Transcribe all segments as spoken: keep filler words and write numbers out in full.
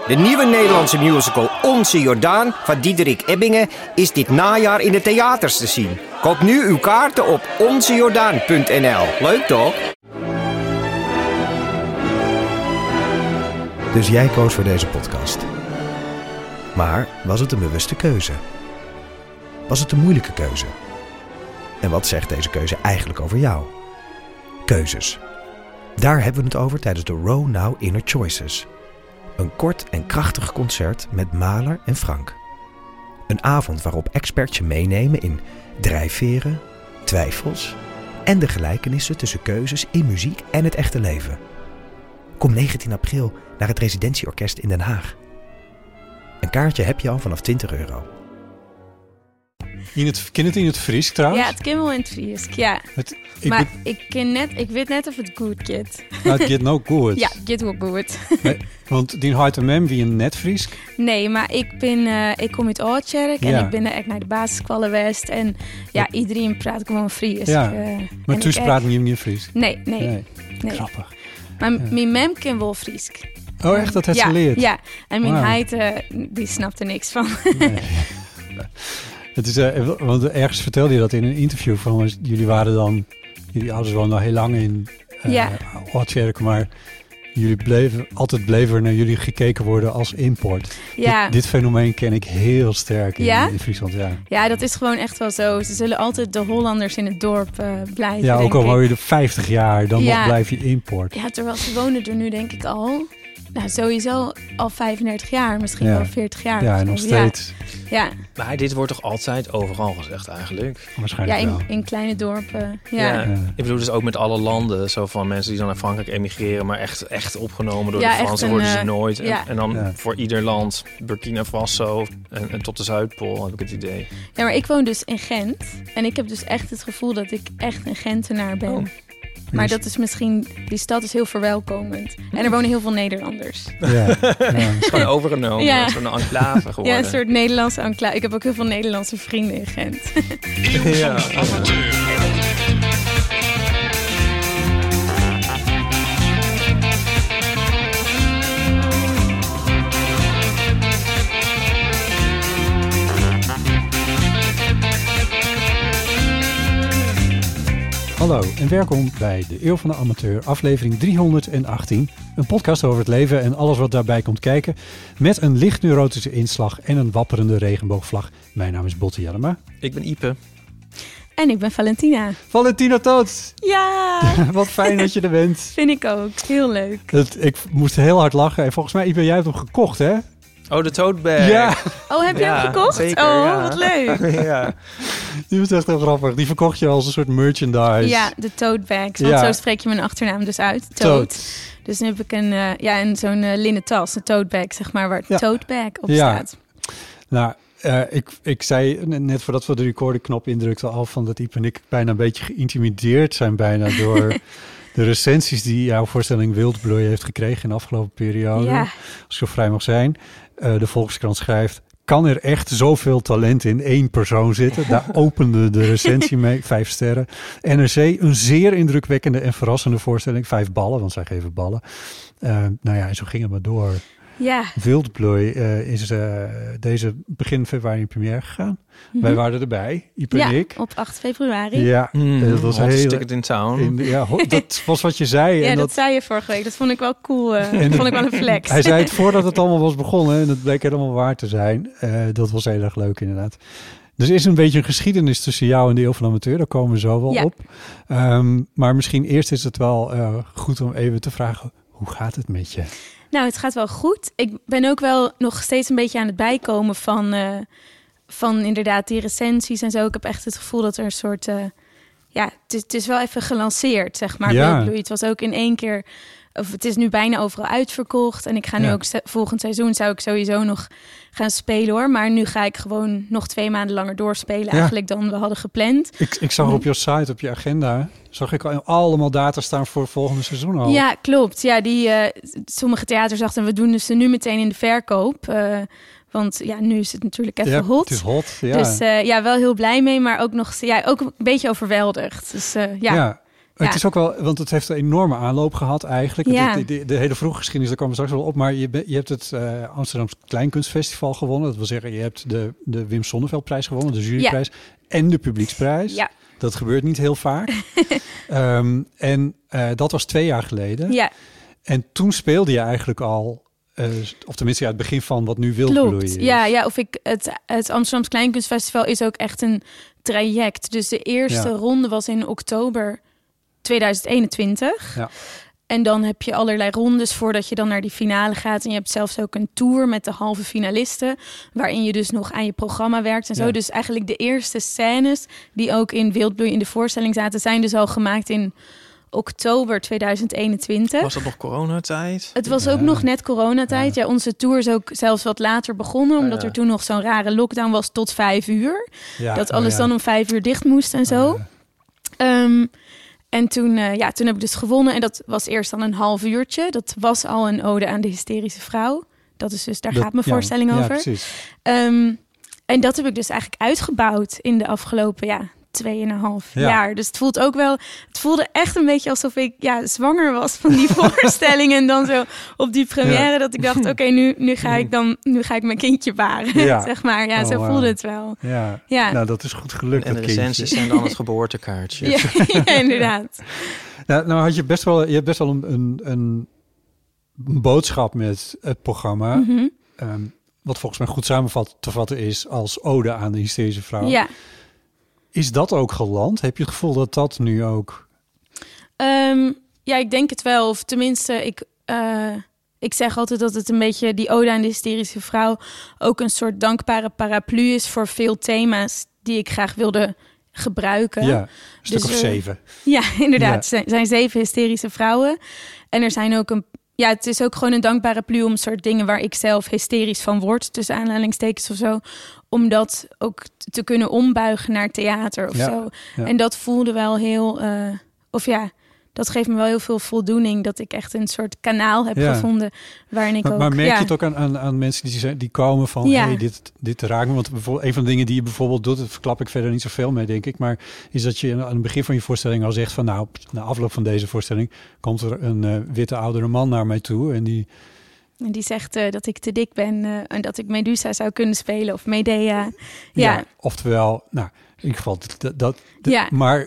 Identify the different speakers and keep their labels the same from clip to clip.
Speaker 1: De nieuwe Nederlandse musical Onze Jordaan van Diederik Ebbingen is dit najaar in de theaters te zien. Koop nu uw kaarten op onze jordaan punt n l. Leuk toch?
Speaker 2: Dus jij koos voor deze podcast. Maar was het een bewuste keuze? Was het een moeilijke keuze? En wat zegt deze keuze eigenlijk over jou? Keuzes. Daar hebben we het over tijdens de Row Now Inner Choices. Een kort en krachtig concert met Mahler en Frank. Een avond waarop experts je meenemen in drijfveren, twijfels en de gelijkenissen tussen keuzes in muziek en het echte leven. Kom negentien april naar het Residentieorkest in Den Haag. Een kaartje heb je al vanaf twintig euro.
Speaker 3: In het, ken het in het Fries trouwens?
Speaker 4: Ja, het ken wel in het Fries, ja.
Speaker 3: Het, ik
Speaker 4: maar
Speaker 3: ben,
Speaker 4: ik, ken net, ik weet net of het goed gaat.
Speaker 3: nou, het gaat nou goed.
Speaker 4: Ja, het gaat wel goed.
Speaker 3: Nee, want die houdt hem hem wie een net Fries.
Speaker 4: Nee, maar ik, ben, uh, ik kom uit Oudkerk en
Speaker 3: Ja.
Speaker 4: ik ben echt naar de basisschool geweest. En ja, iedereen praat gewoon Fries.
Speaker 3: Ja,
Speaker 4: Uh,
Speaker 3: maar
Speaker 4: en
Speaker 3: toen
Speaker 4: ik
Speaker 3: praat je niet Fries.
Speaker 4: Nee, nee,
Speaker 3: Nee,
Speaker 4: nee.
Speaker 3: grappig.
Speaker 4: Maar
Speaker 3: Ja.
Speaker 4: mijn mem kan wel Fries.
Speaker 3: Oh echt, dat heeft
Speaker 4: ja,
Speaker 3: ze leert?
Speaker 4: Ja, en mijn
Speaker 3: Wauw.
Speaker 4: heid, uh, die snapt er niks van.
Speaker 3: Nee. Het is, uh, want ergens vertelde je dat in een interview van jullie waren dan, jullie ouders woonden al heel lang in uh,
Speaker 4: Ja.
Speaker 3: Oudkerk, maar jullie bleven, altijd bleef er naar jullie gekeken worden als import.
Speaker 4: Ja.
Speaker 3: Dit, dit fenomeen ken ik heel sterk in,
Speaker 4: Ja?
Speaker 3: in Friesland, ja.
Speaker 4: Ja, dat is gewoon echt wel zo. Ze zullen altijd de Hollanders in het dorp uh, blijven,
Speaker 3: Ja, ook
Speaker 4: denk
Speaker 3: al
Speaker 4: ik.
Speaker 3: woon je er vijftig jaar, dan
Speaker 4: Ja.
Speaker 3: nog blijf je import.
Speaker 4: Ja, terwijl ze wonen er nu denk ik al... Nou, sowieso al vijfendertig jaar, misschien
Speaker 3: Ja.
Speaker 4: wel veertig jaar.
Speaker 3: Ja,
Speaker 4: of
Speaker 3: en
Speaker 4: zo.
Speaker 3: nog steeds.
Speaker 4: Ja,
Speaker 5: Maar dit wordt toch altijd overal gezegd eigenlijk?
Speaker 4: ja. ja
Speaker 3: Waarschijnlijk
Speaker 4: in,
Speaker 3: wel.
Speaker 4: in kleine dorpen. Ja,
Speaker 5: Ja.
Speaker 4: ja.
Speaker 3: Ja.
Speaker 5: Ik bedoel dus ook met alle landen. Zo van mensen die dan naar Frankrijk emigreren, maar echt, echt opgenomen door
Speaker 4: Ja,
Speaker 5: de
Speaker 4: echt
Speaker 5: Fransen
Speaker 4: een,
Speaker 5: worden ze
Speaker 4: uh,
Speaker 5: nooit. En,
Speaker 4: ja.
Speaker 5: en dan
Speaker 3: Ja.
Speaker 5: voor ieder land, Burkina Faso en, en tot de Zuidpool heb ik het idee.
Speaker 4: Maar ik woon dus in Gent. En ik heb dus echt het gevoel dat ik echt een Gentenaar ben.
Speaker 5: Oh.
Speaker 4: Maar dat is misschien... Die stad is heel verwelkomend. En er wonen heel veel Nederlanders.
Speaker 3: Ja. Ja.
Speaker 5: Het is gewoon overgenomen.
Speaker 4: Ja.
Speaker 5: Zo'n enclave geworden.
Speaker 4: Ja, een soort Nederlandse enclave. Ik heb ook heel veel Nederlandse vrienden in Gent.
Speaker 5: Ja.
Speaker 3: Hallo en welkom bij de Eeuw van de Amateur, aflevering driehonderdachttien. Een podcast over het leven en alles wat daarbij komt kijken. Met een licht neurotische inslag en een wapperende regenboogvlag. Mijn naam is Botte Jellema.
Speaker 5: Ik ben Ipe.
Speaker 4: En ik ben Valentina.
Speaker 3: Valentina Toot!
Speaker 4: Ja,
Speaker 3: Wat fijn dat je er bent.
Speaker 4: vind ik ook. Heel leuk.
Speaker 3: Het, ik moest heel hard lachen. En volgens mij, Ipe, jij hebt hem gekocht, hè?
Speaker 5: Oh, de tote bag.
Speaker 3: Ja,
Speaker 4: Oh, heb je
Speaker 5: Ja,
Speaker 4: hem gekocht?
Speaker 5: zeker,
Speaker 4: oh,
Speaker 5: ja.
Speaker 4: wat leuk.
Speaker 5: Ja.
Speaker 3: die was echt heel grappig. Die verkocht je als een soort merchandise.
Speaker 4: Ja, de tote bags. Want
Speaker 3: Ja.
Speaker 4: zo spreek je mijn achternaam dus uit. Tote.
Speaker 3: Toot.
Speaker 4: Dus nu heb ik een, uh, ja, een, zo'n uh, linnen tas, een tote bag, zeg maar, waar
Speaker 3: Ja.
Speaker 4: tote bag op
Speaker 3: Ja.
Speaker 4: staat.
Speaker 3: Nou, uh, ik, ik zei net voordat we de recordingknop indrukten al van dat Ipe en ik bijna een beetje geïntimideerd zijn bijna door de recensies die jouw voorstelling Wildbloei heeft gekregen in de afgelopen periode.
Speaker 4: Ja.
Speaker 3: Als ik zo vrij mag zijn. Uh, de Volkskrant schrijft, kan er echt zoveel talent in één persoon zitten? Daar opende de recensie mee, vijf sterren. N R C, een zeer indrukwekkende en verrassende voorstelling. Vijf ballen, want zij geven ballen. Uh, nou ja, en zo ging het maar door.
Speaker 4: Ja.
Speaker 3: Wildbloei uh, is uh, deze begin februari in première gegaan.
Speaker 4: Mhm.
Speaker 3: Wij waren erbij, Ipe
Speaker 4: Ja,
Speaker 3: en ik.
Speaker 4: op acht februari.
Speaker 3: Ja,
Speaker 5: Mm,
Speaker 3: dat was
Speaker 5: hottest
Speaker 3: heel...
Speaker 5: ticket in town.
Speaker 3: In, ja, ho- dat was wat je zei.
Speaker 4: Ja,
Speaker 3: en
Speaker 4: dat,
Speaker 3: dat,
Speaker 4: zei je vorige week. Dat vond ik wel cool. Uh,
Speaker 3: En-
Speaker 4: dat vond ik wel een flex.
Speaker 3: hij zei het voordat het allemaal was begonnen. En dat bleek helemaal waar te zijn. Uh, dat was heel erg leuk inderdaad. Dus er is een beetje een geschiedenis tussen jou en de Eeuw van de Amateur. Daar komen we zo wel
Speaker 4: Ja.
Speaker 3: op. Um, maar misschien eerst is het wel uh, goed om even te vragen... hoe gaat het met je?
Speaker 4: Nou, het gaat wel goed. Ik ben ook wel nog steeds een beetje aan het bijkomen van, uh, van inderdaad die recensies en zo. Ik heb echt het gevoel dat er een soort... Uh, ja, het is, het is wel even gelanceerd, zeg maar.
Speaker 3: Ja.
Speaker 4: Wildbloei. Het was ook in één keer... Of het is nu bijna overal uitverkocht. En ik ga nu
Speaker 3: Ja.
Speaker 4: ook se- volgend seizoen zou ik sowieso nog gaan spelen hoor. Maar nu ga ik gewoon nog twee maanden langer doorspelen
Speaker 3: Ja.
Speaker 4: eigenlijk dan we hadden gepland.
Speaker 3: Ik, ik zag op je site, op je agenda... zag ik al allemaal data staan voor het volgende seizoen al.
Speaker 4: Ja, klopt. Ja, die, uh, sommige theaters dachten we doen dus ze nu meteen in de verkoop. Uh, want ja, nu is het natuurlijk even
Speaker 3: Ja,
Speaker 4: hot.
Speaker 3: het is hot, ja.
Speaker 4: Dus uh, ja, wel heel blij mee, maar ook nog ja, ook een beetje overweldigd. Dus uh, ja,
Speaker 3: ja. Het
Speaker 4: Ja.
Speaker 3: is ook wel, want het heeft een enorme aanloop gehad eigenlijk.
Speaker 4: Ja.
Speaker 3: De, de, de hele vroege geschiedenis, daar komen we straks wel op. Maar je, be- je hebt het uh, Amsterdamse Kleinkunstfestival gewonnen. Dat wil zeggen, je hebt de, de Wim Sonneveldprijs gewonnen, de juryprijs en de publieksprijs.
Speaker 4: Ja.
Speaker 3: Dat gebeurt niet heel vaak. um, en uh, dat was twee jaar geleden.
Speaker 4: Ja.
Speaker 3: En toen speelde je eigenlijk al, uh, of tenminste ja, het begin van wat nu Wildbloei is.
Speaker 4: Ja, ja, of ik het, het Amsterdamse Kleinkunstfestival is ook echt een traject. Dus de eerste
Speaker 3: Ja.
Speaker 4: ronde was in oktober tweeduizend eenentwintig.
Speaker 3: Ja.
Speaker 4: En dan heb je allerlei rondes voordat je dan naar die finale gaat. En je hebt zelfs ook een tour met de halve finalisten, waarin je dus nog aan je programma werkt en zo.
Speaker 3: Ja.
Speaker 4: Dus eigenlijk de eerste scènes die ook in Wildbloei in de voorstelling zaten, zijn dus al gemaakt in oktober tweeduizend eenentwintig.
Speaker 5: Was dat nog coronatijd?
Speaker 4: Het was
Speaker 3: Ja.
Speaker 4: ook nog net coronatijd. Ja. onze tour is ook zelfs wat later begonnen, omdat
Speaker 5: Ja.
Speaker 4: er toen nog zo'n rare lockdown was tot vijf uur.
Speaker 3: Ja,
Speaker 4: dat
Speaker 3: oh
Speaker 4: alles
Speaker 3: ja.
Speaker 4: dan om vijf uur dicht moest en zo.
Speaker 3: Uh,
Speaker 4: Um, en toen, uh, ja, toen heb ik dus gewonnen. En dat was eerst dan een half uurtje. Dat was al een ode aan de hysterische vrouw. Dat is dus, daar
Speaker 3: dat-
Speaker 4: gaat mijn
Speaker 3: ja,
Speaker 4: voorstelling
Speaker 3: ja,
Speaker 4: over.
Speaker 3: precies.
Speaker 4: Um, en dat heb ik dus eigenlijk uitgebouwd in de afgelopen, ja, tweeënhalf
Speaker 3: Ja.
Speaker 4: jaar. Dus het voelt ook wel, het voelde echt een beetje alsof ik ja, zwanger was van die voorstelling. En dan zo op die première
Speaker 3: Ja.
Speaker 4: dat ik dacht, oké, okay, nu, nu ga ik dan, nu ga ik mijn kindje baren.
Speaker 3: Ja.
Speaker 4: zeg maar. Ja,
Speaker 3: Oh,
Speaker 4: zo
Speaker 3: wow.
Speaker 4: voelde het wel.
Speaker 3: Ja.
Speaker 4: Ja.
Speaker 3: Nou, dat is goed gelukt,
Speaker 5: En
Speaker 3: dat
Speaker 5: de
Speaker 3: kindje.
Speaker 5: recensies zijn dan het geboortekaartje.
Speaker 4: Ja, ja, inderdaad.
Speaker 3: Nou, nou had je best wel, je hebt best wel een, een, een boodschap met het programma.
Speaker 4: Mhm.
Speaker 3: Um, wat volgens mij goed samenvat te vatten is als ode aan de hysterische vrouw.
Speaker 4: Ja.
Speaker 3: Is dat ook geland? Heb je het gevoel dat dat nu ook...
Speaker 4: Um, ja, ik denk het wel. Of tenminste, ik, uh, ik zeg altijd dat het een beetje die ode aan de hysterische vrouw ook een soort dankbare paraplu is voor veel thema's die ik graag wilde gebruiken.
Speaker 3: Ja, een stuk
Speaker 4: Dus,
Speaker 3: of
Speaker 4: uh,
Speaker 3: zeven.
Speaker 4: Ja, inderdaad.
Speaker 3: Ja.
Speaker 4: Er zijn, zijn zeven hysterische vrouwen. En er zijn ook een... Ja, het is ook gewoon een dankbare plu om soort dingen waar ik zelf hysterisch van word, tussen aanhalingstekens of zo, om dat ook te kunnen ombuigen naar theater of
Speaker 3: Ja,
Speaker 4: zo.
Speaker 3: ja.
Speaker 4: En dat voelde wel heel... Uh, of ja, dat geeft me wel heel veel voldoening dat ik echt een soort kanaal heb
Speaker 3: Ja.
Speaker 4: gevonden waarin ik
Speaker 3: Maar,
Speaker 4: ook...
Speaker 3: maar merk
Speaker 4: ja.
Speaker 3: je het ook aan, aan, aan mensen die, zijn- die komen van,
Speaker 4: Ja.
Speaker 3: hey, dit, dit raakt me. Want bijvoorbeeld, een van de dingen die je bijvoorbeeld doet, dat verklap ik verder niet zoveel mee, denk ik, maar is dat je aan het begin van je voorstelling al zegt van, nou, na afloop van deze voorstelling komt er een uh, witte oudere man naar mij toe en die...
Speaker 4: En die zegt uh, dat ik te dik ben uh, en dat ik Medusa zou kunnen spelen of Medea. Ja,
Speaker 3: Ja,
Speaker 4: ja.
Speaker 3: oftewel, nou, in ieder geval, dat, dat,
Speaker 4: Ja.
Speaker 3: maar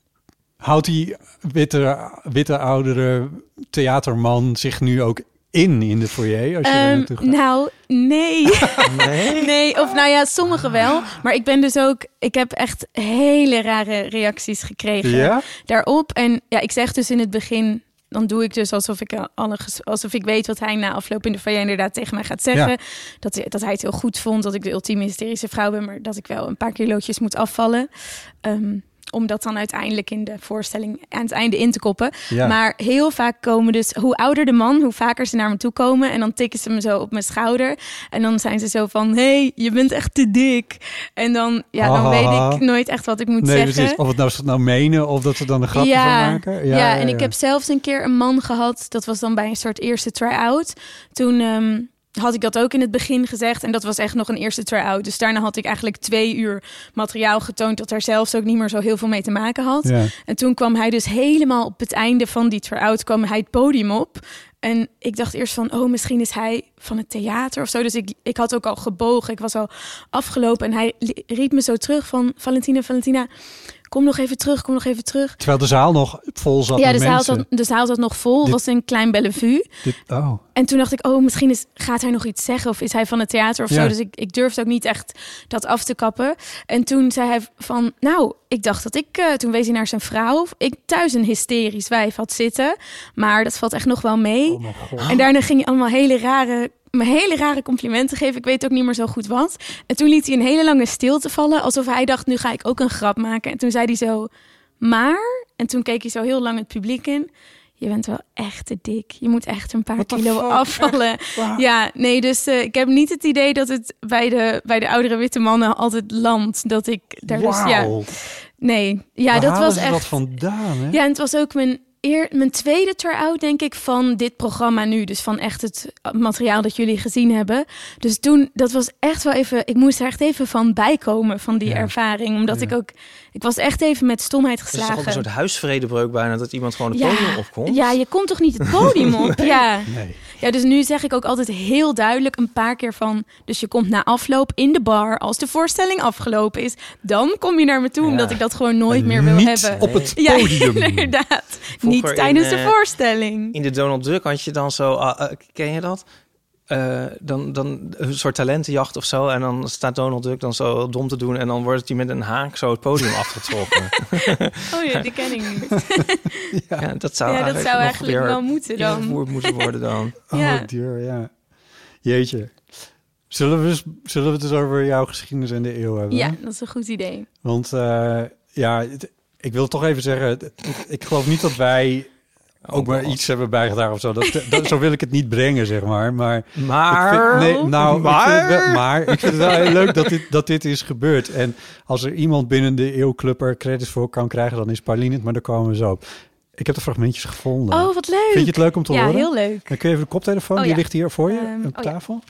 Speaker 3: houdt die witte, witte oudere theaterman zich nu ook in in de foyer? Als je er
Speaker 4: Um,
Speaker 3: naartoe gaat?
Speaker 4: nou, nee.
Speaker 5: Nee?
Speaker 4: Nee, of nou ja, sommigen wel. Maar ik ben dus ook... Ik heb echt hele rare reacties gekregen
Speaker 3: Ja?
Speaker 4: daarop. En ja, ik zeg dus in het begin... Dan doe ik dus alsof ik, alle ges- alsof ik weet wat hij na afloop in de foyer inderdaad tegen mij gaat zeggen.
Speaker 3: Ja.
Speaker 4: Dat, hij- dat hij het heel goed vond, dat ik de ultieme hysterische vrouw ben, maar dat ik wel een paar kilootjes moet afvallen. Um, om dat dan uiteindelijk in de voorstelling aan het einde in te koppen.
Speaker 3: Ja.
Speaker 4: Maar heel vaak komen dus, hoe ouder de man, hoe vaker ze naar me toe komen. En dan tikken ze me zo op mijn schouder. En dan zijn ze zo van, hey, je bent echt te dik. En dan, ja, dan
Speaker 3: Ah.
Speaker 4: weet ik nooit echt wat ik moet
Speaker 3: Nee,
Speaker 4: zeggen.
Speaker 3: precies. Of het nou, nou menen of dat ze dan een grapje van maken.
Speaker 4: Ja, en ik heb zelfs een keer een man gehad. Dat was dan bij een soort eerste try-out. Toen um, had ik dat ook in het begin gezegd. En dat was echt nog een eerste try-out. Dus daarna had ik eigenlijk twee uur materiaal getoond... dat daar zelfs ook niet meer zo heel veel mee te maken had.
Speaker 3: Ja.
Speaker 4: En toen kwam hij dus helemaal op het einde van die try-out... kwam hij het podium op. En ik dacht eerst van, oh, misschien is hij van het theater of zo. Dus ik, ik had ook al gebogen. Ik was al afgelopen. En hij li- riep me zo terug van, Valentina, Valentina... kom nog even terug, kom nog even terug.
Speaker 3: Terwijl de zaal nog vol zat
Speaker 4: Ja,
Speaker 3: met
Speaker 4: de zaal,
Speaker 3: mensen.
Speaker 4: zat, de zaal zat nog vol. Het
Speaker 3: Dit-
Speaker 4: was een klein Bellevue.
Speaker 3: Dit, oh.
Speaker 4: En toen dacht ik, oh, misschien is, gaat hij nog iets zeggen... of is hij van het theater of
Speaker 3: Ja.
Speaker 4: zo. Dus ik, ik durfde ook niet echt dat af te kappen. En toen zei hij van, nou, ik dacht dat ik... Uh, toen wees hij naar zijn vrouw. Ik thuis een hysterisch wijf had zitten. Maar dat valt echt nog wel mee.
Speaker 3: Oh mijn god.
Speaker 4: En daarna ging hij allemaal hele rare... me hele rare complimenten geven. Ik weet ook niet meer zo goed wat. En toen liet hij een hele lange stilte vallen... alsof hij dacht, nu ga ik ook een grap maken. En toen zei hij zo... Maar, en toen keek hij zo heel lang het publiek in. Je bent wel echt te dik. Je moet echt een paar
Speaker 3: What the
Speaker 4: kilo
Speaker 3: fuck?
Speaker 4: afvallen.
Speaker 3: Wow.
Speaker 4: Ja, nee, dus uh, ik heb niet het idee dat het bij de, bij de oudere witte mannen altijd landt. Dat ik daar dus, ja.
Speaker 3: Wauw.
Speaker 4: Nee, ja,
Speaker 3: Waar
Speaker 4: dat
Speaker 3: halen
Speaker 4: was
Speaker 3: ze
Speaker 4: echt...
Speaker 3: dat vandaan, hè?
Speaker 4: Ja, en het was ook mijn... eer, mijn tweede try-out, denk ik, van dit programma nu. Dus van echt het materiaal dat jullie gezien hebben. Dus toen, dat was echt wel even... Ik moest er echt even van bijkomen, van die
Speaker 3: Ja.
Speaker 4: ervaring. Omdat
Speaker 3: Ja.
Speaker 4: ik ook... Ik was echt even met stomheid
Speaker 5: Het is toch
Speaker 4: geslagen.
Speaker 5: ook een soort huisvredebreuk bijna, dat iemand gewoon het
Speaker 4: Ja.
Speaker 5: podium opkomt?
Speaker 4: Ja, je komt toch niet het podium op? Ja.
Speaker 3: Nee.
Speaker 4: Ja, dus nu zeg ik ook altijd heel duidelijk een paar keer van... Dus je komt na afloop in de bar, als de voorstelling afgelopen is... dan kom je naar me toe,
Speaker 5: Ja.
Speaker 4: omdat ik dat gewoon nooit meer wil
Speaker 3: Niet
Speaker 4: hebben.
Speaker 3: op het
Speaker 4: Ja,
Speaker 3: podium.
Speaker 4: inderdaad.
Speaker 5: Vroeger
Speaker 4: Niet tijdens
Speaker 5: in,
Speaker 4: de
Speaker 5: eh,
Speaker 4: voorstelling.
Speaker 5: In de Donald Duck had je dan zo... ah, uh, ken je dat? Uh, dan, dan een soort talentenjacht of zo. En dan staat Donald Duck dan zo dom te doen. En dan wordt hij met een haak zo het podium afgetrokken.
Speaker 4: Oh ja, die ken ik niet.
Speaker 5: Ja, ja dat zou
Speaker 4: Ja, dat
Speaker 5: eigenlijk,
Speaker 4: zou
Speaker 5: nog
Speaker 4: eigenlijk
Speaker 5: weer
Speaker 4: wel moeten dan.
Speaker 5: ingevoerd moeten worden dan.
Speaker 4: Ja.
Speaker 3: Oh, duur, ja. Jeetje. Zullen we, eens- zullen we het eens over jouw geschiedenis en de eeuw hebben?
Speaker 4: Ja, dat is een goed idee.
Speaker 3: Want uh, ja, het, ik wil toch even zeggen... Het, het, ik geloof niet dat wij ook maar iets hebben bijgedragen of zo. Dat, dat, zo wil ik het niet brengen, zeg maar. Maar,
Speaker 5: Maar...
Speaker 3: ik vind, nee, nou,
Speaker 5: maar...
Speaker 3: Ik vind het wel, maar ik vind het wel heel leuk dat dit, dat dit is gebeurd. En als er iemand binnen de Eeuwclub er credits voor kan krijgen... dan is Pauline het, maar daar komen we zo op. Ik heb de fragmentjes gevonden.
Speaker 4: Oh, wat leuk.
Speaker 3: Vind je het leuk om te
Speaker 4: ja,
Speaker 3: horen?
Speaker 4: heel leuk.
Speaker 3: Dan kun je even de koptelefoon,
Speaker 4: Oh,
Speaker 3: die
Speaker 4: ja.
Speaker 3: ligt hier voor je
Speaker 4: Um,
Speaker 3: op
Speaker 4: oh, ja.
Speaker 3: tafel.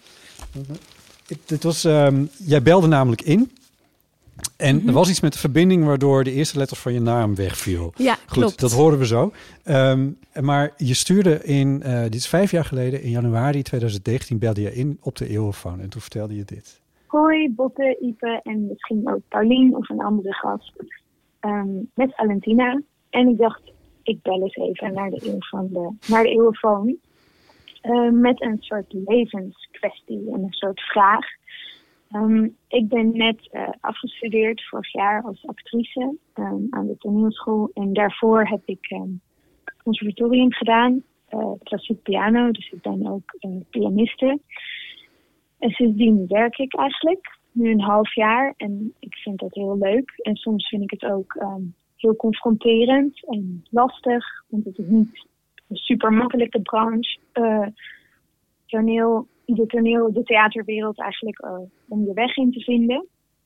Speaker 3: Dit was, um, jij belde namelijk in. En
Speaker 4: Mm-hmm.
Speaker 3: er was iets met de verbinding waardoor de eerste letters van je naam wegviel.
Speaker 4: Ja,
Speaker 3: Goed,
Speaker 4: klopt.
Speaker 3: dat horen we zo. Um, maar je stuurde in, uh, dit is vijf jaar geleden, in januari twintig negentien belde je in op de Eeuwenfoon. En toen vertelde je dit.
Speaker 6: Hoi, Botte, Ipe en misschien ook Paulien of een andere gast. Um, met Valentina. En ik dacht, ik bel eens even naar de, eeuw van de, naar de Eeuwenfoon. Uh, met een soort levenskwestie en een soort vraag. Um, ik ben net uh, afgestudeerd vorig jaar als actrice um, aan de toneelschool. En daarvoor heb ik um, conservatorium gedaan, uh, klassiek piano. Dus ik ben ook uh, pianiste. En sindsdien werk ik eigenlijk, nu een half jaar. En ik vind dat heel leuk. En soms vind ik het ook um, heel confronterend en lastig. Want het is niet een super makkelijke branche. Uh, toneel, de toneel, de theaterwereld eigenlijk uh, om je weg in te vinden.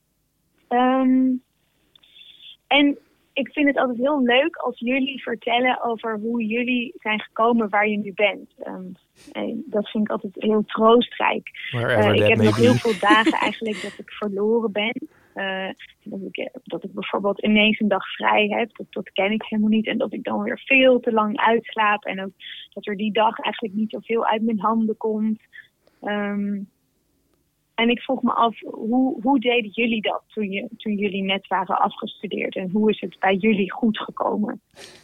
Speaker 6: Um, en ik vind het altijd heel leuk als jullie vertellen over hoe jullie zijn gekomen waar je nu bent. Um, en dat vind ik altijd heel troostrijk. Uh, ik heb nog heel veel dagen eigenlijk dat ik verloren ben. Uh, dat, ik, dat ik bijvoorbeeld ineens een dag vrij heb, dat, dat ken ik helemaal niet. En dat ik dan weer veel te lang uitslaap. En ook dat er die dag eigenlijk niet zoveel uit mijn handen komt. Um, en ik vroeg me af, hoe, hoe deden jullie dat toen, je, toen jullie net waren afgestudeerd? En hoe is het bij jullie goed gekomen?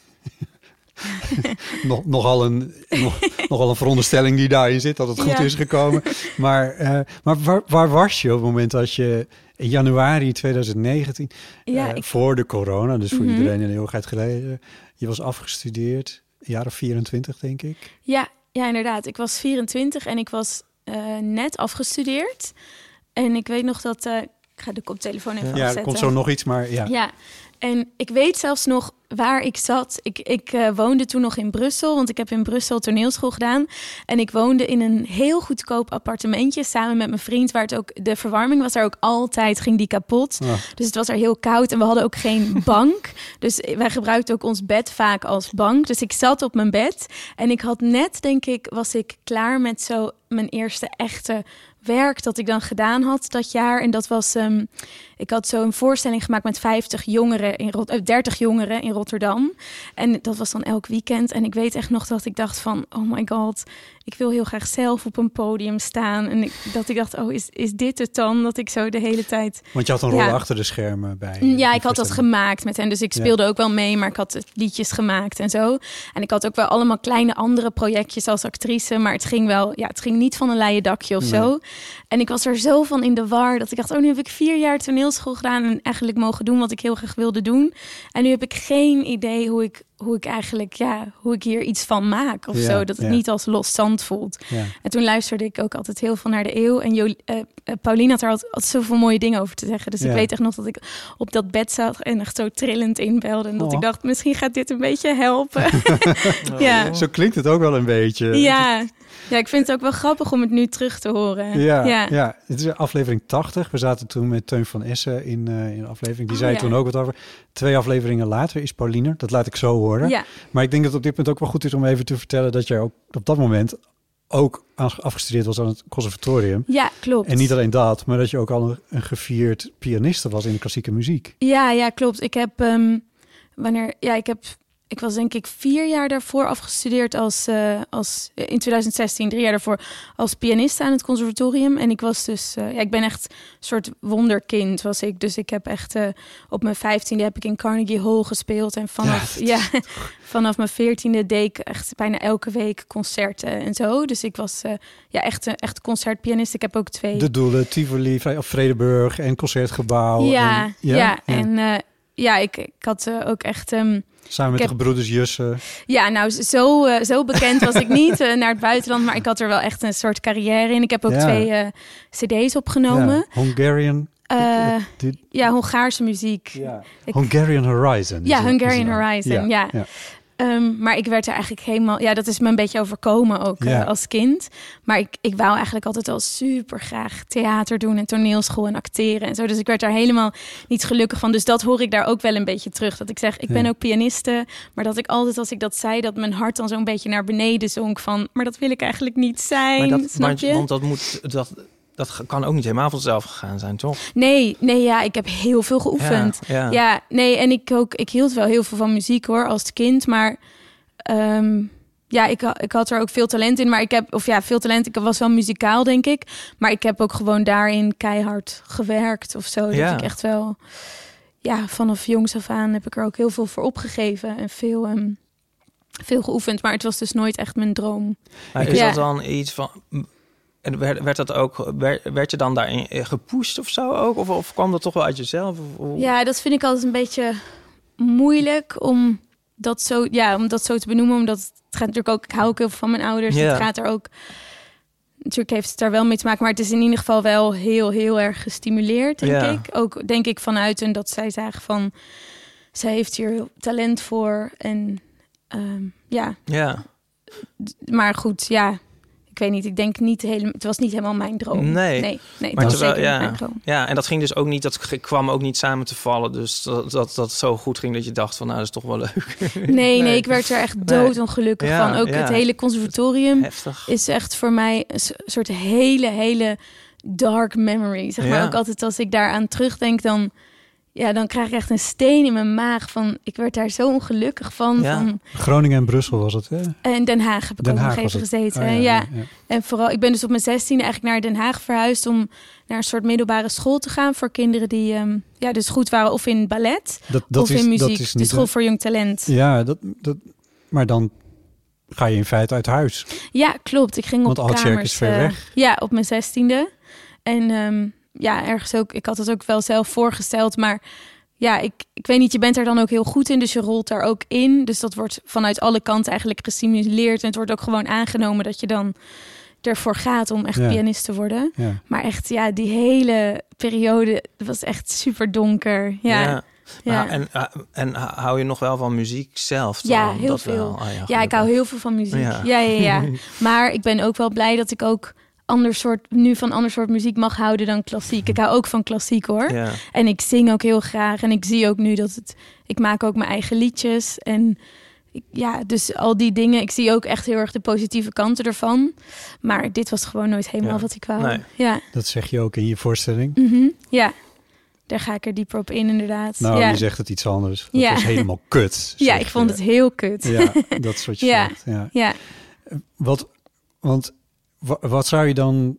Speaker 3: Nog, nogal, een, nog, nogal een veronderstelling die daarin zit, dat het goed
Speaker 4: Ja.
Speaker 3: is gekomen. Maar, uh, maar waar, waar was je op het moment als je in januari twintig negentien,
Speaker 4: Ja,
Speaker 3: uh,
Speaker 4: ik-
Speaker 3: voor de corona, dus voor
Speaker 4: Mhm.
Speaker 3: iedereen een eeuwigheid geleden, je was afgestudeerd, een jaar of vierentwintig denk ik.
Speaker 4: Ja, ja, inderdaad. Ik was vierentwintig en ik was uh, net afgestudeerd. En ik weet nog dat... Uh, ik ga de koptelefoon even
Speaker 3: Ja,
Speaker 4: afzetten.
Speaker 3: er komt zo nog iets, maar ja.
Speaker 4: Ja, en ik weet zelfs nog waar ik zat. Ik, ik uh, woonde toen nog in Brussel, want ik heb in Brussel toneelschool gedaan. En ik woonde in een heel goedkoop appartementje samen met mijn vriend, waar het ook, de verwarming was er ook altijd, ging die kapot.
Speaker 3: Ah.
Speaker 4: Dus het was er heel koud en we hadden ook geen bank. Dus wij gebruikten ook ons bed vaak als bank. Dus ik zat op mijn bed en ik had net, denk ik, was ik klaar met zo mijn eerste echte werk dat ik dan gedaan had dat jaar. En dat was, um, ik had zo een voorstelling gemaakt met vijftig jongeren, in Rot- uh, dertig jongeren in Rotterdam. En dat was dan elk weekend. En ik weet echt nog dat ik dacht van, oh my god, ik wil heel graag zelf op een podium staan. En ik, dat ik dacht, oh, is, is dit het dan? Dat ik zo de hele tijd...
Speaker 3: Want je had een rol
Speaker 4: Ja.
Speaker 3: achter de schermen bij.
Speaker 4: Ja,
Speaker 3: die
Speaker 4: ik had dat
Speaker 3: voorstelling.
Speaker 4: gemaakt met hen. Dus ik speelde ook wel mee, maar ik had het liedjes gemaakt en zo. En ik had ook wel allemaal kleine andere projectjes als actrice. Maar het ging wel, ja, het ging niet van een leien dakje of
Speaker 3: Nee.
Speaker 4: zo. En ik was er zo van in de war dat ik dacht, oh, nu heb ik vier jaar toneelschool gedaan en eigenlijk mogen doen wat ik heel graag wilde doen. En nu heb ik geen idee hoe ik, hoe ik eigenlijk, ja, hoe ik hier iets van maak of
Speaker 3: Ja,
Speaker 4: zo. Dat het
Speaker 3: ja.
Speaker 4: niet als los zand voelt.
Speaker 3: Ja.
Speaker 4: En toen luisterde ik ook altijd heel veel naar de eeuw. En jo- uh, uh, Pauline had er altijd, altijd zoveel mooie dingen over te zeggen. Dus
Speaker 3: Ja.
Speaker 4: ik weet echt nog dat ik op dat bed zat en echt zo trillend inbelde. En dat
Speaker 3: Oh.
Speaker 4: ik dacht, misschien gaat dit een beetje helpen. Ja.
Speaker 3: Zo klinkt het ook wel een beetje.
Speaker 4: Ja, Ja, ik vind het ook wel grappig om het nu terug te horen.
Speaker 3: Ja,
Speaker 4: ja.
Speaker 3: ja. Het is aflevering tachtig. We zaten toen met Teun van Essen in, uh, in een aflevering. Die
Speaker 4: oh,
Speaker 3: zei
Speaker 4: ja.
Speaker 3: toen ook wat over. Twee afleveringen later is Pauline. Dat laat ik zo horen.
Speaker 4: Ja.
Speaker 3: Maar ik denk dat op dit punt ook wel goed is om even te vertellen dat jij ook op dat moment ook afgestudeerd was aan het conservatorium.
Speaker 4: Ja, klopt.
Speaker 3: En niet alleen dat, maar dat je ook al een, een gevierd pianiste was in de klassieke muziek.
Speaker 4: Ja, ja, klopt. Ik heb um, wanneer, ja, ik heb, ik was denk ik vier jaar daarvoor afgestudeerd als, uh, als in twintig zestien, drie jaar daarvoor als pianiste aan het conservatorium. En ik was dus, uh, ja, ik ben echt een soort wonderkind was ik. Dus ik heb echt uh, op mijn vijftiende heb ik in Carnegie Hall gespeeld en vanaf, ja, ja vanaf mijn veertiende deed ik echt bijna elke week concerten en zo. Dus ik was uh, ja echt een echt concertpianist. Ik heb ook twee.
Speaker 3: De Doelen, Tivoli, of Vredenburg en Concertgebouw.
Speaker 4: Ja,
Speaker 3: en,
Speaker 4: ja,
Speaker 3: ja,
Speaker 4: ja. en uh, ja, ik, ik had uh, ook echt. Um,
Speaker 3: Samen met
Speaker 4: heb,
Speaker 3: de gebroeders Jussen.
Speaker 4: Ja, nou, zo, uh, zo bekend was ik niet uh, naar het buitenland, maar ik had er wel echt een soort carrière in. Ik heb ook ja. twee uh, cd's opgenomen.
Speaker 3: Ja. Hungarian.
Speaker 4: Uh, dit, ja, Hongaarse muziek.
Speaker 3: Ja. Ik, Hungarian Horizon.
Speaker 4: Ja, Hungarian Horizon, ja. ja. ja. Um, maar ik werd er eigenlijk helemaal... Ja, dat is me een beetje overkomen ook ja. uh, als kind. Maar ik, ik wou eigenlijk altijd al super graag theater doen en toneelschool en acteren en zo. Dus ik werd daar helemaal niet gelukkig van. Dus dat hoor ik daar ook wel een beetje terug. Dat ik zeg, ik ben ja. ook pianiste. Maar dat ik altijd, als ik dat zei, dat mijn hart dan zo'n beetje naar beneden zonk van... Maar dat wil ik eigenlijk niet zijn,
Speaker 5: maar dat,
Speaker 4: snap je?
Speaker 5: Want dat moet... Dat... Dat kan ook niet helemaal vanzelf gegaan zijn, toch?
Speaker 4: Nee, nee, ja, ik heb heel veel geoefend. Ja, ja. ja nee, en ik ook, ik hield wel heel veel van muziek hoor, als kind. Maar um, ja, ik, ik had er ook veel talent in. Maar ik heb, of ja, veel talent. Ik was wel muzikaal, denk ik. Maar ik heb ook gewoon daarin keihard gewerkt of zo. Ja. Dat ik echt wel, ja, vanaf jongs af aan heb ik er ook heel veel voor opgegeven en veel, um, veel geoefend. Maar het was dus nooit echt mijn droom.
Speaker 5: Maar is ja. dat dan iets van? En werd, werd dat ook, werd, werd je dan daarin gepusht of zo ook? Of, of kwam dat toch wel uit jezelf? Of,
Speaker 4: ja, dat vind ik altijd een beetje moeilijk om dat zo, ja, om dat zo te benoemen. Omdat het gaat natuurlijk ook, ik hou ook heel veel van mijn ouders. Ja. Het gaat er ook, natuurlijk heeft het daar wel mee te maken. Maar het is in ieder geval wel heel, heel erg gestimuleerd, denk ja. ik. Ook denk ik vanuit en dat zij zagen van, zij heeft hier talent voor. En um, ja.
Speaker 5: ja.
Speaker 4: Maar goed, ja. Ik weet niet, ik denk niet helemaal... Het was niet helemaal mijn droom.
Speaker 5: Nee.
Speaker 4: Nee, nee
Speaker 5: maar
Speaker 4: het was
Speaker 5: wel,
Speaker 4: zeker
Speaker 5: ja,
Speaker 4: mijn droom.
Speaker 5: Ja, en dat ging dus ook niet... Dat kwam ook niet samen te vallen. Dus dat dat, dat zo goed ging dat je dacht van... Nou, dat is toch wel leuk.
Speaker 4: Nee, nee, nee ik werd er echt doodongelukkig nee. van. Ook ja. het hele conservatorium
Speaker 5: Heftig.
Speaker 4: Is echt voor mij... een soort hele, hele dark memory. Zeg maar ja. ook altijd als ik daaraan terugdenk... dan Ja, dan krijg ik echt een steen in mijn maag van... Ik werd daar zo ongelukkig van.
Speaker 3: Ja.
Speaker 4: van
Speaker 3: Groningen en Brussel was het, hè?
Speaker 4: En Den Haag heb ik Den ook Haag nog even gezeten. Oh, ja, ja. Ja. Ja. En vooral, ik ben dus op mijn zestiende eigenlijk naar Den Haag verhuisd... om naar een soort middelbare school te gaan... voor kinderen die um, ja, dus goed waren of in ballet dat, dat of is, in muziek. Dat is de school een... voor jong talent.
Speaker 3: Ja, dat, dat, maar dan ga je in feite uit huis.
Speaker 4: Ja, klopt. Ik ging
Speaker 3: Want
Speaker 4: op kamers.
Speaker 3: Want is ver weg.
Speaker 4: Uh, ja, op mijn zestiende. En um, ja, ergens ook... Ik had het ook wel zelf voorgesteld, maar... Ja, ik, ik weet niet, je bent er dan ook heel goed in, dus je rolt daar ook in. Dus dat wordt vanuit alle kanten eigenlijk gestimuleerd. En het wordt ook gewoon aangenomen dat je dan ervoor gaat om echt ja. pianist te worden. Ja. Maar echt, ja, die hele periode was echt super donker. Ja.
Speaker 5: ja. Ja. En, en hou je nog wel van muziek zelf? Dan?
Speaker 4: Ja, heel
Speaker 5: dat
Speaker 4: veel.
Speaker 5: Oh, ja,
Speaker 4: ja, ik hou heel veel van muziek.
Speaker 5: Ja.
Speaker 4: Ja, ja, ja. Maar ik ben ook wel blij dat ik ook... ander soort, nu van ander soort muziek mag houden dan klassiek. Ik hou ook van klassiek hoor. Ja. En ik zing ook heel graag. En ik zie ook nu dat het... Ik maak ook mijn eigen liedjes. En ik, ja, dus al die dingen. Ik zie ook echt heel erg de positieve kanten ervan. Maar dit was gewoon nooit helemaal ja. wat ik wou. Nee. Ja.
Speaker 3: Dat zeg je ook in je voorstelling?
Speaker 4: Mm-hmm. Ja. Daar ga ik er dieper op in inderdaad.
Speaker 3: Nou,
Speaker 4: ja.
Speaker 3: je zegt het iets anders. Dat
Speaker 4: ja.
Speaker 3: was helemaal kut.
Speaker 4: Ja, ik vond je. het heel kut.
Speaker 3: Ja, dat is wat je
Speaker 4: ja.
Speaker 3: zegt. Ja.
Speaker 4: ja.
Speaker 3: Wat... Want... Wat zou je dan,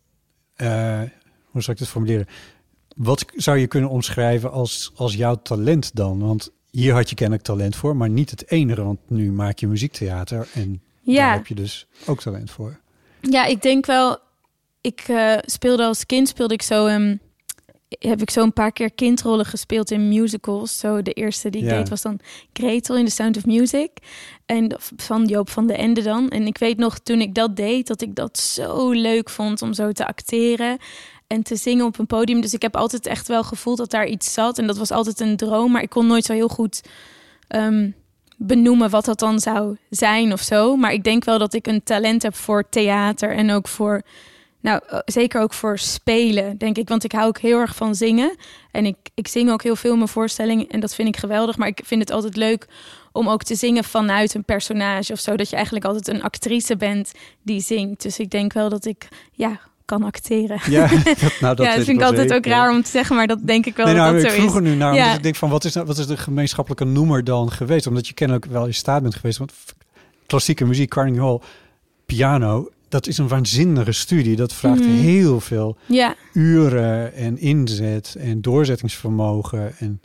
Speaker 3: uh, hoe zou ik dit formuleren? Wat zou je kunnen omschrijven als, als jouw talent dan? Want hier had je kennelijk talent voor, maar niet het enige. Want nu maak je muziektheater en ja. daar heb je dus ook talent voor.
Speaker 4: Ja, ik denk wel, ik uh, speelde als kind, speelde ik zo... Um, heb ik zo een paar keer kindrollen gespeeld in musicals. Zo de eerste die ik ja. deed was dan Gretel in The Sound of Music. En van Joop van den Ende dan. En ik weet nog, toen ik dat deed, dat ik dat zo leuk vond om zo te acteren en te zingen op een podium. Dus ik heb altijd echt wel gevoeld dat daar iets zat. En dat was altijd een droom, maar ik kon nooit zo heel goed um, benoemen wat dat dan zou zijn of zo. Maar ik denk wel dat ik een talent heb voor theater en ook voor... Nou, zeker ook voor spelen, denk ik. Want ik hou ook heel erg van zingen. En ik, ik zing ook heel veel in mijn voorstellingen. En dat vind ik geweldig. Maar ik vind het altijd leuk om ook te zingen vanuit een personage of zo. Dat je eigenlijk altijd een actrice bent die zingt. Dus ik denk wel dat ik, ja, kan acteren.
Speaker 3: Ja, dat, nou, dat,
Speaker 4: ja, dat vind ik altijd ook raar om te zeggen. Maar dat denk ik wel
Speaker 3: nee, nou,
Speaker 4: dat
Speaker 3: ik
Speaker 4: dat zo
Speaker 3: vroeg er
Speaker 4: is.
Speaker 3: nu naar,
Speaker 4: ja.
Speaker 3: omdat ik denk van, wat is, nou, wat is de gemeenschappelijke noemer dan geweest? Omdat je kennelijk wel in staat bent geweest. Want klassieke muziek, Carnegie Hall, piano... Dat is een waanzinnige studie. Dat vraagt mm. heel veel
Speaker 4: ja.
Speaker 3: uren en inzet en doorzettingsvermogen. En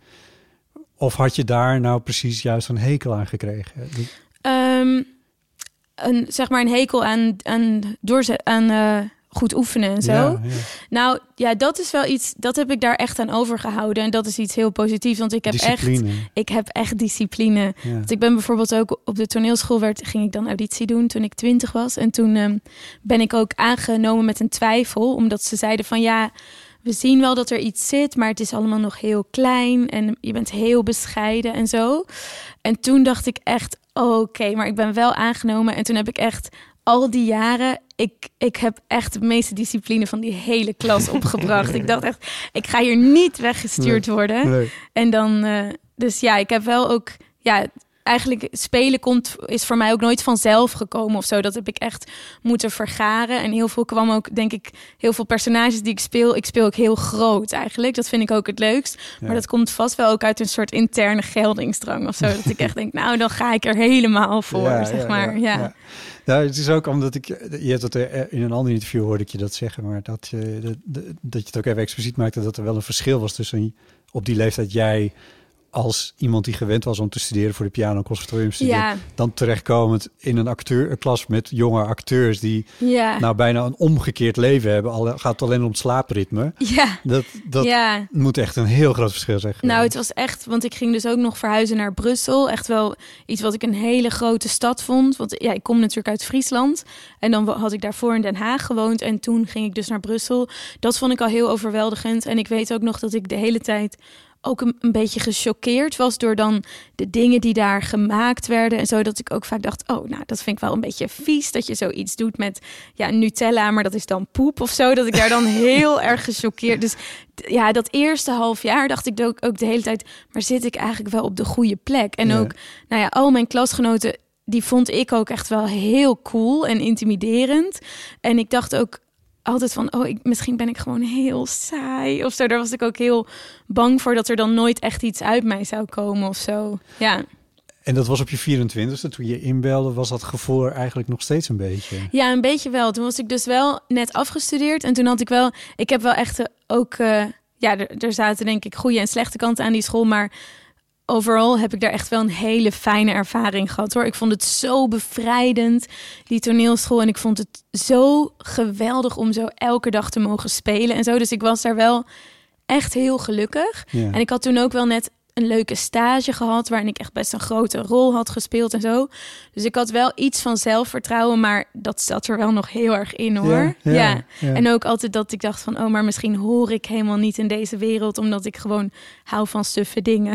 Speaker 3: of had je daar nou precies juist een hekel aan gekregen?
Speaker 4: Um, een, zeg maar een hekel aan, aan, doorzet, aan uh, goed oefenen en zo. Ja, ja. Nou, ja, dat is wel iets... Dat heb ik daar echt aan overgehouden. En dat is iets heel positiefs. Want ik heb
Speaker 3: discipline.
Speaker 4: echt... Ik heb echt discipline. Ja. Want ik ben bijvoorbeeld ook op de toneelschool... Werd, ging ik dan auditie doen toen ik twintig was. En toen um, ben ik ook aangenomen met een twijfel. Omdat ze zeiden van ja... We zien wel dat er iets zit, maar het is allemaal nog heel klein. En je bent heel bescheiden en zo. En toen dacht ik echt... Oh, oké, okay, maar ik ben wel aangenomen. En toen heb ik echt... Al die jaren, ik, ik heb echt de meeste discipline van die hele klas opgebracht. Ik dacht echt, ik ga hier niet weggestuurd nee, worden. Nee. En dan, uh, dus ja, ik heb wel ook, ja, eigenlijk spelen komt, is voor mij ook nooit vanzelf gekomen of zo. Dat heb ik echt moeten vergaren. En heel veel kwam ook, denk ik, heel veel personages die ik speel. Ik speel ook heel groot eigenlijk. Dat vind ik ook het leukst. Ja. Maar dat komt vast wel ook uit een soort interne geldingsdrang of zo. Dat ik echt denk, nou, dan ga ik er helemaal voor, ja, zeg ja, maar. Ja. ja. ja.
Speaker 3: Nou, het is ook omdat ik... Je hebt dat in een ander interview hoorde ik je dat zeggen... maar dat je, dat, dat je het ook even expliciet maakte... dat er wel een verschil was tussen op die leeftijd jij... als iemand die gewend was om te studeren voor de piano conservatorium studeren, ja. dan terechtkomend in een acteur, een klas met jonge acteurs die ja. nou bijna een omgekeerd leven hebben. Al gaat het alleen om het slaapritme.
Speaker 4: Ja.
Speaker 3: Dat, dat
Speaker 4: ja.
Speaker 3: moet echt een heel groot verschil zijn.
Speaker 4: Nou, het was echt, want ik ging dus ook nog verhuizen naar Brussel. Echt wel iets wat ik een hele grote stad vond. Want ja, ik kom natuurlijk uit Friesland en dan had ik daarvoor in Den Haag gewoond en toen ging ik dus naar Brussel. Dat vond ik al heel overweldigend en ik weet ook nog dat ik de hele tijd ook een, een beetje gechoqueerd was door dan de dingen die daar gemaakt werden en zo, dat ik ook vaak dacht, oh, nou, dat vind ik wel een beetje vies dat je zoiets doet met ja, Nutella, maar dat is dan poep of zo, dat ik daar dan heel erg gechoqueerd. Dus ja, dat eerste half jaar dacht ik ook, ook de hele tijd, maar zit ik eigenlijk wel op de goede plek? En ja. ook, nou ja, al mijn klasgenoten, die vond ik ook echt wel heel cool en intimiderend. En ik dacht ook altijd van, oh, ik, misschien ben ik gewoon heel saai of zo. Daar was ik ook heel bang voor dat er dan nooit echt iets uit mij zou komen of zo. Ja.
Speaker 3: En dat was op je vierentwintigste, toen je inbelde, was dat gevoel er eigenlijk nog steeds een beetje?
Speaker 4: Ja, een beetje wel. Toen was ik dus wel net afgestudeerd en toen had ik wel, ik heb wel echt ook, uh, ja, er, er zaten denk ik goede en slechte kanten aan die school, maar overal heb ik daar echt wel een hele fijne ervaring gehad, hoor. Ik vond het zo bevrijdend, die toneelschool. En ik vond het zo geweldig om zo elke dag te mogen spelen en zo. Dus ik was daar wel echt heel gelukkig. Ja. En ik had toen ook wel net een leuke stage gehad, waarin ik echt best een grote rol had gespeeld en zo. Dus ik had wel iets van zelfvertrouwen, maar dat zat er wel nog heel erg in, hoor. Ja, ja, ja. ja. En ook altijd dat ik dacht van, oh, maar misschien hoor ik helemaal niet in deze wereld, omdat ik gewoon hou van suffe dingen.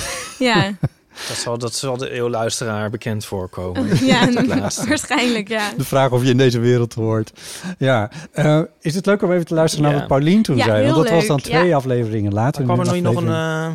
Speaker 4: ja.
Speaker 5: Dat zal, dat zal de eeuwluisteraar bekend voorkomen.
Speaker 4: Ja, waarschijnlijk, ja.
Speaker 3: De vraag of je in deze wereld hoort. Ja, uh, is het leuk om even te luisteren naar ja. wat Paulien toen
Speaker 4: ja,
Speaker 3: zei? Want dat
Speaker 4: leuk.
Speaker 3: was dan twee
Speaker 4: ja.
Speaker 3: afleveringen later.
Speaker 5: Maar kwam er nog een... Uh...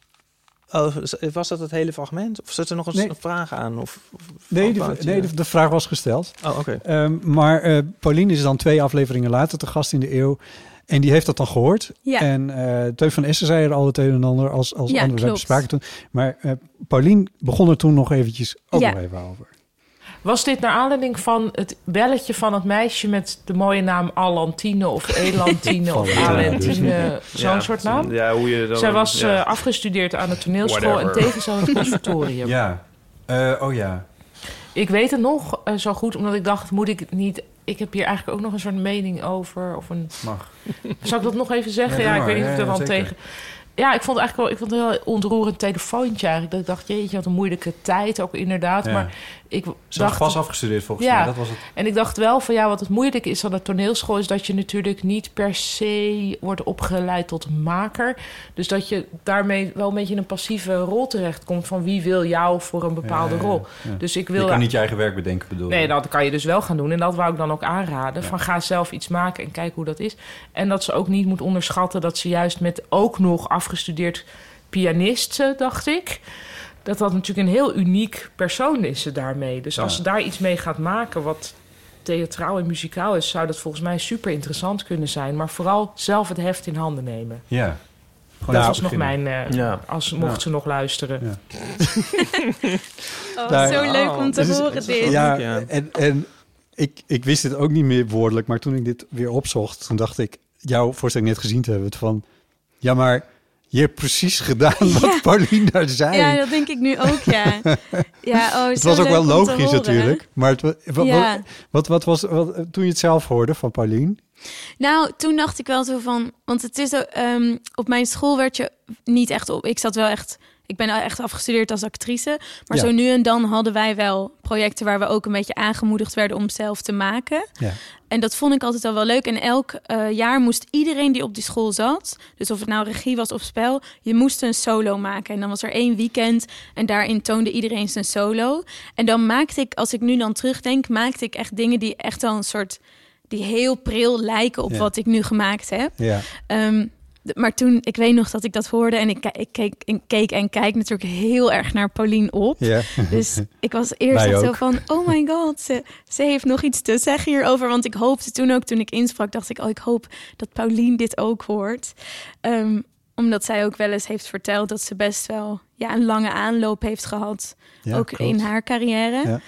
Speaker 5: Oh, was dat het hele fragment? Of zit er nog een nee. vraag aan? Of, of
Speaker 3: nee, de, nee de, de vraag was gesteld.
Speaker 5: Oh, oké. Okay.
Speaker 3: Um, maar uh, Paulien is dan twee afleveringen later te gast in de eeuw. En die heeft dat dan gehoord. Ja. En uh, Teun van Essen zei er al het een en ander als, als
Speaker 4: ja,
Speaker 3: anderen bespraken toen. Maar uh, Paulien begon er toen nog eventjes ook ja. nog even over.
Speaker 7: Was dit naar aanleiding van het belletje van het meisje met de mooie naam Alantine of Elantine of Alantine, zo'n ja, soort naam?
Speaker 5: Ja, hoe je dan,
Speaker 7: Zij was
Speaker 5: ja.
Speaker 7: uh, afgestudeerd aan de toneelschool Whatever. en tevens aan het conservatorium.
Speaker 3: Ja, uh, oh ja.
Speaker 7: Ik weet het nog uh, zo goed, omdat ik dacht, moet ik het niet... Ik heb hier eigenlijk ook nog een soort mening over. Of een...
Speaker 3: Mag.
Speaker 7: Zal ik dat nog even zeggen? Ja, ja ik weet niet of ik er dan tegen... Ja, ik vond het eigenlijk wel, ik vond het een heel ontroerend telefoontje eigenlijk. Dat ik dacht, jeetje, wat een moeilijke tijd ook inderdaad.
Speaker 3: Ja.
Speaker 7: Maar ik
Speaker 3: Ze
Speaker 7: dacht...
Speaker 3: was pas afgestudeerd volgens
Speaker 7: ja,
Speaker 3: mij. Dat was het.
Speaker 7: En ik dacht wel van ja, wat het moeilijk is aan de toneelschool... is dat je natuurlijk niet per se wordt opgeleid tot maker. Dus dat je daarmee wel een beetje in een passieve rol terechtkomt... van wie wil jou voor een bepaalde
Speaker 3: Ja, ja, ja.
Speaker 7: rol.
Speaker 3: Ja.
Speaker 7: Dus ik wil...
Speaker 3: Je kan niet je eigen werk bedenken, bedoel je?
Speaker 7: Nee, dat kan je dus wel gaan doen. En dat wou ik dan ook aanraden.
Speaker 3: Ja.
Speaker 7: Van ga zelf iets maken en kijk hoe dat is. En dat ze ook niet moet onderschatten... dat ze juist met ook nog afgestudeerd pianisten, dacht ik... dat dat natuurlijk een heel uniek persoon is ze daarmee. Dus als
Speaker 3: Ja.
Speaker 7: ze daar iets mee gaat maken... wat theatraal en muzikaal is... zou dat volgens mij super interessant kunnen zijn. Maar vooral zelf het heft in handen nemen.
Speaker 3: Ja. Gewoon
Speaker 7: Dat
Speaker 3: ja,
Speaker 7: was nog
Speaker 3: beginnen.
Speaker 7: mijn... Uh,
Speaker 5: Ja.
Speaker 7: als mocht
Speaker 3: Ja.
Speaker 7: ze nog luisteren.
Speaker 3: Ja.
Speaker 4: Oh,
Speaker 3: Nou,
Speaker 4: zo leuk om te
Speaker 3: dus-
Speaker 4: horen dit.
Speaker 3: Ja,
Speaker 5: Ja.
Speaker 3: en, en ik, ik wist het ook niet meer woordelijk, maar toen ik dit weer opzocht, toen dacht ik, jouw voorstelling net gezien te hebben, van, ja, maar je hebt precies gedaan wat
Speaker 4: Ja.
Speaker 3: Paulien daar zei.
Speaker 4: Ja, dat denk ik nu ook, ja. ja oh,
Speaker 3: het
Speaker 4: zo
Speaker 3: was ook
Speaker 4: leuk
Speaker 3: wel
Speaker 4: om te
Speaker 3: logisch
Speaker 4: horen.
Speaker 3: natuurlijk, maar het, wa- wa-
Speaker 4: Ja.
Speaker 3: wat, wat was wat, toen je het zelf hoorde van Paulien?
Speaker 4: Nou, toen dacht ik wel zo van... Want het is zo, ehm, op mijn school werd je niet echt op... Ik zat wel echt... Ik ben echt afgestudeerd als actrice. Maar
Speaker 3: Ja.
Speaker 4: zo nu en dan hadden wij wel projecten... waar we ook een beetje aangemoedigd werden om zelf te maken.
Speaker 3: Ja.
Speaker 4: En dat vond ik altijd al wel leuk. En elk uh, jaar moest iedereen die op die school zat... dus of het nou regie was of spel... je moest een solo maken. En dan was er één weekend... en daarin toonde iedereen zijn solo. En dan maakte ik, als ik nu dan terugdenk... maakte ik echt dingen die echt al een soort... die heel pril lijken op
Speaker 3: Ja.
Speaker 4: wat ik nu gemaakt heb.
Speaker 3: Ja.
Speaker 4: Um, d- maar toen, ik weet nog dat ik dat hoorde... en ik, ki- ik, keek, ik keek en kijk natuurlijk heel erg naar Paulien op.
Speaker 3: Ja.
Speaker 4: Dus ik was eerst
Speaker 3: Wij
Speaker 4: echt zo
Speaker 3: ook.
Speaker 4: van... oh my god, ze, ze heeft nog iets te zeggen hierover. Want ik hoopte toen ook, toen ik insprak... dacht ik, oh, ik hoop dat Paulien dit ook hoort. Um, omdat zij ook wel eens heeft verteld... dat ze best wel ja, een lange aanloop heeft gehad.
Speaker 3: Ja,
Speaker 4: ook
Speaker 3: klopt.
Speaker 4: in haar carrière.
Speaker 3: Ja.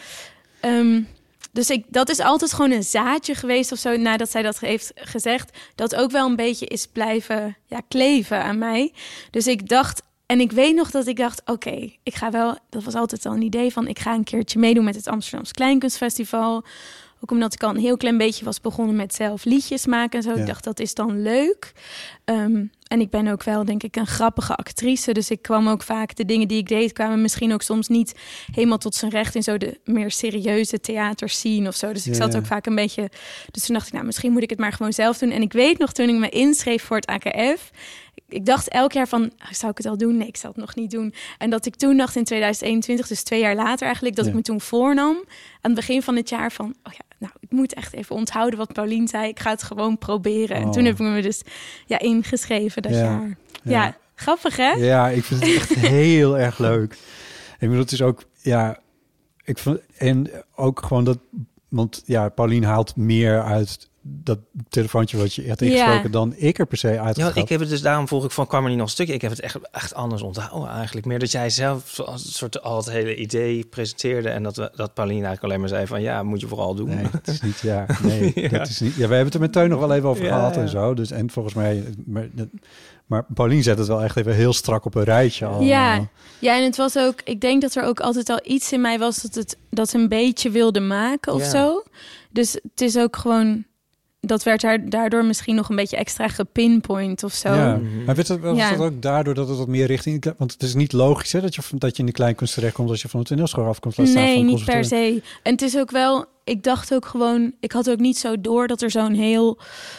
Speaker 4: Um, dus ik, dat is altijd gewoon een zaadje geweest of zo... nadat zij dat heeft gezegd... dat ook wel een beetje is blijven ja, kleven aan mij. Dus ik dacht... En ik weet nog dat ik dacht, oké, okay, ik ga wel... Dat was altijd al een idee van... ik ga een keertje meedoen met het Amsterdamse Kleinkunstfestival. Ook omdat ik al een heel klein beetje was begonnen met zelf liedjes maken en zo.
Speaker 3: Ja.
Speaker 4: Ik dacht, dat is dan leuk. Um, en ik ben ook wel, denk ik, een grappige actrice. Dus ik kwam ook vaak... De dingen die ik deed kwamen misschien ook soms niet... helemaal tot zijn recht in zo de meer serieuze theaterscene of zo. Dus ik
Speaker 3: Ja,
Speaker 4: zat
Speaker 3: ja.
Speaker 4: ook vaak een beetje... Dus toen dacht ik, nou, misschien moet ik het maar gewoon zelf doen. En ik weet nog, toen ik me inschreef voor het A K F... Ik dacht elk jaar van, zou ik het al doen? Nee, ik zal het nog niet doen. En dat ik toen dacht in tweeduizend eenentwintig, dus twee jaar later eigenlijk... dat
Speaker 3: Ja.
Speaker 4: ik me toen voornam aan het begin van het jaar van... oh ja, nou, ik moet echt even onthouden wat Paulien zei. Ik ga het gewoon proberen. En
Speaker 3: Oh.
Speaker 4: toen heb ik me dus ja, ingeschreven dat
Speaker 3: Ja.
Speaker 4: jaar. Ja.
Speaker 3: Ja.
Speaker 4: grappig hè?
Speaker 3: Ja, ik vind het echt heel erg leuk. Ik bedoel, het is ook, ja, ik vond, en ook gewoon dat, want ja, Paulien haalt meer uit dat telefoontje wat je had ingesproken
Speaker 4: Ja.
Speaker 3: dan ik er per se uit
Speaker 5: Ja,
Speaker 3: had.
Speaker 5: ik heb het dus, daarom vroeg ik van, kwam er niet nog een stukje? Ik heb het echt, echt anders onthouden eigenlijk. Meer dat jij zelf als een soort al het hele idee presenteerde... en dat, we, dat Paulien eigenlijk alleen maar zei van, ja, moet je vooral doen.
Speaker 3: Nee, het is niet, ja, nee,
Speaker 5: Ja.
Speaker 3: dat is niet. Ja, we hebben het er met Teun nog wel even over
Speaker 5: Ja,
Speaker 3: gehad
Speaker 5: ja.
Speaker 3: en zo. Dus en volgens mij, maar, maar Paulien zet het wel echt even heel strak op een rijtje al.
Speaker 4: Ja. ja, en het was ook... Ik denk dat er ook altijd al iets in mij was... dat het dat een beetje wilde maken of
Speaker 5: Ja.
Speaker 4: zo. Dus het is ook gewoon... Dat werd daar, daardoor misschien nog een beetje extra gepinpoint of zo.
Speaker 3: Ja.
Speaker 5: Mhm.
Speaker 3: Maar werd het, was
Speaker 4: Ja.
Speaker 3: dat ook daardoor dat het wat meer richting... Want het is niet logisch hè, dat, je, dat je in de kleinkunst terechtkomt... als je van het toneelschool afkomt. laat staan
Speaker 4: Nee,
Speaker 3: van
Speaker 4: niet per
Speaker 3: conservatorium.
Speaker 4: se. En het is ook wel... Ik dacht ook gewoon... Ik had ook niet zo door dat er zo'n heel...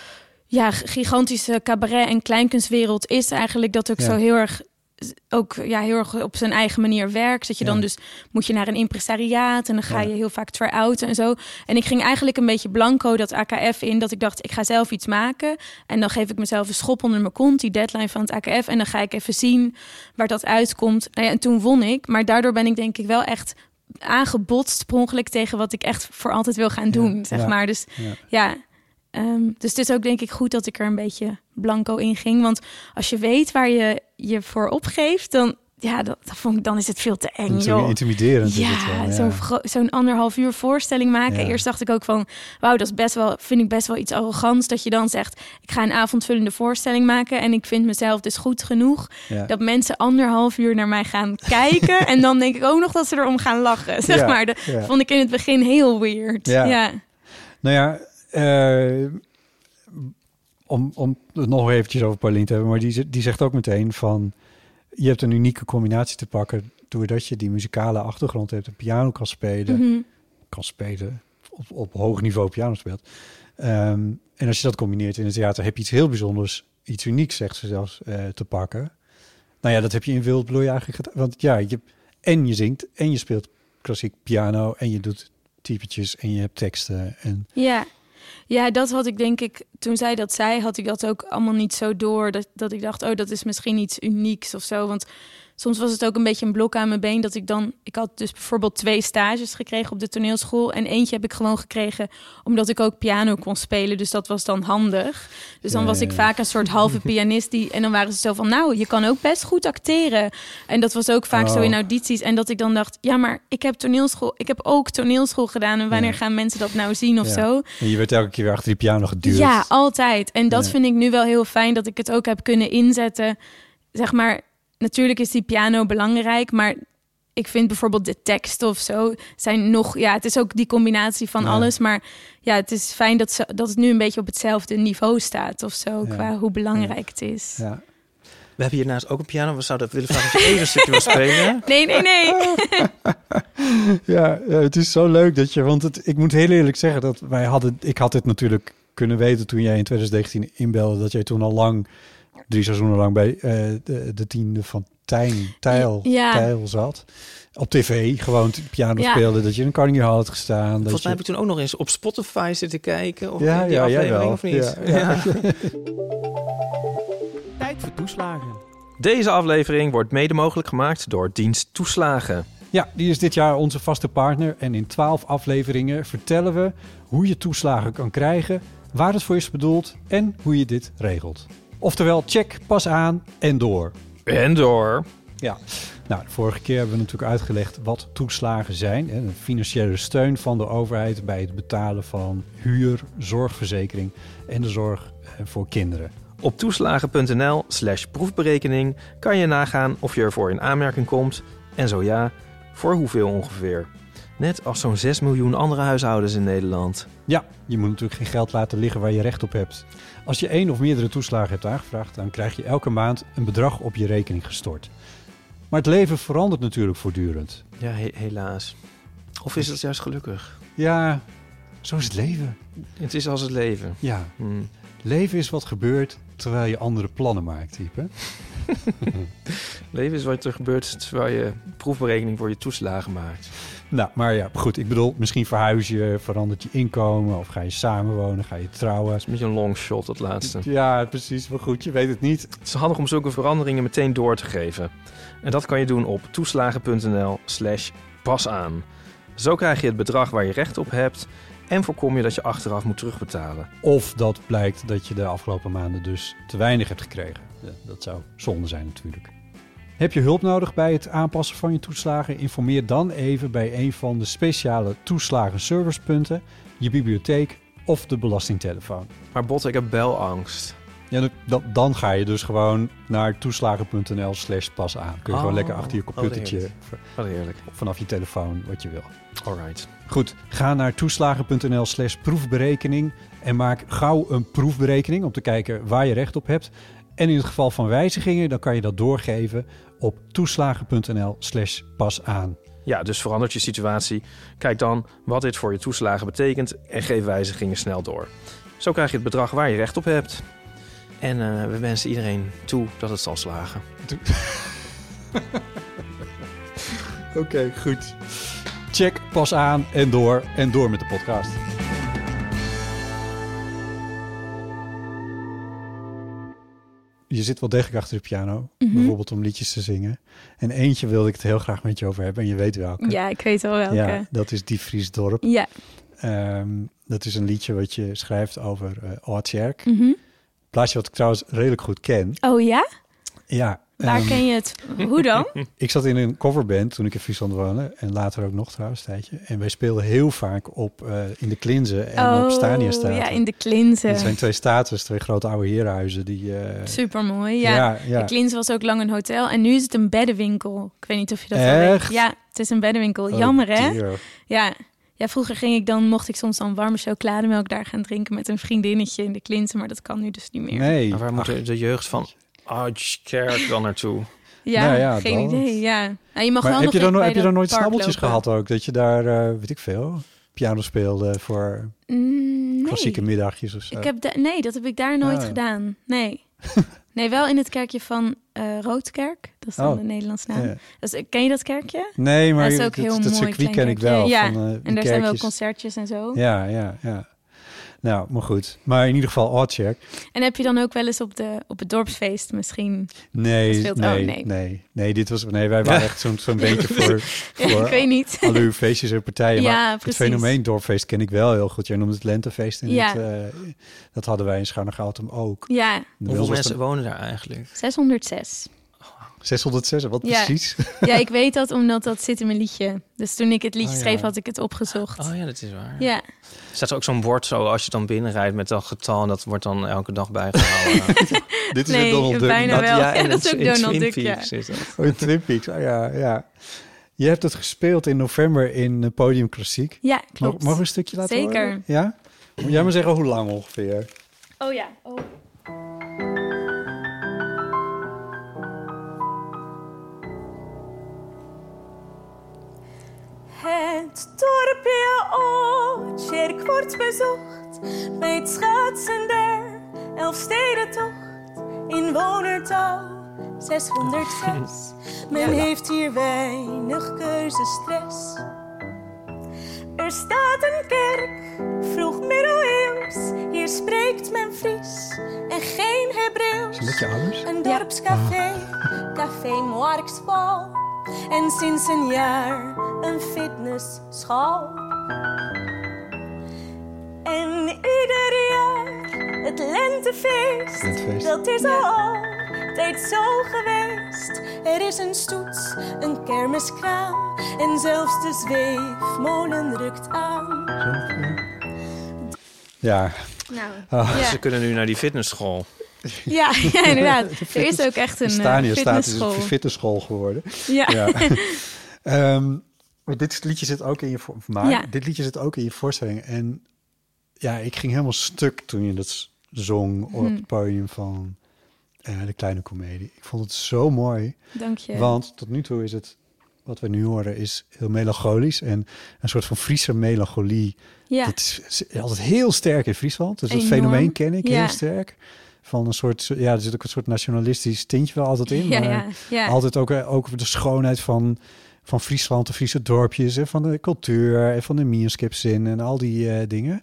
Speaker 4: Ja, gigantische cabaret- en kleinkunstwereld is eigenlijk. Dat ook
Speaker 3: Ja.
Speaker 4: zo heel erg... ook ja, heel erg op zijn eigen manier werkt. Dat je
Speaker 3: Ja.
Speaker 4: dan dus moet je naar een impresariaat... en dan ga
Speaker 3: Ja.
Speaker 4: je heel vaak try-outen en zo. En ik ging eigenlijk een beetje blanco dat A K F in... dat ik dacht, ik ga zelf iets maken... en dan geef ik mezelf een schop onder mijn kont... die deadline van het A K F... en dan ga ik even zien waar dat uitkomt. Nou ja, en toen won ik. Maar daardoor ben ik denk ik wel echt aangebotst... per ongeluk tegen wat ik echt voor altijd wil gaan doen, zeg
Speaker 3: ja.
Speaker 4: maar. Dus
Speaker 3: Ja.
Speaker 4: ja... Um, dus het is ook denk ik goed dat ik er een beetje blanco in ging. Want als je weet waar je je voor opgeeft, dan, ja, dat, dat vond ik, dan is het veel te eng,
Speaker 3: Dat is ook
Speaker 4: joh.
Speaker 3: intimiderend. is
Speaker 4: Ja,
Speaker 3: het wel, ja.
Speaker 4: zo'n gro- zo'n anderhalf uur voorstelling maken.
Speaker 3: Ja.
Speaker 4: Eerst dacht ik ook van, wauw, dat is best wel, vind ik best wel iets arrogants. Dat je dan zegt, ik ga een avondvullende voorstelling maken. En ik vind mezelf dus goed genoeg.
Speaker 3: Ja.
Speaker 4: Dat mensen anderhalf uur naar mij gaan kijken. En dan denk ik ook nog dat ze erom gaan lachen. Zeg
Speaker 3: Ja,
Speaker 4: maar, dat
Speaker 3: ja.
Speaker 4: vond ik in het begin heel weird.
Speaker 3: Ja.
Speaker 4: Ja.
Speaker 3: Nou ja, eh, om, om het nog eventjes over Paulien te hebben, maar die, die zegt ook meteen van, je hebt een unieke combinatie te pakken doordat je die muzikale achtergrond hebt, een piano kan spelen,
Speaker 4: Mhm.
Speaker 3: kan spelen, op, op hoog niveau piano speelt. Um, en als je dat combineert in het theater, heb je iets heel bijzonders, iets unieks, zegt ze zelfs, uh, te pakken. Nou ja, dat heb je in Wildbloei eigenlijk gedaan. Want ja, je, en je zingt en je speelt klassiek piano en je doet typetjes en je hebt teksten. En
Speaker 4: Ja. Ja, dat had ik denk ik, toen zij dat zei, had ik dat ook allemaal niet zo door. Dat, dat ik dacht, oh, dat is misschien iets unieks of zo. Want soms was het ook een beetje een blok aan mijn been dat ik dan... Ik had dus bijvoorbeeld twee stages gekregen op de toneelschool. En eentje heb ik gewoon gekregen omdat ik ook piano kon spelen. Dus dat was dan handig. Dus dan
Speaker 3: Ja,
Speaker 4: was ik
Speaker 3: ja.
Speaker 4: vaak een soort halve pianist. Die, en dan waren ze zo van, nou, je kan ook best goed acteren. En dat was ook vaak
Speaker 3: Oh.
Speaker 4: zo in audities. En dat ik dan dacht, ja, maar ik heb toneelschool... Ik heb ook toneelschool gedaan. En wanneer
Speaker 3: Ja.
Speaker 4: gaan mensen dat nou zien of
Speaker 3: Ja.
Speaker 4: zo?
Speaker 3: En je werd elke keer weer achter die piano geduwd.
Speaker 4: Ja, altijd. En dat
Speaker 3: Ja.
Speaker 4: vind ik nu wel heel fijn dat ik het ook heb kunnen inzetten. Zeg maar, natuurlijk is die piano belangrijk, maar ik vind bijvoorbeeld de teksten of zo zijn nog... Ja, het is ook die combinatie van
Speaker 3: Ja.
Speaker 4: alles, maar ja, het is fijn dat, ze, dat het nu een beetje op hetzelfde niveau staat of zo,
Speaker 3: Ja.
Speaker 4: qua hoe belangrijk het is.
Speaker 3: Ja.
Speaker 5: We hebben hiernaast ook een piano. We zouden willen vragen of je even een stukje wil spelen.
Speaker 4: Nee, nee, nee.
Speaker 3: Ja, ja, het is zo leuk dat je... Want het, ik moet heel eerlijk zeggen dat wij hadden... Ik had dit natuurlijk kunnen weten toen jij in twintig negentien inbelde... dat jij toen al lang, drie seizoenen lang... bij uh, de, de tiende van Tijn, Tijl,
Speaker 4: Ja.
Speaker 3: Tijl zat. Op tv gewoon piano
Speaker 4: Ja.
Speaker 3: speelde. Dat je in een Carnegie had gestaan. Dat
Speaker 5: Volgens mij
Speaker 3: je...
Speaker 5: heb ik toen ook nog eens op Spotify zitten kijken. Of
Speaker 3: Ja,
Speaker 5: die
Speaker 3: ja, jij
Speaker 5: aflevering
Speaker 3: wel.
Speaker 5: of niet.
Speaker 3: Ja, ja.
Speaker 1: Tijd voor toeslagen.
Speaker 5: Deze aflevering wordt mede mogelijk gemaakt door Dienst Toeslagen.
Speaker 3: Ja, die is dit jaar onze vaste partner. En in twaalf afleveringen vertellen we hoe je toeslagen kan krijgen, waar het voor is bedoeld en hoe je dit regelt. Oftewel, check, pas aan en door.
Speaker 5: En door.
Speaker 3: Ja, nou, de vorige keer hebben we natuurlijk uitgelegd wat toeslagen zijn. Hè, een financiële steun van de overheid bij het betalen van huur, zorgverzekering en de zorg eh, voor kinderen.
Speaker 5: Op toeslagen.nl slash proefberekening kan je nagaan of je ervoor in aanmerking komt. En zo ja, voor hoeveel ongeveer. Net als zo'n zes miljoen andere huishoudens in Nederland.
Speaker 3: Ja, je moet natuurlijk geen geld laten liggen waar je recht op hebt. Als je één of meerdere toeslagen hebt aangevraagd, dan krijg je elke maand een bedrag op je rekening gestort. Maar het leven verandert natuurlijk voortdurend.
Speaker 5: Ja, he- helaas. Of is het juist gelukkig?
Speaker 3: Ja, zo is het leven.
Speaker 5: Het is als het leven.
Speaker 3: Ja,
Speaker 5: Hmm.
Speaker 3: leven is wat gebeurt terwijl je andere plannen maakt, type.
Speaker 5: Leven is wat er gebeurt terwijl je proefberekening voor je toeslagen maakt.
Speaker 3: Nou, maar ja, goed. Ik bedoel, misschien verhuis je, verandert je inkomen of ga je samenwonen, ga je trouwen.
Speaker 5: Dat is een beetje een long shot, dat laatste.
Speaker 3: Ja, precies. Maar goed, je weet het niet.
Speaker 5: Het is handig om zulke veranderingen meteen door te geven. En dat kan je doen op toeslagen.nl slash pas aan. Zo krijg je het bedrag waar je recht op hebt en voorkom je dat je achteraf moet terugbetalen.
Speaker 3: Of dat blijkt dat je de afgelopen maanden dus te weinig hebt gekregen. Ja, dat zou zonde zijn natuurlijk. Heb je hulp nodig bij het aanpassen van je toeslagen? Informeer dan even bij een van de speciale toeslagenservicepunten, je bibliotheek of de belastingtelefoon.
Speaker 5: Maar Botte, ik heb belangst.
Speaker 3: Ja, dan, dan ga je dus gewoon naar toeslagen.nl slash pas aan. Kun je
Speaker 5: Oh,
Speaker 3: gewoon lekker achter je
Speaker 5: oh,
Speaker 3: computertje
Speaker 5: heerlijk. Wat heerlijk.
Speaker 3: vanaf je telefoon wat je wil.
Speaker 5: Alright.
Speaker 3: Goed, ga naar toeslagen.nl slash proefberekening en maak gauw een proefberekening om te kijken waar je recht op hebt. En in het geval van wijzigingen, dan kan je dat doorgeven op toeslagen.nl slash pas aan.
Speaker 5: Ja, dus verandert je situatie. Kijk dan wat dit voor je toeslagen betekent en geef wijzigingen snel door. Zo krijg je het bedrag waar je recht op hebt. En uh, we wensen iedereen toe dat het zal slagen.
Speaker 3: Oké, okay, goed. Check, pas aan en door en door met de podcast. Je zit wel degelijk achter de piano,
Speaker 4: Mm-hmm.
Speaker 3: bijvoorbeeld om liedjes te zingen. En eentje wilde ik het heel graag met je over hebben en je weet welke.
Speaker 4: Ja, ik weet wel welke.
Speaker 3: Ja, dat is Die Vriesdorp.
Speaker 4: Ja.
Speaker 3: Um, dat is een liedje wat je schrijft over uh, Oudtjerk.
Speaker 4: Mm-hmm.
Speaker 3: Plaatje wat ik trouwens redelijk goed ken.
Speaker 4: Oh ja?
Speaker 3: Ja.
Speaker 4: Waar
Speaker 3: um,
Speaker 4: ken je het? Hoe dan?
Speaker 3: Ik zat in een coverband toen ik in Friesland woonde. En later ook nog trouwens een tijdje. En wij speelden heel vaak op uh, in de Klinzen en
Speaker 4: oh,
Speaker 3: op Stania-staten.
Speaker 4: Ja, in de Klinzen.
Speaker 3: Dat zijn twee status, twee grote oude herenhuizen. Die, uh,
Speaker 4: Supermooi, ja.
Speaker 3: ja, ja.
Speaker 4: De Klinzen was ook lang een hotel. En nu is het een beddenwinkel. Ik weet niet of je dat
Speaker 3: Echt?
Speaker 4: al weet. Ja, het is een beddenwinkel.
Speaker 3: Oh,
Speaker 4: Jammer, hè?
Speaker 3: dear.
Speaker 4: Ja. Ja, vroeger ging ik dan, mocht ik soms dan warme chocolademelk daar gaan drinken met een vriendinnetje in de Klinten, maar dat kan nu dus niet meer.
Speaker 3: Nee.
Speaker 5: Maar waar moet de, de jeugd van Oudskerk dan naartoe?
Speaker 4: Ja,
Speaker 3: Nou ja,
Speaker 4: geen
Speaker 3: dat.
Speaker 4: idee. Ja. Nou, je mag
Speaker 3: Maar
Speaker 4: wel
Speaker 3: heb je,
Speaker 4: nog
Speaker 3: dan,
Speaker 4: bij
Speaker 3: heb je
Speaker 4: dat
Speaker 3: dan nooit
Speaker 4: park
Speaker 3: snabbeltjes
Speaker 4: lopen.
Speaker 3: gehad ook? Dat je daar, uh, weet ik veel, piano speelde voor
Speaker 4: Mm, nee.
Speaker 3: klassieke middagjes of zo?
Speaker 4: Ik heb da- nee, dat heb ik daar nooit
Speaker 3: Ah.
Speaker 4: gedaan. Nee. Nee, wel in het kerkje van uh, Roodkerk. Dat is dan
Speaker 3: Oh.
Speaker 4: de Nederlandse naam.
Speaker 3: Ja.
Speaker 4: Dus, ken je dat kerkje?
Speaker 3: Nee, maar
Speaker 4: dat is
Speaker 3: dat,
Speaker 4: ook heel
Speaker 3: dat
Speaker 4: mooi.
Speaker 3: circuit
Speaker 4: klein
Speaker 3: ken ik
Speaker 4: kerkje.
Speaker 3: wel.
Speaker 4: Ja,
Speaker 3: van, uh, die
Speaker 4: en daar zijn wel
Speaker 3: kerkjes.
Speaker 4: concertjes en zo.
Speaker 3: Ja, ja, ja. Nou, maar goed. Maar in ieder geval Oudskerk.
Speaker 4: En heb je dan ook wel eens op, de, op het dorpsfeest misschien...
Speaker 3: Nee,
Speaker 4: gespeeld?
Speaker 3: nee,
Speaker 4: Oh,
Speaker 3: nee,
Speaker 4: nee.
Speaker 3: nee. dit was, nee, wij waren echt zo'n zo'n beetje voor,
Speaker 4: Ja,
Speaker 3: voor
Speaker 4: ik weet niet.
Speaker 3: al uw feestjes en partijen.
Speaker 4: Ja,
Speaker 3: maar het
Speaker 4: precies.
Speaker 3: fenomeen dorpfeest ken ik wel heel goed. Jij noemde het lentefeest. En
Speaker 4: Ja.
Speaker 3: het, uh, dat hadden wij in Scharnegoud ook.
Speaker 4: Ja,
Speaker 3: Bij ons
Speaker 5: Hoeveel
Speaker 3: was
Speaker 5: mensen
Speaker 3: het
Speaker 5: wonen daar eigenlijk?
Speaker 4: zeshonderdzes.
Speaker 3: zeshonderdzes, wat
Speaker 4: Ja.
Speaker 3: precies?
Speaker 4: Ja, ik weet dat omdat dat zit in mijn liedje. Dus toen ik het liedje
Speaker 3: Oh, ja.
Speaker 4: schreef, had ik het opgezocht.
Speaker 5: Oh ja, dat is waar.
Speaker 4: Ja,
Speaker 5: Staat er ook zo'n bord zo als je dan binnenrijdt met dat getal en dat wordt dan elke dag bijgehouden.
Speaker 3: Dit is
Speaker 4: nee,
Speaker 3: het Donald Duck.
Speaker 4: bijna
Speaker 3: Dat-
Speaker 4: wel. Ja,
Speaker 5: en
Speaker 4: dat is
Speaker 5: het-
Speaker 4: ook
Speaker 5: in
Speaker 4: Donald
Speaker 5: Twin
Speaker 4: Duck, ja.
Speaker 5: Peaks is dat.
Speaker 3: Oh, in Twin Peaks. Oh, ja, ja. Je hebt het gespeeld in november in uh, Podium Klassiek.
Speaker 4: Ja,
Speaker 3: Mag,
Speaker 4: klopt.
Speaker 3: mag ik een stukje laten
Speaker 4: Zeker.
Speaker 3: horen? Ja? Moet jij maar zeggen hoe lang ongeveer?
Speaker 4: Oh ja. Oh.
Speaker 8: Het dorpje Oudskerk wordt bezocht bij het schaatsen der Elfstedentocht. Inwonertal zeshonderdzes. Men heeft hier weinig keuzestress. Er staat een kerk, vroeg middeleeuws. Hier spreekt men Fries en geen Hebreeuws.
Speaker 3: Is het met je ouders?
Speaker 8: Een dorpscafé, Café Marksval. En sinds een jaar een fitnessschool. En ieder jaar het lentefeest.
Speaker 3: Lentefeest.
Speaker 8: Dat is al altijd zo geweest. Er is een stoet, een kermiskraam. En zelfs de zweefmolen rukt aan.
Speaker 3: Ja.
Speaker 4: Nou,
Speaker 3: Oh.
Speaker 4: ja.
Speaker 5: Ze kunnen nu naar die fitnessschool.
Speaker 4: Ja, ja, inderdaad. Er is ook echt een uh,
Speaker 3: Stania staat is
Speaker 4: fitnessschool.
Speaker 3: een fitnessschool geworden.
Speaker 4: Ja.
Speaker 3: Ja. um, maar dit liedje zit ook in je voor, maar
Speaker 4: Ja.
Speaker 3: dit liedje zit ook in je voorstelling. En ja, ik ging helemaal stuk toen je dat zong op
Speaker 4: Hmm.
Speaker 3: het podium van uh, de Kleine Comedie. Ik vond het zo mooi.
Speaker 4: Dank je.
Speaker 3: Want tot nu toe is het, wat we nu horen, is heel melancholisch. En een soort van Friese melancholie.
Speaker 4: Ja.
Speaker 3: Dat is altijd heel sterk in Friesland. Dus dat
Speaker 4: Enorm.
Speaker 3: fenomeen ken ik
Speaker 4: Ja.
Speaker 3: heel sterk. Van een soort, ja, er zit ook een soort nationalistisch tintje wel altijd in.
Speaker 4: Ja,
Speaker 3: maar
Speaker 4: ja, ja.
Speaker 3: altijd ook, ook over de schoonheid van, van Friesland, de Friese dorpjes, en van de cultuur en van de meerskipzin en al die uh, dingen.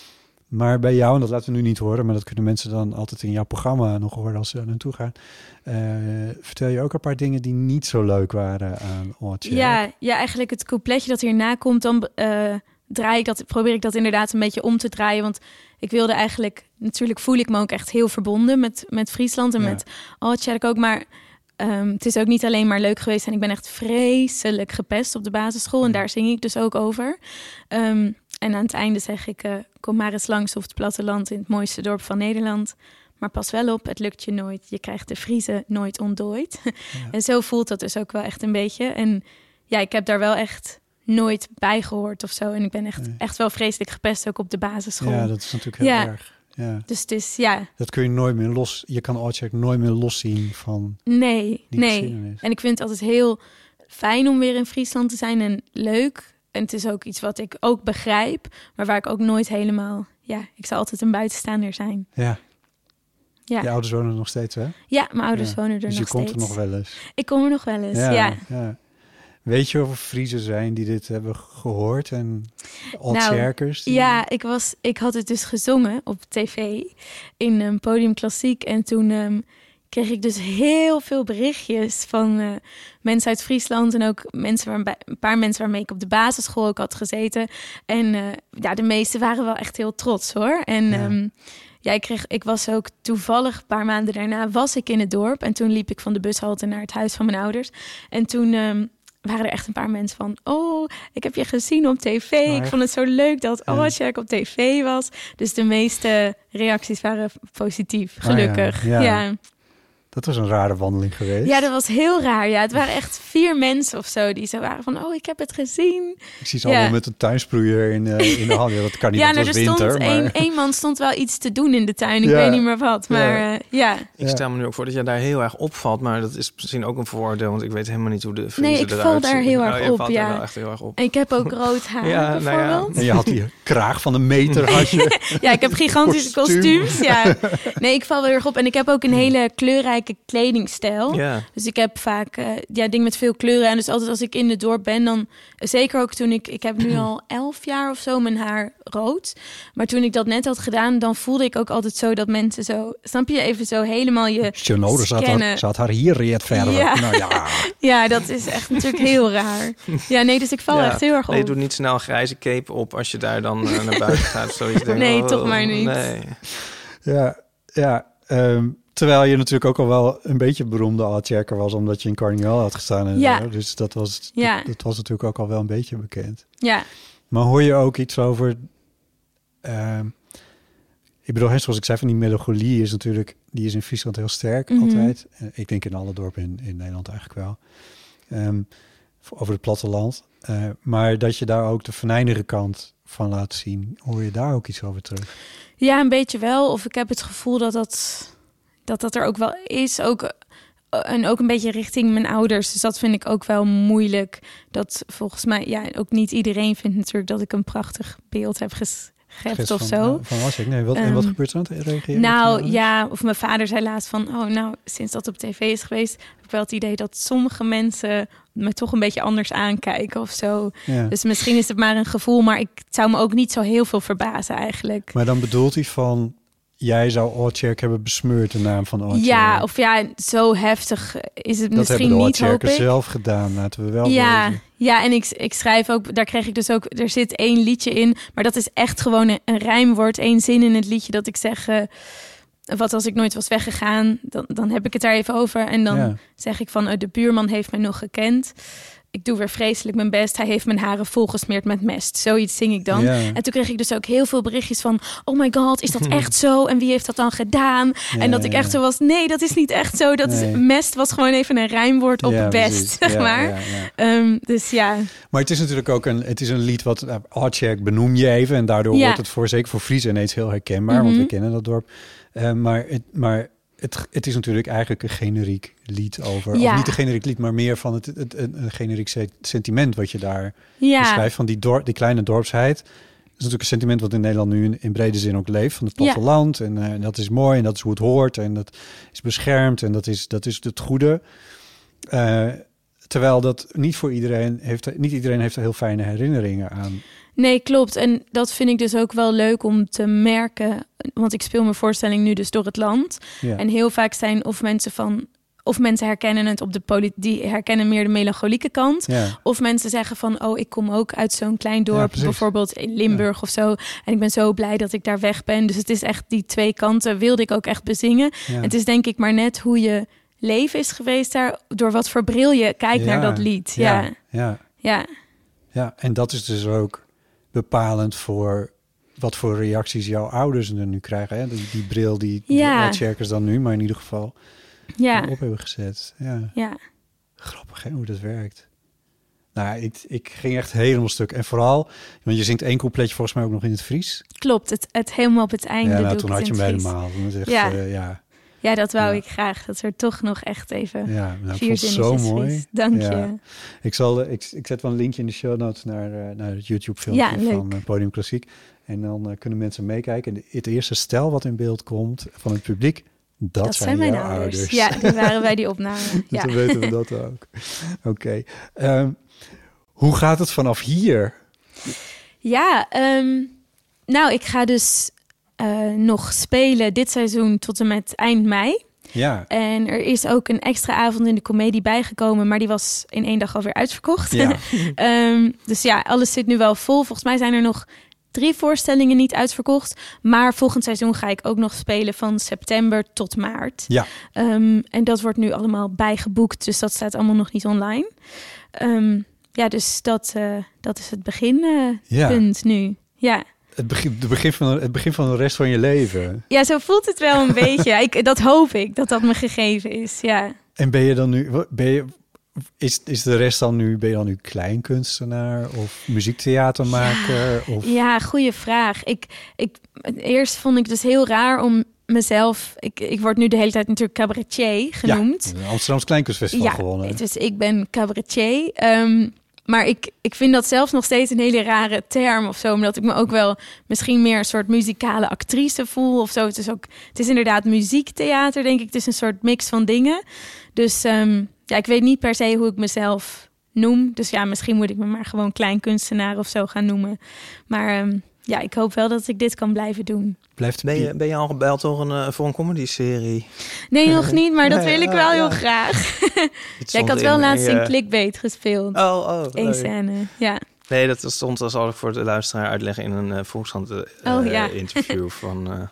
Speaker 3: Maar bij jou, en dat laten we nu niet horen, maar dat kunnen mensen dan altijd in jouw programma nog horen als ze er naartoe gaan. Uh, vertel je ook een paar dingen die niet zo leuk waren aan Oudskerk?
Speaker 4: Ja, ja, eigenlijk het coupletje dat hierna komt, dan uh, draai ik dat, probeer ik dat inderdaad een beetje om te draaien. Want ik wilde eigenlijk, natuurlijk voel ik me ook echt heel verbonden met, met Friesland en
Speaker 3: Ja.
Speaker 4: met Oudskerk ook. Maar um, het is ook niet alleen maar leuk geweest en ik ben echt vreselijk gepest op de basisschool. En daar zing ik dus ook over. Um, en aan het einde zeg ik, uh, kom maar eens langs op het platteland in het mooiste dorp van Nederland. Maar pas wel op, het lukt je nooit. Je krijgt de Friese nooit ontdooid. Ja. En zo voelt dat dus ook wel echt een beetje. En ja, ik heb daar wel echt nooit bij gehoord of zo. En ik ben echt,
Speaker 3: Nee.
Speaker 4: echt wel vreselijk gepest ook op de basisschool.
Speaker 3: Ja, dat is natuurlijk heel
Speaker 4: Ja.
Speaker 3: erg. Ja.
Speaker 4: Dus het is, ja,
Speaker 3: Dat kun je nooit meer los. Je kan Oudskerk nooit meer loszien van
Speaker 4: nee,
Speaker 3: die
Speaker 4: nee.
Speaker 3: geschiedenis.
Speaker 4: En ik vind het altijd heel fijn om weer in Friesland te zijn en leuk. En het is ook iets wat ik ook begrijp, maar waar ik ook nooit helemaal... Ja, ik zal altijd een buitenstaander zijn.
Speaker 3: Ja.
Speaker 4: Ja,
Speaker 3: Je ouders wonen nog steeds, hè?
Speaker 4: ja mijn ouders
Speaker 3: Ja.
Speaker 4: wonen er
Speaker 3: Dus
Speaker 4: nog
Speaker 3: je komt
Speaker 4: steeds.
Speaker 3: er nog wel eens.
Speaker 4: Ik kom er nog wel eens, ja.
Speaker 3: ja. Weet je of er Friesen zijn die dit hebben gehoord en Oudskerkers? die-
Speaker 4: Ja, ik, was, ik had het dus gezongen op tv in een Podium Klassiek. En toen um, kreeg ik dus heel veel berichtjes van uh, mensen uit Friesland. En ook mensen waarbij, een paar mensen waarmee ik op de basisschool ook had gezeten. En uh, ja, de meesten waren wel echt heel trots hoor. En
Speaker 3: Ja.
Speaker 4: um, ja, ik, kreeg, ik was ook toevallig een paar maanden daarna was ik in het dorp. En toen liep ik van de bushalte naar het huis van mijn ouders. En toen... Um, waren er echt een paar mensen van... oh, ik heb je gezien op tv.
Speaker 3: Oh,
Speaker 4: ik vond het zo leuk dat
Speaker 3: Ja.
Speaker 4: Oudskerk op tv was. Dus de meeste reacties waren positief,
Speaker 3: Oh ja,
Speaker 4: gelukkig.
Speaker 3: ja.
Speaker 4: ja.
Speaker 3: Dat was een rare wandeling geweest.
Speaker 4: Ja, dat was heel raar. Ja, het waren echt vier mensen of zo die zo waren van... oh, ik heb het gezien.
Speaker 3: Ik zie ze
Speaker 4: ja.
Speaker 3: allemaal met een tuinsproeier in, uh, in de hand. Ja, dat kan niet,
Speaker 4: ja,
Speaker 3: want
Speaker 4: nou,
Speaker 3: het
Speaker 4: er
Speaker 3: was
Speaker 4: stond
Speaker 3: winter.
Speaker 4: één,
Speaker 3: Maar...
Speaker 4: één man stond wel iets te doen in de tuin. Ik
Speaker 3: Ja.
Speaker 4: weet niet meer wat, maar
Speaker 3: Ja.
Speaker 4: uh, ja.
Speaker 5: Ik stel me nu ook voor dat jij daar heel erg opvalt, maar dat is misschien ook een voordeel, want ik weet helemaal niet hoe de Friese
Speaker 4: Nee, ik
Speaker 5: eruit
Speaker 4: val daar
Speaker 5: zien.
Speaker 4: heel erg
Speaker 5: oh, je
Speaker 4: op,
Speaker 5: valt
Speaker 4: ja.
Speaker 5: daar wel echt heel erg op.
Speaker 4: En ik heb ook rood haar,
Speaker 5: Ja, nou ja.
Speaker 4: bijvoorbeeld.
Speaker 3: En je had die kraag van een meter. Had je.
Speaker 4: Ja, ik heb gigantische
Speaker 3: Kostuum.
Speaker 4: kostuums. Ja. Nee, ik val wel heel erg op. En ik heb ook een hele kleurrijke kledingstijl.
Speaker 5: Ja.
Speaker 4: Dus ik heb vaak uh, ja, dingen met veel kleuren. En dus altijd als ik in het dorp ben, dan... Zeker ook toen ik... Ik heb nu al elf jaar of zo mijn haar rood. Maar toen ik dat net had gedaan, dan voelde ik ook altijd zo dat mensen zo... Snap je? Even zo helemaal je
Speaker 3: Sjono, ze had,
Speaker 4: scannen.
Speaker 3: haar, ze had haar hier reed verder.
Speaker 4: Ja.
Speaker 3: Nou ja.
Speaker 4: Ja, dat is echt natuurlijk heel raar. Ja, nee, dus ik val
Speaker 5: Ja.
Speaker 4: echt heel erg op.
Speaker 5: Nee, je doet niet snel een grijze cape op als je daar dan uh, naar buiten gaat. Of zoiets. Denk,
Speaker 4: Nee,
Speaker 5: oh,
Speaker 4: toch maar niet.
Speaker 5: Nee.
Speaker 3: Ja, ja. Um, terwijl je natuurlijk ook al wel een beetje beroemde artchecker was, omdat je in Carnival had gestaan en
Speaker 4: Ja.
Speaker 3: zo. Dus dat was,
Speaker 4: Ja.
Speaker 3: dat, dat was natuurlijk ook al wel een beetje bekend.
Speaker 4: Ja.
Speaker 3: Maar hoor je ook iets over... Um, ik bedoel, hè, zoals ik zei, van die melancholie is natuurlijk... Die is in Friesland heel sterk,
Speaker 4: Mhm.
Speaker 3: altijd. Uh, ik denk in alle dorpen in, in Nederland eigenlijk wel. Um, over het platteland. Uh, maar dat je daar ook de venijnige kant van laat zien. Hoor je daar ook iets over terug?
Speaker 4: Ja, een beetje wel. Of ik heb het gevoel dat dat, dat, dat er ook wel is. Ook, en ook een beetje richting mijn ouders. Dus dat vind ik ook wel moeilijk. Dat volgens mij, ja, ook niet iedereen vindt natuurlijk dat ik een prachtig beeld heb geschept
Speaker 3: Gist
Speaker 4: of
Speaker 3: van,
Speaker 4: zo.
Speaker 3: Van was ik? Nee, wat, en
Speaker 4: Um,
Speaker 3: wat gebeurt er aan het reageren?
Speaker 4: Nou ja, of mijn vader zei laatst van... oh, nou, sinds dat op tv is geweest... heb ik wel het idee dat sommige mensen... me toch een beetje anders aankijken of zo.
Speaker 3: Ja.
Speaker 4: Dus misschien is het maar een gevoel... maar ik het zou me ook niet zo heel veel verbazen eigenlijk.
Speaker 3: Maar dan bedoelt hij van... jij zou Oortjerk hebben besmeurd, de naam van Oortjerk.
Speaker 4: Ja, of ja, zo heftig is het
Speaker 3: dat
Speaker 4: misschien
Speaker 3: hebben de
Speaker 4: niet, hoop
Speaker 3: Oortjerkers
Speaker 4: ik.
Speaker 3: zelf gedaan, laten we wel
Speaker 4: Ja,
Speaker 3: wezen.
Speaker 4: ja, en ik, ik schrijf ook, daar kreeg ik dus ook, er zit één liedje in, maar dat is echt gewoon een, een rijmwoord, één zin in het liedje dat ik zeg, uh, wat als ik nooit was weggegaan, dan, dan heb ik het daar even over en dan
Speaker 3: Ja.
Speaker 4: zeg ik van, uh, de buurman heeft mij nog gekend. Ik doe weer vreselijk mijn best. Hij heeft mijn haren volgesmeerd met mest. Zoiets zing ik dan.
Speaker 3: Ja.
Speaker 4: En toen kreeg ik dus ook heel veel berichtjes van... oh my god, is dat echt zo? En wie heeft dat dan gedaan?
Speaker 3: Ja,
Speaker 4: en dat ik
Speaker 3: ja,
Speaker 4: echt
Speaker 3: ja.
Speaker 4: zo was... nee, dat is niet echt zo. Dat
Speaker 3: Nee.
Speaker 4: is, mest was gewoon even een rijmwoord op
Speaker 3: Ja,
Speaker 4: best,
Speaker 3: precies.
Speaker 4: zeg
Speaker 3: Ja,
Speaker 4: maar.
Speaker 3: ja, ja.
Speaker 4: Um, dus ja.
Speaker 3: Maar het is natuurlijk ook een, het is een lied wat... Uh, Oortjerk benoem je even en daardoor
Speaker 4: Ja.
Speaker 3: wordt het voor, zeker voor Friese ineens heel herkenbaar. Want
Speaker 4: Mhm.
Speaker 3: we kennen dat dorp. Uh, maar het, maar het, het is natuurlijk eigenlijk een generiek lied over...
Speaker 4: Ja.
Speaker 3: of niet een generiek lied, maar meer van het, het, het, een generiek se- sentiment wat je daar
Speaker 4: Ja.
Speaker 3: beschrijft. Van die, dorp, die kleine dorpsheid. Dat is natuurlijk een sentiment wat in Nederland nu in, in brede zin ook leeft. Van het
Speaker 4: Ja.
Speaker 3: platteland. En uh, dat is mooi en dat is hoe het hoort. En dat is beschermd en dat is, dat is het goede. Uh, terwijl dat niet voor iedereen heeft... Niet iedereen heeft er heel fijne herinneringen aan.
Speaker 4: Nee, klopt. En dat vind ik dus ook wel leuk om te merken. Want ik speel mijn voorstelling nu dus door het land.
Speaker 3: Ja.
Speaker 4: En heel vaak zijn of mensen van... of mensen herkennen het op de poli- die herkennen meer de melancholieke kant.
Speaker 3: Ja.
Speaker 4: Of mensen zeggen van, oh, ik kom ook uit zo'n klein
Speaker 3: Ja,
Speaker 4: dorp,
Speaker 3: precies.
Speaker 4: bijvoorbeeld in Limburg of zo. En ik ben zo blij dat ik daar weg ben. Dus het is echt die twee kanten wilde ik ook echt bezingen.
Speaker 3: Ja.
Speaker 4: Het is denk ik maar net hoe je leven is geweest daar, door wat voor bril je kijkt
Speaker 3: Ja.
Speaker 4: naar dat lied. Ja,
Speaker 3: Ja, ja,
Speaker 4: ja.
Speaker 3: ja. En dat is dus ook bepalend voor wat voor reacties jouw ouders er nu krijgen. Hè? Die, die bril die
Speaker 4: Ja.
Speaker 3: de Oortjerkers dan nu, maar in ieder geval
Speaker 4: ja.
Speaker 3: op hebben gezet. Ja.
Speaker 4: ja.
Speaker 3: Grappig hè, hoe dat werkt. Nou, ik, ik ging echt helemaal stuk. En vooral, want je zingt één coupletje volgens mij ook nog in het Fries.
Speaker 4: Klopt, het, het helemaal op het einde
Speaker 3: Ja, nou,
Speaker 4: doe
Speaker 3: toen
Speaker 4: ik
Speaker 3: had
Speaker 4: het
Speaker 3: je
Speaker 4: in
Speaker 3: hem
Speaker 4: het Fries.
Speaker 3: helemaal. Toen was het echt,
Speaker 4: Ja.
Speaker 3: uh, ja.
Speaker 4: Ja, dat wou
Speaker 3: Ja.
Speaker 4: ik graag. Dat er toch nog echt even
Speaker 3: Ja, nou, ik
Speaker 4: vier
Speaker 3: vond het zo
Speaker 4: zinnetjes
Speaker 3: mooi.
Speaker 4: Fries. Dank
Speaker 3: Ja.
Speaker 4: je.
Speaker 3: Ik, zal, eh, ik, ik zet wel een linkje in de show notes naar, uh, naar het YouTube-filmpje
Speaker 4: Ja, leuk.
Speaker 3: van uh, Podium Klassiek. En dan uh, kunnen mensen meekijken. En de, het eerste stel wat in beeld komt van het publiek, dat,
Speaker 4: Dat
Speaker 3: zijn,
Speaker 4: zijn mijn
Speaker 3: jouw
Speaker 4: ouders.
Speaker 3: ouders.
Speaker 4: Ja, die waren bij die opname.
Speaker 3: Dus
Speaker 4: Ja.
Speaker 3: dan weten we dat ook. Oké. Okay. Um, hoe gaat het vanaf hier?
Speaker 4: Ja, um, nou, ik ga dus uh, nog spelen dit seizoen tot en met eind mei.
Speaker 3: Ja.
Speaker 4: En er is ook een extra avond in de comedie bijgekomen, maar die was in één dag alweer uitverkocht.
Speaker 3: Ja.
Speaker 4: um, dus ja, alles zit nu wel vol. Volgens mij zijn er nog drie voorstellingen niet uitverkocht. Maar volgend seizoen ga ik ook nog spelen van september tot maart.
Speaker 3: Ja.
Speaker 4: Um, en dat wordt nu allemaal bijgeboekt, dus dat staat allemaal nog niet online. Um, ja, dus dat, uh, dat is het beginpunt uh,
Speaker 3: Ja.
Speaker 4: nu. Ja.
Speaker 3: het, begin, het, begin van, het begin van de rest van je leven.
Speaker 4: Ja, zo voelt het wel een beetje. Ik, dat hoop ik, dat dat me gegeven is, ja.
Speaker 3: En ben je dan nu... Ben je, is, is de rest dan nu... Ben je dan nu kleinkunstenaar of muziektheatermaker?
Speaker 4: Ja,
Speaker 3: of...
Speaker 4: ja, goede vraag. Ik, ik, eerst vond ik het dus heel raar om mezelf... Ik, ik word nu de hele tijd natuurlijk cabaretier genoemd.
Speaker 3: Ja, Amsterdamse Kleinkunstfestival
Speaker 4: ja,
Speaker 3: gewonnen.
Speaker 4: Dus ik ben cabaretier. Um, maar ik, ik vind dat zelfs nog steeds een hele rare term of zo. Omdat ik me ook wel misschien meer een soort muzikale actrice voel of zo. Het is, ook, het is inderdaad muziektheater, denk ik. Het is een soort mix van dingen. Dus um, ja, ik weet niet per se hoe ik mezelf noem. Dus ja, misschien moet ik me maar gewoon kleinkunstenaar of zo gaan noemen. Maar um, ja, ik hoop wel dat ik dit kan blijven doen.
Speaker 3: Blijft
Speaker 5: Ben je, ben je al gebeld door een, uh, voor een comedy-serie?
Speaker 4: Nee, nog niet, maar dat
Speaker 5: Nee,
Speaker 4: wil ik
Speaker 5: uh,
Speaker 4: wel
Speaker 5: ja.
Speaker 4: heel graag.
Speaker 5: Het
Speaker 4: Ja, ik had
Speaker 5: stond
Speaker 4: wel
Speaker 5: in-
Speaker 4: laatst
Speaker 5: in
Speaker 4: een
Speaker 5: je-
Speaker 4: clickbait gespeeld.
Speaker 5: Oh, oh.
Speaker 4: Eén
Speaker 5: leuk.
Speaker 4: scène, ja.
Speaker 5: Nee, dat stond, dat zal ik voor de luisteraar uitleggen in een uh, Volkskrant uh,
Speaker 4: Oh, ja.
Speaker 5: interview van... Uh,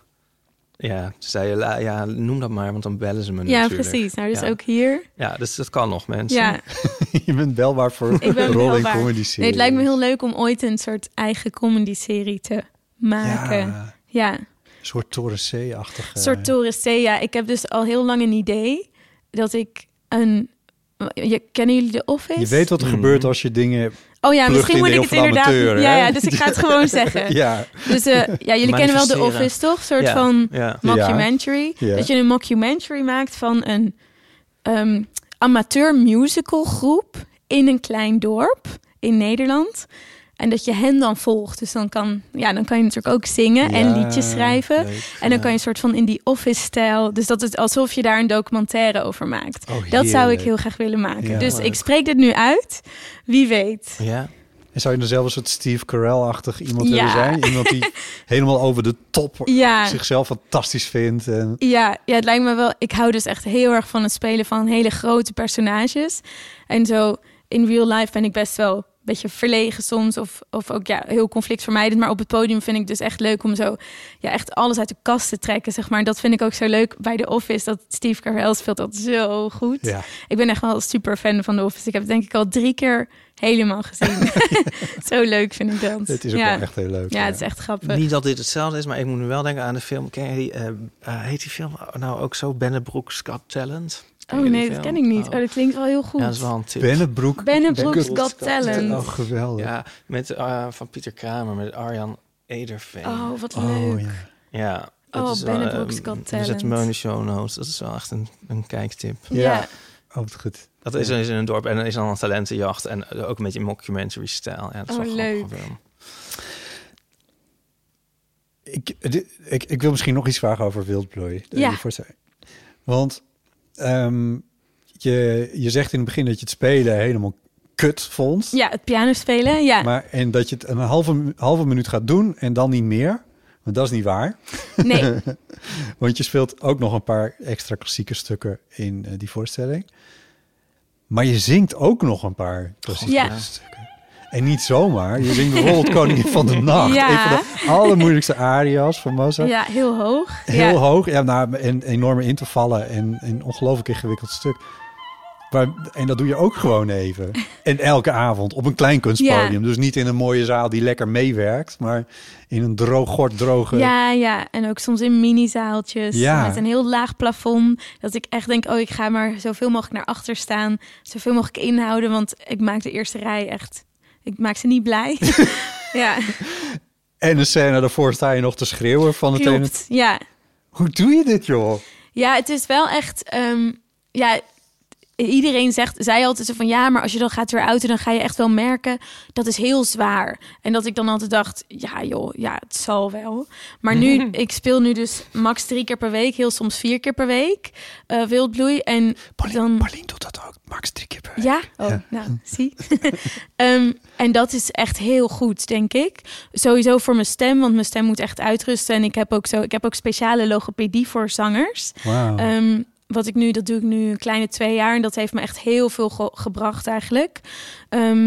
Speaker 5: ja, ze zei, la- ja, noem dat maar, want dan bellen ze me
Speaker 4: Ja,
Speaker 5: natuurlijk.
Speaker 4: precies. Nou, dus
Speaker 5: Ja.
Speaker 4: ook hier.
Speaker 5: Ja, dus dat kan nog, mensen.
Speaker 4: Ja,
Speaker 3: Je bent belbaar voor
Speaker 4: ik ben
Speaker 3: rollen in
Speaker 4: wel
Speaker 3: comedy-series.
Speaker 4: Nee, het lijkt me heel leuk om ooit een soort eigen comedy-serie te maken. Ja,
Speaker 3: Ja, een soort Toren C-achtige...
Speaker 4: een soort Toren C. Ja, ik heb dus al heel lang een idee dat ik een... Je, kennen jullie de Office?
Speaker 3: Je weet wat er
Speaker 5: Mhm.
Speaker 3: gebeurt als je dingen...
Speaker 4: Oh ja,
Speaker 3: plucht
Speaker 4: misschien
Speaker 3: in
Speaker 4: moet
Speaker 3: de
Speaker 4: ik
Speaker 3: eeuw
Speaker 4: het
Speaker 3: van
Speaker 4: inderdaad...
Speaker 3: amateur,
Speaker 4: ja,
Speaker 3: hè?
Speaker 4: ja, dus ik ga het gewoon zeggen.
Speaker 3: Ja,
Speaker 4: Dus uh, ja, jullie kennen wel de
Speaker 5: Manifesteren.
Speaker 4: Office, toch? Een soort
Speaker 5: Ja,
Speaker 4: van
Speaker 5: ja.
Speaker 4: mockumentary.
Speaker 3: Ja.
Speaker 4: Dat je een mockumentary maakt van een um, amateur musical groep in een klein dorp in Nederland. En dat je hen dan volgt. Dus dan kan, ja, dan kan je natuurlijk ook zingen en
Speaker 3: Ja,
Speaker 4: liedjes schrijven.
Speaker 3: leuk,
Speaker 4: En dan
Speaker 3: ja.
Speaker 4: kan je een soort van in die Office-stijl. Dus dat is alsof je daar een documentaire over maakt.
Speaker 3: Oh,
Speaker 4: dat zou ik
Speaker 3: heerlijk.
Speaker 4: heel graag willen maken.
Speaker 3: Ja,
Speaker 4: dus
Speaker 5: leuk.
Speaker 4: ik spreek dit nu uit. Wie weet.
Speaker 5: Ja.
Speaker 3: En zou je dan zelf een soort Steve Carell-achtig iemand
Speaker 4: Ja.
Speaker 3: willen zijn? Iemand die helemaal over de top
Speaker 4: Ja.
Speaker 3: zichzelf fantastisch vindt. En...
Speaker 4: Ja, ja, het lijkt me wel... Ik hou dus echt heel erg van het spelen van hele grote personages. En zo in real life ben ik best wel een beetje verlegen soms. Of, of ook ja, heel conflictvermijdend. Maar op het podium vind ik dus echt leuk om zo... Ja, echt alles uit de kast te trekken, zeg maar. Dat vind ik ook zo leuk bij The Office. Dat Steve Carell speelt dat zo goed.
Speaker 3: Ja.
Speaker 4: Ik ben echt wel super fan van The Office. Ik heb het denk ik al drie keer helemaal gezien. Zo leuk vind ik dat.
Speaker 3: Het is ook
Speaker 4: ja.
Speaker 3: wel echt heel leuk.
Speaker 4: Ja, het is echt grappig.
Speaker 5: Niet dat dit hetzelfde is, maar ik moet nu wel denken aan de film. Ken je die, uh, uh, heet die film nou ook zo? Bennebroek's Got Talent? Ken
Speaker 4: Oh
Speaker 5: je die
Speaker 4: nee, dat
Speaker 5: film?
Speaker 4: ken ik niet.
Speaker 5: Oh.
Speaker 4: Oh, dat klinkt wel heel goed.
Speaker 5: Ja, dat is wel een tip.
Speaker 3: Bennebroek.
Speaker 4: Bennebroek's
Speaker 5: Bennebroek's
Speaker 4: Got Talent.
Speaker 3: Oh, geweldig.
Speaker 5: Ja, met, uh, van Pieter Kramer, met Arjan Ederveen.
Speaker 4: Oh, wat
Speaker 3: Oh,
Speaker 4: leuk.
Speaker 3: ja.
Speaker 5: Ja.
Speaker 4: Oh,
Speaker 5: dat is wel,
Speaker 4: Bennebroek's
Speaker 5: eh,
Speaker 4: Got
Speaker 5: We zetten
Speaker 4: Talent.
Speaker 5: hem in de show notes. Dat is wel echt een, een kijktip.
Speaker 3: Ja.
Speaker 4: Ja.
Speaker 3: Oh, wat goed.
Speaker 5: Dat is, is in een dorp en er is dan een talentenjacht. En uh, ook een beetje mockumentary-stijl. Ja, dat is
Speaker 4: Oh,
Speaker 5: wel
Speaker 4: leuk.
Speaker 5: grappig film.
Speaker 3: Ik, dit- ik, ik wil misschien nog iets vragen over Wildplooi.
Speaker 4: Ja.
Speaker 3: Eh, voor- Want ehm, je, je zegt in het begin dat je het spelen helemaal kut vond.
Speaker 4: Ja, het piano spelen, ja.
Speaker 3: Maar, en dat je het een halve, halve minuut gaat doen en dan niet meer. Want dat is niet waar.
Speaker 4: Nee,
Speaker 3: Want je speelt ook nog een paar extra klassieke stukken in eh, die voorstelling. Maar je zingt ook nog een paar klassieke
Speaker 4: Ja.
Speaker 3: stukken. En niet zomaar. Je zingt bijvoorbeeld Koningin van de Nacht.
Speaker 4: Ja.
Speaker 3: Een van de allermoeilijkste aria's van Mozart.
Speaker 4: ja, heel hoog.
Speaker 3: Heel
Speaker 4: ja.
Speaker 3: hoog. Ja, nou, en enorme intervallen en een ongelooflijk ingewikkeld stuk. Maar, en dat doe je ook gewoon even. En elke avond op een klein kunstpodium.
Speaker 4: Ja.
Speaker 3: Dus niet in een mooie zaal die lekker meewerkt. Maar in een droog, gort droge...
Speaker 4: Ja, ja, en ook soms in mini-zaaltjes
Speaker 3: Ja.
Speaker 4: met een heel laag plafond. Dat ik echt denk, oh, ik ga maar zoveel mogelijk naar achter staan. Zoveel mogelijk inhouden, want ik maak de eerste rij echt... Ik maak ze niet blij. Ja,
Speaker 3: En een scène daarvoor sta je nog te schreeuwen van het ene...
Speaker 4: klopt. Ja.
Speaker 3: Hoe doe je dit, joh?
Speaker 4: Ja, het is wel echt... ehm, ja, iedereen zegt, zei altijd zo van... ja, maar als je dan gaat weer auto, dan ga je echt wel merken... dat is heel zwaar. En dat ik dan altijd dacht, ja joh, ja, het zal wel. Maar nu, ik speel nu dus max drie keer per week... heel soms vier keer per week, uh, Wildbloei. En dan...
Speaker 3: Paulien doet dat ook, max drie keer per week.
Speaker 4: Ja? Oh,
Speaker 3: Ja.
Speaker 4: nou, zie. um, en dat is echt heel goed, denk ik. Sowieso voor mijn stem, want mijn stem moet echt uitrusten. En ik heb ook, zo, ik heb ook speciale logopedie voor zangers.
Speaker 3: Wauw.
Speaker 4: Um, wat ik nu, dat doe ik nu een kleine twee jaar. En dat heeft me echt heel veel ge- gebracht eigenlijk. Um,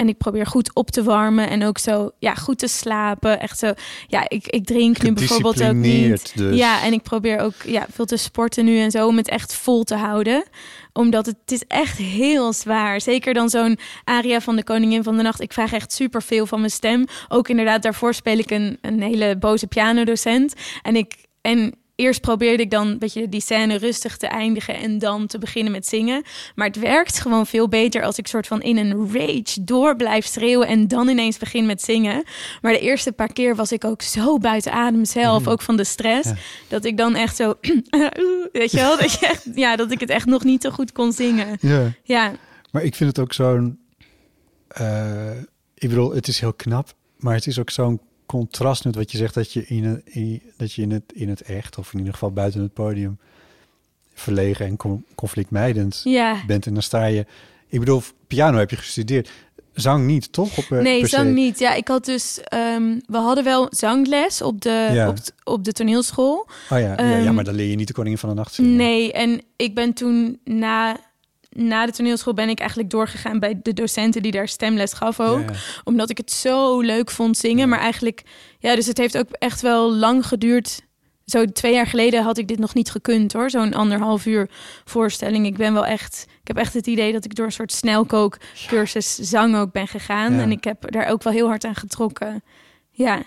Speaker 4: En ik probeer goed op te warmen en ook zo ja, goed te slapen. Echt zo, ja, ik, ik drink nu bijvoorbeeld ook niet.
Speaker 3: Dus.
Speaker 4: Ja, en ik probeer ook ja, veel te sporten nu en zo om het echt vol te houden. Omdat het, het is echt heel zwaar. Zeker dan zo'n aria van de Koningin van de Nacht. Ik vraag echt superveel van mijn stem. Ook inderdaad, daarvoor speel ik een, een hele boze pianodocent. En ik... En eerst probeerde ik dan een beetje die scène rustig te eindigen en dan te beginnen met zingen. Maar het werkt gewoon veel beter als ik soort van in een rage door blijf schreeuwen en dan ineens begin met zingen. Maar de eerste paar keer was ik ook zo buiten adem zelf, ook van de stress, ja. dat ik dan echt zo, weet je wel, dat, je echt, ja, dat ik het echt nog niet zo goed kon zingen.
Speaker 3: Ja.
Speaker 4: Ja.
Speaker 3: Maar ik vind het ook zo'n, uh, ik bedoel, het is heel knap, maar het is ook zo'n contrast met wat je zegt, dat je in het, in, dat je in het, in het echt, of in ieder geval buiten het podium, verlegen en com- conflictmijdend
Speaker 4: ja.
Speaker 3: bent. En dan sta je, ik bedoel, piano heb je gestudeerd. Zang niet, toch? Op, uh,
Speaker 4: nee, zang
Speaker 3: se.
Speaker 4: niet. Ja, ik had dus, um, we hadden wel zangles op de, ja. op, t, op de toneelschool.
Speaker 3: Oh ja, um, ja, ja, maar dan leer je niet de Koningin van de Nacht zingen.
Speaker 4: Nee, en ik ben toen na... Na de toneelschool ben ik eigenlijk doorgegaan bij de docenten die daar stemles gaf ook. Ja, ja. Omdat ik het zo leuk vond zingen. Ja. Maar eigenlijk, ja, dus het heeft ook echt wel lang geduurd. Zo twee jaar geleden had ik dit nog niet gekund hoor. Zo'n anderhalf uur voorstelling. Ik ben wel echt, ik heb echt het idee dat ik door een soort snelkookcursus zang ook ben gegaan. Ja. En ik heb daar ook wel heel hard aan getrokken. Ja.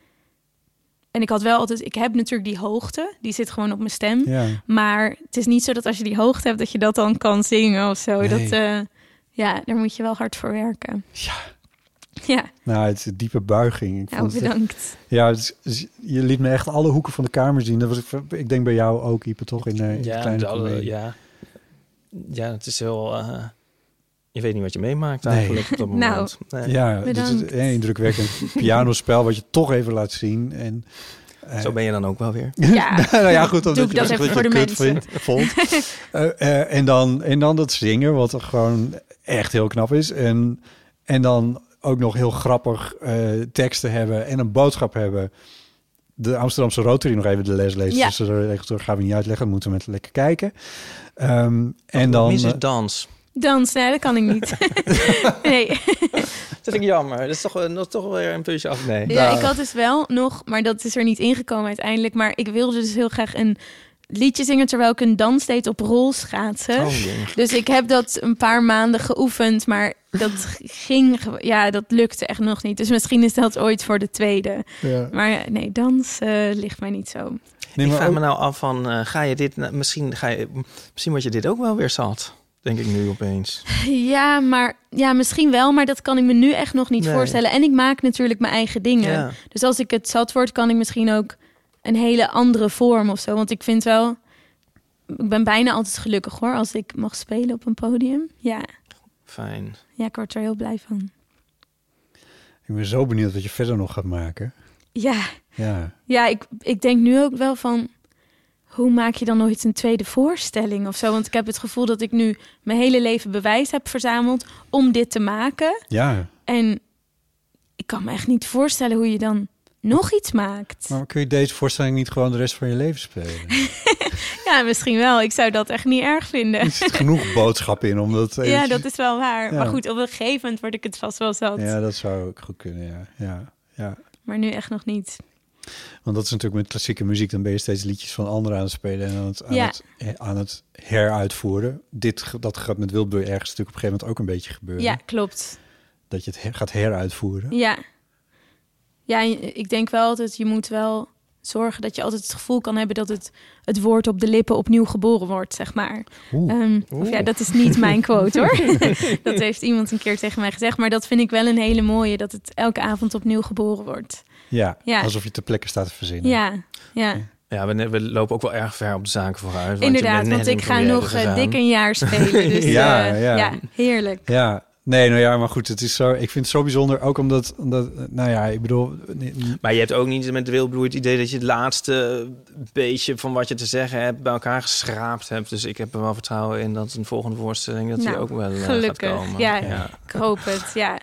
Speaker 4: En ik had wel altijd, ik heb natuurlijk die hoogte, die zit gewoon op mijn stem. Ja. Maar het is niet zo dat als je die hoogte hebt, dat je dat dan kan zingen of zo. Nee. Dat, uh, ja, daar moet je wel hard voor werken.
Speaker 3: Ja.
Speaker 4: Ja.
Speaker 3: Nou, het is een diepe buiging. Ik
Speaker 4: nou,
Speaker 3: vond
Speaker 4: bedankt.
Speaker 3: Het, ja, het is, je liet me echt alle hoeken van de kamer zien. Dat was, ik denk bij jou ook, Ipe, toch? In, uh, in
Speaker 5: ja,
Speaker 3: kleine
Speaker 5: alle, ja. ja, het is heel... Uh... Je weet niet wat je meemaakt eigenlijk nee. op dat moment.
Speaker 4: Nou,
Speaker 3: nee. Ja, het is een indrukwekkend pianospel wat je toch even laat zien. En,
Speaker 5: uh, Zo ben je dan ook wel weer.
Speaker 4: Ja,
Speaker 3: nou ja, goed.
Speaker 4: Doe ik dat even voor de mensen.
Speaker 3: Vond. uh, uh, en, dan, en dan dat zingen, wat er gewoon echt heel knap is. En, en dan ook nog heel grappig uh, teksten hebben en een boodschap hebben. De Amsterdamse Rotary nog even de les lezen. Ja. Dus dat gaan we niet uitleggen. Moeten we met lekker kijken. Um, en dan
Speaker 5: mis is dans.
Speaker 4: Dans, nee, dat kan ik niet. Nee.
Speaker 5: Dat vind ik jammer. Dat is toch, uh, nog toch weer een pusje af. Nee.
Speaker 4: Ja, ik had dus wel nog, maar dat is er niet ingekomen uiteindelijk. Maar ik wilde dus heel graag een liedje zingen terwijl ik een dans deed op rolschaatsen. Oh, dus ik heb dat een paar maanden geoefend, maar dat ging, ja, dat lukte echt nog niet. Dus misschien is dat ooit voor de tweede. Ja. Maar nee, dans uh, ligt mij niet zo.
Speaker 5: Nee, ik vraag ook... me nou af van, uh, ga je dit, misschien ga je, misschien word je dit ook wel weer zat. Denk ik nu opeens.
Speaker 4: Ja, maar ja, misschien wel, maar dat kan ik me nu echt nog niet nee. voorstellen. En ik maak natuurlijk mijn eigen dingen. Ja. Dus als ik het zat word, kan ik misschien ook een hele andere vorm of zo. Want ik vind wel, ik ben bijna altijd gelukkig hoor, als ik mag spelen op een podium. Ja.
Speaker 5: Fijn.
Speaker 4: Ja, ik word er heel blij van.
Speaker 3: Ik ben zo benieuwd wat je verder nog gaat maken.
Speaker 4: Ja.
Speaker 3: Ja.
Speaker 4: Ja, ik, ik denk nu ook wel van, hoe maak je dan nooit een tweede voorstelling of zo? Want ik heb het gevoel dat ik nu mijn hele leven bewijs heb verzameld om dit te maken.
Speaker 3: Ja.
Speaker 4: En ik kan me echt niet voorstellen hoe je dan nog iets maakt.
Speaker 3: Maar kun je deze voorstelling niet gewoon de rest van je leven spelen?
Speaker 4: Ja, misschien wel. Ik zou dat echt niet erg vinden.
Speaker 3: Er zit genoeg boodschap in, omdat...
Speaker 4: Ja, dat is wel waar. Ja. Maar goed, op een gegeven moment word ik het vast wel zat.
Speaker 3: Ja, dat zou ook goed kunnen, ja. ja, ja.
Speaker 4: Maar nu echt nog niet.
Speaker 3: Want dat is natuurlijk met klassieke muziek, dan ben je steeds liedjes van anderen aan het spelen en aan het, aan ja. het, aan het heruitvoeren. Dit, dat gaat met Wilbur ergens natuurlijk op een gegeven moment ook een beetje gebeuren.
Speaker 4: Ja, klopt.
Speaker 3: Dat je het her, gaat heruitvoeren.
Speaker 4: Ja. Ja, ik denk wel dat je moet wel zorgen dat je altijd het gevoel kan hebben dat het, het woord op de lippen opnieuw geboren wordt, zeg maar.
Speaker 3: Oeh.
Speaker 4: Um, of ja, dat is niet mijn quote hoor. Dat heeft iemand een keer tegen mij gezegd. Maar dat vind ik wel een hele mooie, dat het elke avond opnieuw geboren wordt.
Speaker 3: Ja, ja. Alsof je ter plekke staat te verzinnen.
Speaker 4: Ja, ja.
Speaker 5: Ja, we, we lopen ook wel erg ver op de zaken vooruit. Want
Speaker 4: inderdaad, want ik ga nog uh, dik een jaar spelen. Dus
Speaker 3: ja,
Speaker 4: uh,
Speaker 3: ja.
Speaker 4: ja, heerlijk.
Speaker 3: Ja, nee, nou ja, maar goed, het is zo. Ik vind het zo bijzonder, ook omdat, omdat nou ja, ik bedoel.
Speaker 5: Maar je hebt ook niet met de Wilbroer het idee dat je het laatste beetje van wat je te zeggen hebt bij elkaar geschraapt hebt. Dus ik heb er wel vertrouwen in dat een volgende voorstelling dat nou, die ook wel uh,
Speaker 4: gelukkig.
Speaker 5: gaat komen.
Speaker 4: Ja, ja, ik hoop het. Ja.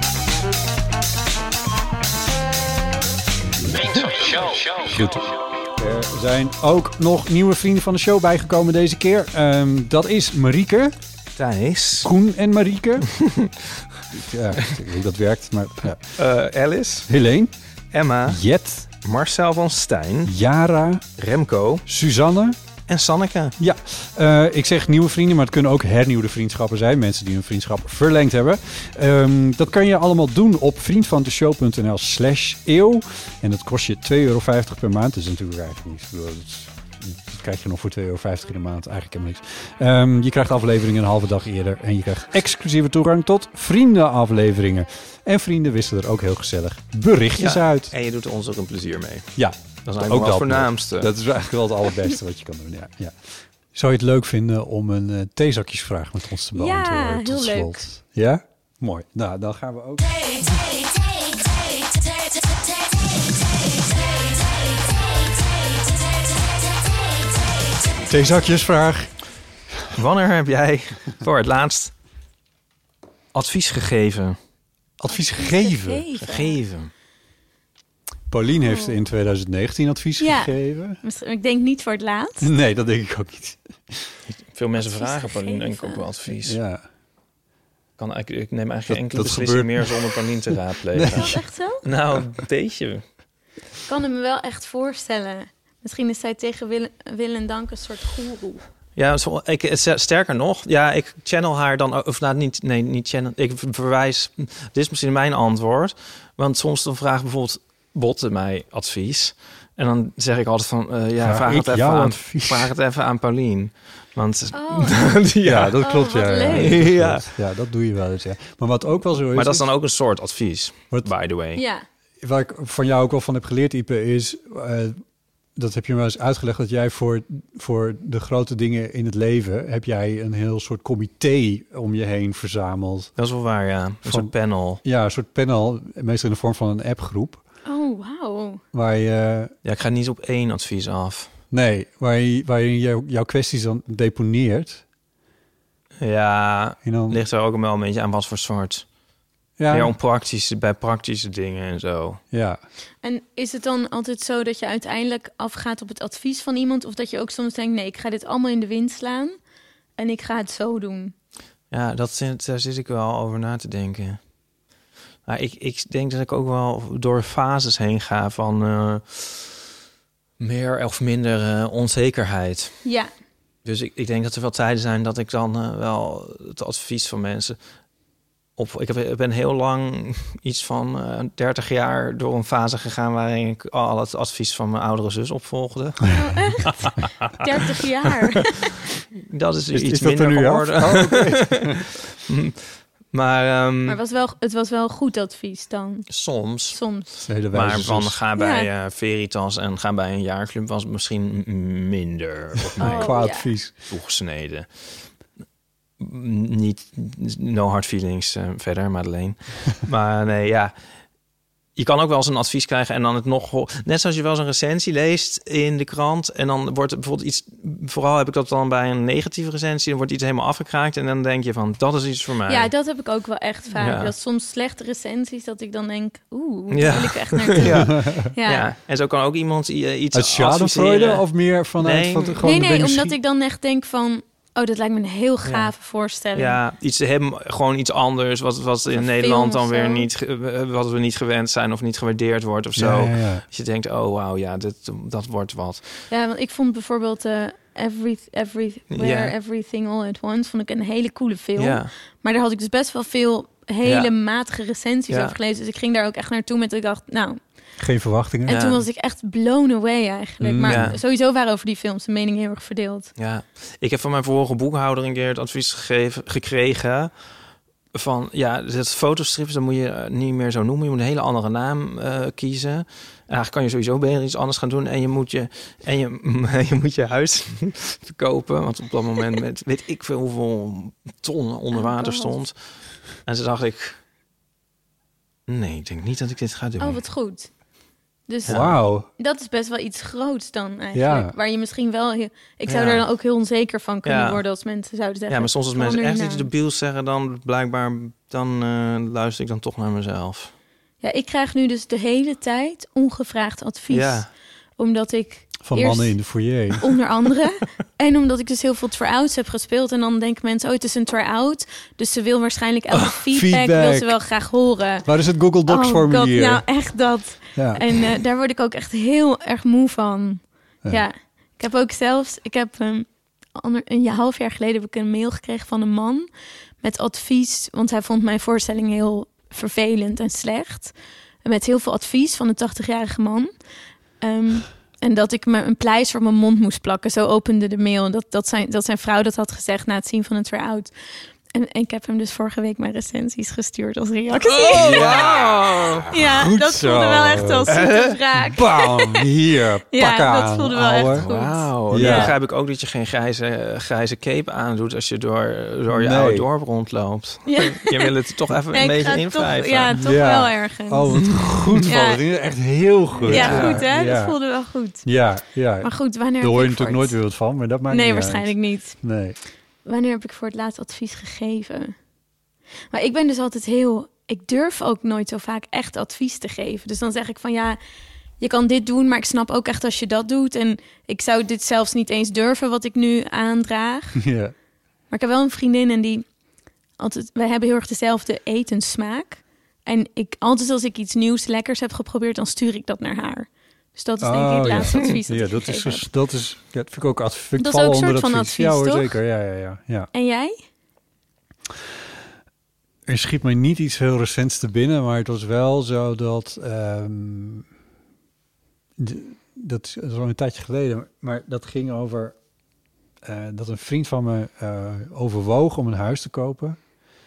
Speaker 3: Goed. Er zijn ook nog nieuwe vrienden van de show bijgekomen deze keer. Um, dat is Marieke.
Speaker 5: Thijs.
Speaker 3: Koen en Marieke. Ja, ik weet niet hoe dat werkt, maar... Ja.
Speaker 5: Uh, Alice.
Speaker 3: Helene.
Speaker 5: Emma.
Speaker 3: Jet.
Speaker 5: Marcel van Stijn.
Speaker 3: Jara.
Speaker 5: Remco.
Speaker 3: Suzanne.
Speaker 5: En Sanneke.
Speaker 3: Ja, uh, ik zeg nieuwe vrienden, maar het kunnen ook hernieuwde vriendschappen zijn. Mensen die hun vriendschap verlengd hebben. Um, dat kan je allemaal doen op vriendvandeshow.nl slash eeuw. En dat kost je twee euro vijftig per maand. Dat is natuurlijk eigenlijk niet... Dat, dat krijg je nog voor twee euro vijftig in de maand. Eigenlijk helemaal niks. Um, je krijgt afleveringen een halve dag eerder. En je krijgt exclusieve toegang tot vriendenafleveringen. En vrienden wisselen er ook heel gezellig berichtjes
Speaker 5: ja,
Speaker 3: uit.
Speaker 5: En je doet ons ook een plezier mee.
Speaker 3: Ja.
Speaker 5: Dat is eigenlijk wel het voornaamste.
Speaker 3: Dat is eigenlijk wel het allerbeste wat je kan doen. Ja, ja. Zou je het leuk vinden om een uh, theezakjesvraag met ons te beantwoorden?
Speaker 4: Ja,
Speaker 3: tot
Speaker 4: heel
Speaker 3: slot?
Speaker 4: leuk.
Speaker 3: Ja? Mooi. Nou, dan gaan we ook... Theezakjesvraag.
Speaker 5: Wanneer heb jij voor het laatst advies gegeven?
Speaker 3: Advies gegeven?
Speaker 4: Gegeven.
Speaker 5: Gegeven.
Speaker 3: Paulien heeft in twintig negentien advies
Speaker 4: Ja.
Speaker 3: gegeven.
Speaker 4: Ik denk niet voor het laatst.
Speaker 3: Nee, dat denk ik ook niet.
Speaker 5: Veel mensen
Speaker 4: Advies
Speaker 5: vragen Paulien denk ik
Speaker 4: gegeven.
Speaker 5: ook wel advies.
Speaker 3: Ja.
Speaker 5: Kan eigenlijk, ik neem eigenlijk
Speaker 3: Dat-
Speaker 5: geen enkele
Speaker 3: dat
Speaker 5: beslissing
Speaker 3: gebeurt-
Speaker 5: meer zonder Paulien te raadplegen.
Speaker 4: Is dat echt zo?
Speaker 5: Nou, een beetje.
Speaker 4: Ik kan het me wel echt voorstellen. Misschien is zij tegen Wil, Wil en Dank een soort goeroe.
Speaker 5: Ja, zo, ik, sterker nog, ja, ik channel haar dan, of nou niet, nee, niet channel. Ik verwijs, dit is misschien mijn antwoord, want soms dan vraagt bijvoorbeeld Botte mij advies, en dan zeg ik altijd van, uh, ja,
Speaker 3: Vraag
Speaker 5: vraag
Speaker 3: ik
Speaker 5: het, even
Speaker 3: jou
Speaker 5: aan,
Speaker 3: advies?
Speaker 5: vraag het even aan Paulien, want
Speaker 4: Oh.
Speaker 5: ja,
Speaker 3: Ja, dat
Speaker 4: Oh,
Speaker 3: klopt.
Speaker 4: wat
Speaker 3: ja, ja,
Speaker 4: leuk.
Speaker 3: dat
Speaker 5: Ja.
Speaker 3: klopt. Ja, dat doe je wel eens. Ja. Maar wat ook wel zo is...
Speaker 5: maar dat is
Speaker 3: is-
Speaker 5: dan ook een soort advies,
Speaker 3: Wat-
Speaker 5: by the way.
Speaker 4: Ja.
Speaker 3: Waar ik van jou ook wel van heb geleerd, Ipe, is... Uh, dat heb je me eens uitgelegd, dat jij voor, voor de grote dingen in het leven... heb jij een heel soort comité om je heen verzameld.
Speaker 5: Dat is wel waar, ja. Een
Speaker 3: Van-
Speaker 5: soort panel.
Speaker 3: Ja, een soort panel, meestal in de vorm van een appgroep.
Speaker 4: Oh, wauw.
Speaker 3: Waar je...
Speaker 5: Ja, ik ga niet op één advies af.
Speaker 3: Nee, waar je, waar je jou- jouw kwesties dan deponeert.
Speaker 5: Ja,
Speaker 3: En dan,
Speaker 5: ligt er ook wel een beetje aan wat voor soort.
Speaker 3: ja,
Speaker 5: Meer om praktische, bij praktische dingen en zo.
Speaker 3: ja.
Speaker 4: En is het dan altijd zo dat je uiteindelijk afgaat op het advies van iemand? Of dat je ook soms denkt, nee, ik ga dit allemaal in de wind slaan en ik ga het zo doen?
Speaker 5: Ja, dat zit, daar zit ik wel over na te denken. Maar ik, ik denk dat ik ook wel door fases heen ga van uh, meer of minder uh, onzekerheid.
Speaker 4: Ja,
Speaker 5: Dus ik, ik denk dat er wel tijden zijn dat ik dan uh, wel het advies van mensen... Op, ik, heb, ik ben heel lang, iets van uh, dertig jaar, door een fase gegaan... waarin ik al het advies van mijn oudere zus opvolgde.
Speaker 4: oh, echt? dertig jaar.
Speaker 5: Dat is,
Speaker 3: Is-
Speaker 5: iets
Speaker 3: is dat er
Speaker 5: minder
Speaker 3: nu af?
Speaker 5: geworden.
Speaker 3: Oh, oké.
Speaker 5: maar um,
Speaker 4: Maar het was, wel, het was wel goed advies dan,
Speaker 5: soms...
Speaker 4: soms.
Speaker 3: De hele wijze
Speaker 5: Maar van
Speaker 3: zus.
Speaker 5: ga bij uh, Veritas en ga bij een jaarclub was misschien m- minder op mij
Speaker 4: Oh,
Speaker 3: Qua
Speaker 4: ja.
Speaker 3: advies.
Speaker 5: toegesneden. M- Niet, no hard feelings uh, verder, Madeleine. Maar nee, ja. Je kan ook wel eens een advies krijgen en dan het nog... ho- Net zoals je wel eens een recensie leest in de krant... en dan wordt het bijvoorbeeld iets... Vooral heb ik dat dan bij een negatieve recensie... dan wordt iets helemaal afgekraakt en dan denk je van... dat is iets voor mij.
Speaker 4: Ja, dat heb ik ook wel echt vaak.
Speaker 5: Ja.
Speaker 4: Dat soms slechte recensies, dat ik dan denk, oeh,
Speaker 5: Ja.
Speaker 4: daar wil ik echt naartoe.
Speaker 5: Ja.
Speaker 4: Ja.
Speaker 5: Ja. En zo kan ook iemand i- iets
Speaker 3: Uit schadenfreude
Speaker 5: adviseren.
Speaker 3: of meer vanuit...
Speaker 5: Nee.
Speaker 3: van de, gewoon
Speaker 4: Nee,
Speaker 3: de
Speaker 4: nee,
Speaker 3: energie?
Speaker 4: omdat ik dan echt denk van, oh, dat lijkt me een heel gave voorstelling.
Speaker 5: Ja, iets hebben, gewoon iets anders wat, wat in
Speaker 4: Een
Speaker 5: Nederland
Speaker 4: film
Speaker 5: dan
Speaker 4: of
Speaker 5: weer
Speaker 4: zo.
Speaker 5: niet, ge- wat we niet gewend zijn of niet gewaardeerd wordt of zo.
Speaker 3: Ja, ja, ja.
Speaker 5: Als je denkt, oh wauw, ja, dit, dat wordt wat.
Speaker 4: Ja, want ik vond bijvoorbeeld uh, Every, Everywhere,
Speaker 5: Ja.
Speaker 4: Everything All at Once, vond ik een hele coole film.
Speaker 5: Ja,
Speaker 4: Maar daar had ik dus best wel veel hele
Speaker 5: Ja.
Speaker 4: matige recensies
Speaker 5: Ja.
Speaker 4: over gelezen. Dus ik ging daar ook echt naartoe met dat ik dacht, nou...
Speaker 3: Geen verwachtingen.
Speaker 4: En
Speaker 5: Ja.
Speaker 4: toen was ik echt blown away eigenlijk.
Speaker 5: Mm,
Speaker 4: maar
Speaker 5: ja.
Speaker 4: sowieso waren over die films de meningen heel erg verdeeld.
Speaker 5: ja. Ik heb van mijn vorige boekhouder een keer het advies gegeven, gekregen van, ja, het fotostrips, dat moet je uh, niet meer zo noemen. Je moet een hele andere naam uh, kiezen. En eigenlijk kan je sowieso beter iets anders gaan doen. En je moet je, en je, je, moet je huis verkopen. Want op dat moment met weet ik veel hoeveel ton onder
Speaker 4: Oh,
Speaker 5: water
Speaker 4: God.
Speaker 5: stond. En toen dacht ik, nee, ik denk niet dat ik dit ga doen.
Speaker 4: Oh, wat goed. Dus
Speaker 3: Wauw.
Speaker 4: dat is best wel iets groots dan eigenlijk.
Speaker 3: Ja.
Speaker 4: Waar je misschien wel... heel- Ik zou
Speaker 5: Ja.
Speaker 4: er dan ook heel onzeker van kunnen
Speaker 5: Ja.
Speaker 4: worden als mensen zouden zeggen...
Speaker 5: Ja, maar soms als mensen
Speaker 4: verander
Speaker 5: echt
Speaker 4: je
Speaker 5: iets
Speaker 4: naam.
Speaker 5: debiels zeggen, dan blijkbaar, dan uh, luister ik dan toch naar mezelf.
Speaker 4: Ja, ik krijg nu dus de hele tijd ongevraagd advies.
Speaker 5: Ja,
Speaker 4: Omdat ik
Speaker 3: Van
Speaker 4: Eerst-
Speaker 3: mannen in de foyer.
Speaker 4: Onder andere. En omdat ik dus heel veel try-outs heb gespeeld. En dan denken mensen, oh, het is een try-out. Dus ze wil waarschijnlijk elke
Speaker 3: Oh,
Speaker 4: feedback,
Speaker 3: feedback.
Speaker 4: wil ze wel graag horen.
Speaker 3: Waar is het Google Docs
Speaker 4: Oh
Speaker 3: formulier?
Speaker 4: God, nou, echt dat.
Speaker 3: Ja.
Speaker 4: En uh, daar word ik ook echt heel erg moe van.
Speaker 3: Ja.
Speaker 4: Ja. Ik heb ook zelfs... Ik heb um, ander, een half jaar geleden heb ik een mail gekregen van een man... met advies, want hij vond mijn voorstelling heel vervelend en slecht. En met heel veel advies van een tachtigjarige man. Um, en dat ik me een pleister op mijn mond moest plakken. Zo opende de mail. Dat, dat, zijn, dat zijn vrouw dat had gezegd na het zien van een try-out. En, en ik heb hem dus vorige week mijn recensies gestuurd als reactie.
Speaker 5: Oh, wow.
Speaker 4: Ja,
Speaker 3: Goed
Speaker 4: dat
Speaker 3: zo.
Speaker 4: voelde wel echt als zoete wraak.
Speaker 3: Bam, hier, pak
Speaker 4: Ja,
Speaker 3: aan.
Speaker 4: dat voelde wel
Speaker 3: ouwe.
Speaker 4: echt goed.
Speaker 5: Wauw,
Speaker 3: Ja.
Speaker 5: dan begrijp ik ook dat je geen grijze, grijze cape aandoet als je door, door je
Speaker 3: Nee.
Speaker 5: oude dorp rondloopt.
Speaker 4: Ja.
Speaker 5: Je wil het toch even
Speaker 4: Ja,
Speaker 5: een
Speaker 4: ik
Speaker 5: beetje
Speaker 4: ga
Speaker 5: invrijven.
Speaker 4: toch, ja, toch
Speaker 3: Ja.
Speaker 4: wel ergens.
Speaker 3: Oh, wat goed van
Speaker 4: Ja.
Speaker 3: het. Echt heel goed.
Speaker 4: ja, goed hè?
Speaker 3: Ja.
Speaker 4: Dat voelde wel goed.
Speaker 3: Ja, ja.
Speaker 4: Maar goed, wanneer
Speaker 3: Daar hoor je
Speaker 4: heb ik voor
Speaker 3: natuurlijk nooit
Speaker 4: het...
Speaker 3: weer wat van, maar dat maakt
Speaker 4: Nee,
Speaker 3: niet
Speaker 4: waarschijnlijk niet.
Speaker 3: uit. Nee.
Speaker 4: Wanneer heb ik voor het laatst advies gegeven? Maar ik ben dus altijd heel... Ik durf ook nooit zo vaak echt advies te geven. Dus dan zeg ik van ja, je kan dit doen, maar ik snap ook echt als je dat doet. En ik zou dit zelfs niet eens durven wat ik nu aandraag.
Speaker 3: Ja.
Speaker 4: Maar ik heb wel een vriendin en die altijd... Wij hebben heel erg dezelfde etenssmaak. En ik altijd als ik iets nieuws lekkers heb geprobeerd, dan stuur ik dat naar haar. Dus dat is denk ik
Speaker 3: Oh,
Speaker 4: het
Speaker 3: ja.
Speaker 4: laatste advies dat
Speaker 3: Ja,
Speaker 4: ik
Speaker 3: dat is,
Speaker 4: gegeven
Speaker 3: dus,
Speaker 4: heb.
Speaker 3: dat is, ja, dat vind ik ook advies. Vind ik
Speaker 4: Dat is
Speaker 3: vallen
Speaker 4: ook een
Speaker 3: onder
Speaker 4: soort van
Speaker 3: advies. Ja
Speaker 4: advies,
Speaker 3: hoor,
Speaker 4: toch?
Speaker 3: zeker. Ja, ja, ja, ja.
Speaker 4: En jij?
Speaker 3: Er schiet mij niet iets heel recents te binnen, maar het was wel zo dat... ehm, de- dat, is, dat is al een tijdje geleden, maar dat ging over... eh, dat een vriend van me eh, overwoog om een huis te kopen.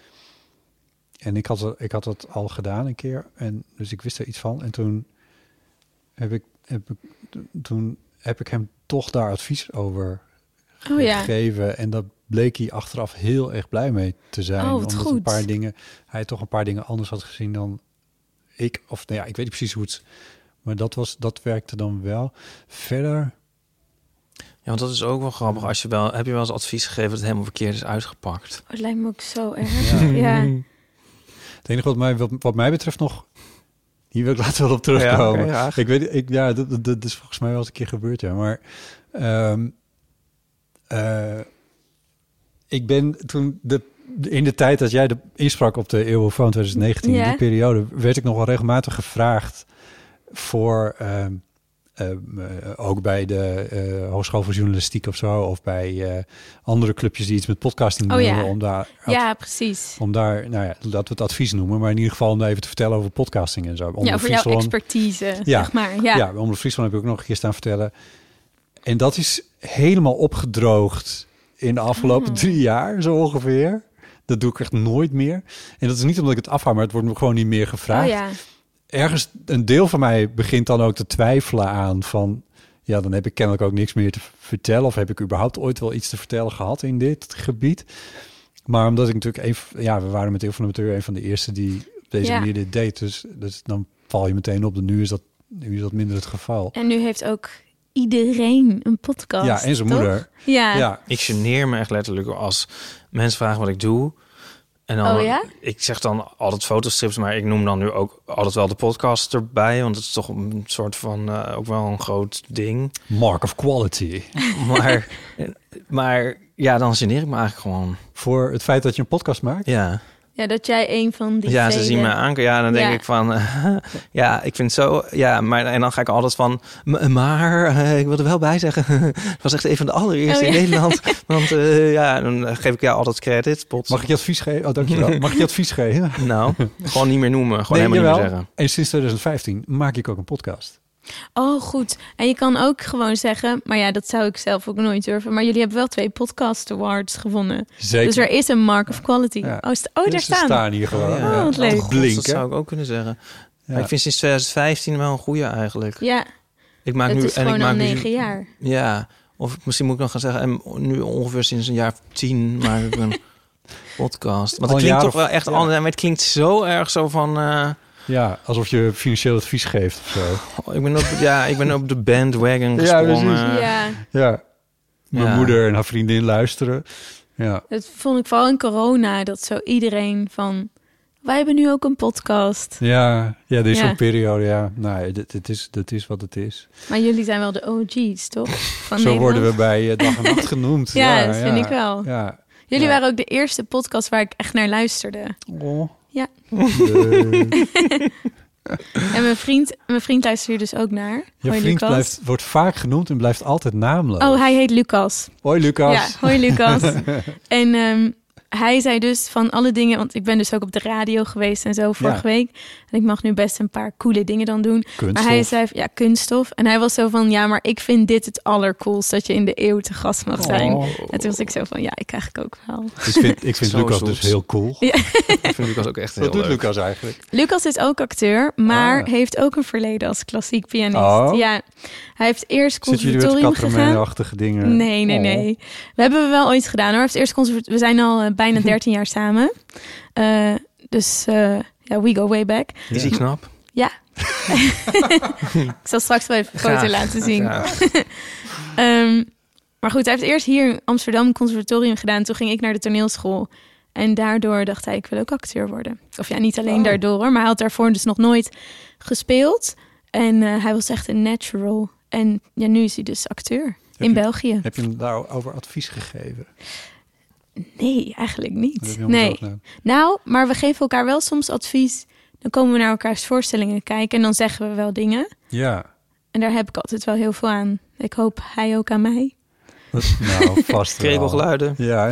Speaker 3: En ik had, ik had dat al gedaan een keer, en dus ik wist er iets van. En toen heb ik, heb ik, toen heb ik hem toch daar advies over
Speaker 4: Oh ja.
Speaker 3: gegeven. En dat bleek hij achteraf heel erg blij mee te zijn.
Speaker 4: Oh, wat
Speaker 3: omdat
Speaker 4: goed.
Speaker 3: een paar dingen, hij toch een paar dingen anders had gezien dan ik. Of nou ja, ik weet niet precies hoe het... Maar dat, was, dat werkte dan wel. Verder...
Speaker 5: Ja, want dat is ook wel grappig. Als je wel, heb je wel eens advies gegeven dat het helemaal verkeerd is uitgepakt?
Speaker 4: Oh, het lijkt me ook zo erg.
Speaker 3: Ja.
Speaker 4: Ja.
Speaker 3: Het enige wat mij, wat, wat mij betreft nog... Hier wil ik later wel op terugkomen.
Speaker 5: Ja, oké, graag.
Speaker 3: ik weet, ik, ja, dat, dat, dat is volgens mij wel eens een keer gebeurd, ja. Maar ehm, eh, ik ben toen de, in de tijd dat jij de insprak op de Eeuwenfoon twintig negentien,
Speaker 4: Ja.
Speaker 3: die periode, werd ik nog wel regelmatig gevraagd voor ehm, ehm, eh, ook bij de eh, Hogeschool voor Journalistiek of zo, of bij eh, andere clubjes die iets met podcasting
Speaker 4: Oh,
Speaker 3: doen,
Speaker 4: ja.
Speaker 3: om daar
Speaker 4: Ja, precies.
Speaker 3: om daar, nou ja, dat we het advies noemen, maar in ieder geval om daar even te vertellen over podcasting en zo. Om
Speaker 4: Ja,
Speaker 3: de
Speaker 4: voor jouw
Speaker 3: Friesland-
Speaker 4: expertise,
Speaker 3: Ja.
Speaker 4: zeg maar. Ja.
Speaker 3: Ja, om de Friesland heb ik ook nog een keer staan vertellen. En dat is helemaal opgedroogd in de afgelopen
Speaker 4: Oh.
Speaker 3: drie jaar, zo ongeveer. Dat doe ik echt nooit meer. En dat is niet omdat ik het afhaal, maar het wordt me gewoon niet meer gevraagd.
Speaker 4: Oh ja.
Speaker 3: Ergens, een deel van mij begint dan ook te twijfelen aan van... ja, dan heb ik kennelijk ook niks meer te v- vertellen. Of heb ik überhaupt ooit wel iets te vertellen gehad in dit gebied? Maar omdat ik natuurlijk... Een, ja, we waren met Heel van de Amateur een van de eerste die op deze
Speaker 4: Ja.
Speaker 3: manier dit deed. Dus, dus dan val je meteen op. De, nu, is dat, nu is dat minder het geval.
Speaker 4: En nu heeft ook iedereen een podcast.
Speaker 3: Ja, en zijn
Speaker 4: toch?
Speaker 3: moeder.
Speaker 4: Ja.
Speaker 3: Ja,
Speaker 5: Ik geneer me echt letterlijk als mensen vragen wat ik doe. En dan,
Speaker 4: Oh ja?
Speaker 5: ik zeg dan altijd fotostrips, maar ik noem dan nu ook altijd wel de podcast erbij. Want het is toch een soort van, uh, ook wel een groot ding.
Speaker 3: mark of quality.
Speaker 5: Maar, maar ja, dan geneer ik me eigenlijk gewoon.
Speaker 3: Voor het feit dat je een podcast maakt.
Speaker 5: Ja,
Speaker 4: Ja, dat jij een van die
Speaker 5: ja ze
Speaker 4: vele-
Speaker 5: zien me aan. Ja, dan denk
Speaker 4: Ja.
Speaker 5: ik van, uh, ja, ik vind het zo. Ja, maar en dan ga ik altijd van, "M- maar uh, ik wil er wel bij zeggen, het was echt een van de allereerste
Speaker 4: Oh, ja.
Speaker 5: in Nederland. Want uh, ja, dan geef ik jou altijd credit. Pot.
Speaker 3: Mag ik je advies geven? Oh, dankjewel. Mag ik je advies geven?
Speaker 5: Nou, gewoon niet meer noemen. Gewoon
Speaker 3: Nee,
Speaker 5: helemaal niet
Speaker 3: jawel.
Speaker 5: meer zeggen.
Speaker 3: En sinds twintig vijftien maak ik ook een podcast.
Speaker 4: Oh, goed. En je kan ook gewoon zeggen... Maar ja, dat zou ik zelf ook nooit durven. Maar jullie hebben wel twee podcast awards gewonnen.
Speaker 3: Zeker.
Speaker 4: Dus er is een mark of quality.
Speaker 3: Ja.
Speaker 4: Oh, st- oh daar
Speaker 3: Dus ze
Speaker 4: staan.
Speaker 3: hier gewoon.
Speaker 4: Oh, wat leuk.
Speaker 5: Oh, God,
Speaker 3: Blinken.
Speaker 5: dat zou ik ook kunnen zeggen.
Speaker 3: Ja.
Speaker 5: Maar ik vind sinds twintig vijftien wel een goede eigenlijk.
Speaker 4: Ja,
Speaker 5: Ik maak
Speaker 4: het
Speaker 5: nu
Speaker 4: is
Speaker 5: en ik
Speaker 4: gewoon al
Speaker 5: maak nu,
Speaker 4: negen jaar.
Speaker 5: Ja, of misschien moet ik nog gaan zeggen, en nu ongeveer sinds een jaar of tien maak ik een podcast. Want
Speaker 3: Al
Speaker 5: het
Speaker 3: een
Speaker 5: klinkt
Speaker 3: jaar
Speaker 5: toch wel
Speaker 3: of-
Speaker 5: echt
Speaker 3: ja.
Speaker 5: anders. Maar het klinkt zo erg zo van. Uh,
Speaker 3: Ja, alsof je financieel advies geeft of zo.
Speaker 5: ik ben op, ja, ik ben op de bandwagon
Speaker 3: Ja,
Speaker 5: gesprongen.
Speaker 3: precies.
Speaker 4: ja,
Speaker 3: Ja. Mijn
Speaker 5: Ja.
Speaker 3: moeder en haar vriendin luisteren. Ja.
Speaker 4: dat vond ik vooral in corona. Dat zo iedereen van... Wij hebben nu ook een podcast.
Speaker 3: Ja, ja, er is
Speaker 4: Ja.
Speaker 3: zo'n periode, ja. Nou, dit, dit, is, dit is wat het is.
Speaker 4: Maar jullie zijn wel de O G's, toch? Van
Speaker 3: Zo
Speaker 4: Nederland?
Speaker 3: worden we bij uh, Dag en Nacht genoemd.
Speaker 4: Ja, dat vind ik wel.
Speaker 3: Ja.
Speaker 4: Jullie
Speaker 3: Ja.
Speaker 4: waren ook de eerste podcast waar ik echt naar luisterde.
Speaker 3: Oh.
Speaker 4: Ja.
Speaker 3: Nee.
Speaker 4: En mijn vriend, mijn vriend luistert hier dus ook naar.
Speaker 3: Je
Speaker 4: Hoi,
Speaker 3: vriend
Speaker 4: Lucas.
Speaker 3: blijft, wordt vaak genoemd en blijft altijd naamloos.
Speaker 4: Oh, hij heet Lucas.
Speaker 3: Hoi Lucas.
Speaker 4: Ja, hoi Lucas. En um, hij zei dus van alle dingen... want ik ben dus ook op de radio geweest en zo vorige
Speaker 3: Ja.
Speaker 4: week. En ik mag nu best een paar coole dingen dan doen.
Speaker 3: Kunststof.
Speaker 4: Maar hij zei, ja, kunststof. En hij was zo van, ja, maar ik vind dit het allercoolst... dat je in de eeuw te gast mag zijn.
Speaker 3: Oh.
Speaker 4: En toen was ik zo van, ja, ik eigenlijk ook wel.
Speaker 3: Ik vind, ik vind
Speaker 5: Zo
Speaker 3: Lucas
Speaker 5: zoet.
Speaker 3: dus heel cool.
Speaker 4: Ja.
Speaker 5: Ik vind Lucas ook echt heel
Speaker 3: Wat doet
Speaker 5: leuk.
Speaker 3: Lucas eigenlijk?
Speaker 4: Lucas is ook acteur, maar
Speaker 3: Ah.
Speaker 4: heeft ook een verleden als klassiek pianist.
Speaker 3: Oh.
Speaker 4: Ja, hij heeft eerst
Speaker 3: Zitten jullie met
Speaker 4: conservatorium gegaan.
Speaker 3: Catramaine-achtige dingen?
Speaker 4: Nee, nee,
Speaker 3: Oh.
Speaker 4: nee. We hebben we wel ooit gedaan hoor. Hij heeft eerst conservat- we zijn al uh, bijna dertien jaar samen. Uh, dus uh, ja, we go way back.
Speaker 5: Is hij knap?
Speaker 4: Ja. Ik zal straks wel even een foto
Speaker 5: Graag.
Speaker 4: laten zien.
Speaker 5: Graag.
Speaker 4: um, maar goed, hij heeft eerst hier in Amsterdam conservatorium gedaan. Toen ging ik naar de toneelschool. En daardoor dacht hij, ik wil ook acteur worden. Of ja, niet alleen
Speaker 3: Oh.
Speaker 4: daardoor hoor. Maar hij had daarvoor dus nog nooit gespeeld. En uh, hij was echt een natural. En ja, nu is hij dus acteur in
Speaker 3: je-
Speaker 4: België.
Speaker 3: Heb je hem daarover advies gegeven?
Speaker 4: Nee, eigenlijk
Speaker 3: Dat heb
Speaker 4: niet.
Speaker 3: je allemaal
Speaker 4: Nee.
Speaker 3: zelf gedaan.
Speaker 4: Nou, maar we geven elkaar wel soms advies. Dan komen we naar elkaars voorstellingen kijken en dan zeggen we wel dingen.
Speaker 3: Ja.
Speaker 4: En daar heb ik altijd wel heel veel aan. Ik hoop hij ook aan mij.
Speaker 3: Dat- nou, vast wel.
Speaker 5: Krekelgeluiden.
Speaker 3: Ja.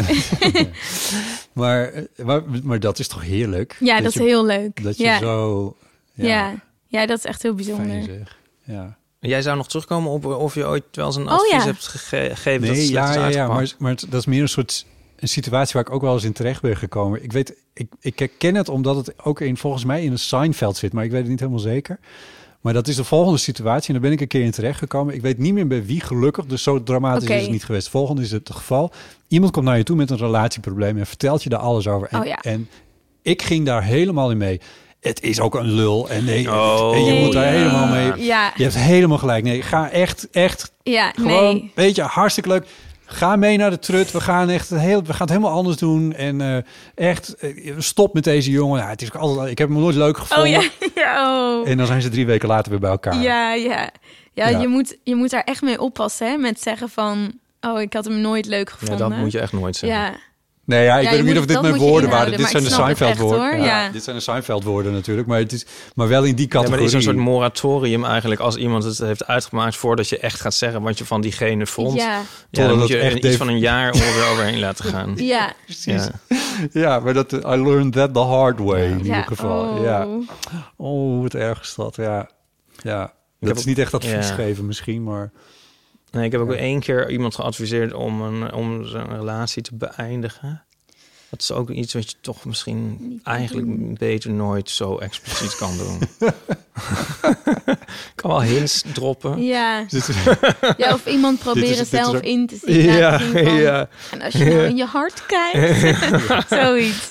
Speaker 3: maar, maar, maar dat is toch heerlijk?
Speaker 4: Ja, dat,
Speaker 3: je,
Speaker 4: is heel leuk.
Speaker 3: Dat je
Speaker 4: ja.
Speaker 3: zo...
Speaker 4: Ja. Ja, dat is echt heel bijzonder.
Speaker 3: Fijn zeg. Ja.
Speaker 5: Jij zou nog terugkomen op of je ooit wel eens een
Speaker 4: Oh,
Speaker 5: advies
Speaker 4: ja.
Speaker 5: hebt gege- gegeven dat
Speaker 3: Nee,
Speaker 5: het slecht
Speaker 3: ja,
Speaker 5: is
Speaker 3: ja, ja,
Speaker 5: uitgepakt.
Speaker 3: maar, maar het- dat is meer een soort een situatie waar ik ook wel eens in terecht ben gekomen. Ik weet, ik, ik herken het omdat het ook in, volgens mij in een Seinfeld zit, maar ik weet het niet helemaal zeker. Maar dat is de volgende situatie en daar ben ik een keer in terecht gekomen. Ik weet niet meer bij wie gelukkig, dus zo dramatisch
Speaker 4: Oké.
Speaker 3: is het niet geweest. Volgende is het geval. Iemand komt naar je toe met een relatieprobleem en vertelt je daar alles over. En,
Speaker 4: Oh, ja.
Speaker 3: en ik ging daar helemaal in mee. Het is ook een lul en nee,
Speaker 5: Oh.
Speaker 3: en je
Speaker 4: Nee.
Speaker 3: moet daar helemaal mee.
Speaker 4: Ja,
Speaker 3: Je hebt helemaal gelijk. Nee, ga echt, echt
Speaker 4: ja
Speaker 3: gewoon,
Speaker 4: nee.
Speaker 3: weet je, hartstikke leuk. Ga mee naar de trut. We gaan echt het heel, we gaan het helemaal anders doen. En uh, echt, uh, stop met deze jongen. Ja, het is ook altijd, ik heb hem nooit leuk gevonden.
Speaker 4: Oh ja, ja, oh.
Speaker 3: En dan zijn ze drie weken later weer bij elkaar.
Speaker 4: Ja, ja. Ja,
Speaker 3: Ja.
Speaker 4: Je, moet, je moet daar echt mee oppassen, hè. Met zeggen van, oh, ik had hem nooit leuk
Speaker 5: Ja,
Speaker 4: gevonden.
Speaker 5: dat moet je echt nooit zeggen.
Speaker 4: Ja,
Speaker 3: Nee, ja, ik
Speaker 4: Ja,
Speaker 3: weet
Speaker 4: je
Speaker 3: niet
Speaker 4: moet-
Speaker 3: of dit
Speaker 4: dat
Speaker 3: mijn
Speaker 4: moet je
Speaker 3: woorden waren.
Speaker 4: inhouden,
Speaker 3: Dit zijn de
Speaker 4: maar ik snap het
Speaker 3: Seinfeld woorden.
Speaker 4: echt, hoor. Ja.
Speaker 3: Dit zijn de Seinfeld woorden natuurlijk. Maar, het is, maar wel in die
Speaker 5: Ja, maar
Speaker 3: categorie.
Speaker 5: er is een soort moratorium eigenlijk als iemand het heeft uitgemaakt voordat je echt gaat zeggen wat je van diegene vond.
Speaker 4: ja,
Speaker 5: Ja,
Speaker 3: Totdat
Speaker 5: dan moet
Speaker 3: het
Speaker 5: je
Speaker 3: echt
Speaker 5: een- iets
Speaker 3: deed-
Speaker 5: van een jaar er overheen laten gaan.
Speaker 4: ja.
Speaker 3: Precies.
Speaker 5: Ja.
Speaker 3: Ja, maar dat, I learned that the hard way in ieder
Speaker 4: ja.
Speaker 3: geval.
Speaker 4: Oh.
Speaker 3: Ja. Oh, wat erg is dat. Ja. Ja. Dat
Speaker 5: heb
Speaker 3: is
Speaker 5: ook-
Speaker 3: niet echt advies
Speaker 5: ja.
Speaker 3: geven misschien, maar...
Speaker 5: Nee, ik heb ook
Speaker 3: Ja.
Speaker 5: één keer iemand geadviseerd om, een, om zijn relatie te beëindigen. Dat is ook iets wat je toch misschien
Speaker 4: Niet
Speaker 5: eigenlijk
Speaker 4: doen.
Speaker 5: beter nooit zo expliciet kan doen. Ik kan wel hints droppen.
Speaker 4: Ja.
Speaker 3: Dit-
Speaker 4: ja, of iemand proberen
Speaker 3: dit is
Speaker 4: zelf
Speaker 3: ook-
Speaker 4: in te zien.
Speaker 5: Ja,
Speaker 4: laten zien van,
Speaker 5: ja.
Speaker 4: En als je nou in je hart kijkt. Zoiets.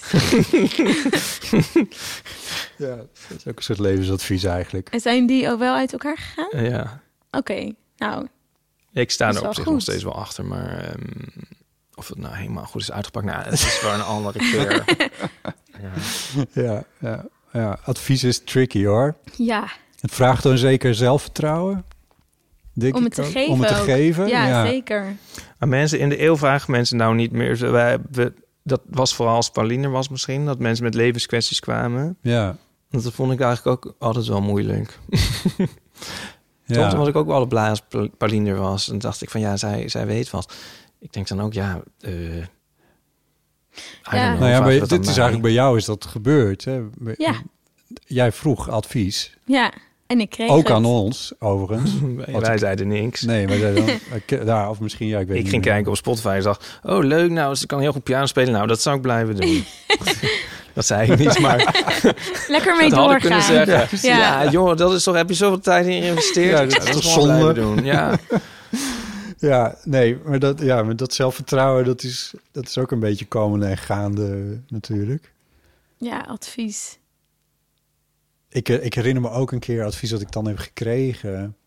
Speaker 3: Ja, dat is ook een soort levensadvies eigenlijk.
Speaker 4: En zijn die ook wel uit elkaar gegaan?
Speaker 5: Ja.
Speaker 4: Oké, nou.
Speaker 5: Ik sta
Speaker 4: Dat is
Speaker 5: er op
Speaker 4: wel
Speaker 5: zich
Speaker 4: goed.
Speaker 5: nog steeds wel achter, maar ehm, of het nou helemaal goed is uitgepakt, nou, dat is voor een andere keer. Ja.
Speaker 3: Ja, ja, ja, advies is tricky hoor.
Speaker 4: Ja,
Speaker 3: Het vraagt dan zeker zelfvertrouwen. Denk
Speaker 4: om
Speaker 3: ik
Speaker 4: het te
Speaker 3: ook.
Speaker 4: geven
Speaker 3: Om het te
Speaker 4: ook.
Speaker 3: geven.
Speaker 4: Ja,
Speaker 3: Ja,
Speaker 4: zeker.
Speaker 5: Maar mensen in de eeuw vragen mensen nou niet meer. Ze- Wij, we, dat was vooral als Pauline er was misschien, dat mensen met levenskwesties kwamen.
Speaker 3: Ja.
Speaker 5: Dat vond ik eigenlijk ook altijd wel moeilijk.
Speaker 3: Ja.
Speaker 5: Toen was ik ook wel blij als Pa- Pauline er was. En dacht ik van ja, zij, zij weet wat. Ik denk dan ook, ja... Uh,
Speaker 4: Ja.
Speaker 3: Nou ja, maar dit is eigenlijk bij jou is dat gebeurd. Hè? Bij-
Speaker 4: Ja.
Speaker 3: Jij vroeg advies.
Speaker 4: Ja, en ik kreeg
Speaker 3: Ook
Speaker 4: het.
Speaker 3: aan ons, overigens.
Speaker 5: Wij, wij zeiden niks.
Speaker 3: Nee, maar dan, daar, of misschien, ja, ik weet
Speaker 5: Ik
Speaker 3: niet
Speaker 5: ging
Speaker 3: meer.
Speaker 5: kijken op Spotify en dacht... oh, leuk, nou, ze kan heel goed piano spelen. Nou, dat zou ik blijven doen. Dat zei ik niet, maar
Speaker 4: Lekker mee
Speaker 5: dat had ik
Speaker 4: doorgaan.
Speaker 5: kunnen zeggen.
Speaker 4: Ja.
Speaker 5: Ja, joh, dat is toch, heb je zoveel tijd in geïnvesteerd?
Speaker 3: Ja, dat is toch
Speaker 5: gewoon
Speaker 3: zonde?
Speaker 5: blijven doen. Ja.
Speaker 3: Ja, nee, maar dat, ja, maar dat zelfvertrouwen, dat is, dat is ook een beetje komende en gaande natuurlijk.
Speaker 4: Ja, advies.
Speaker 3: Ik, ik herinner me ook een keer advies dat ik dan heb gekregen.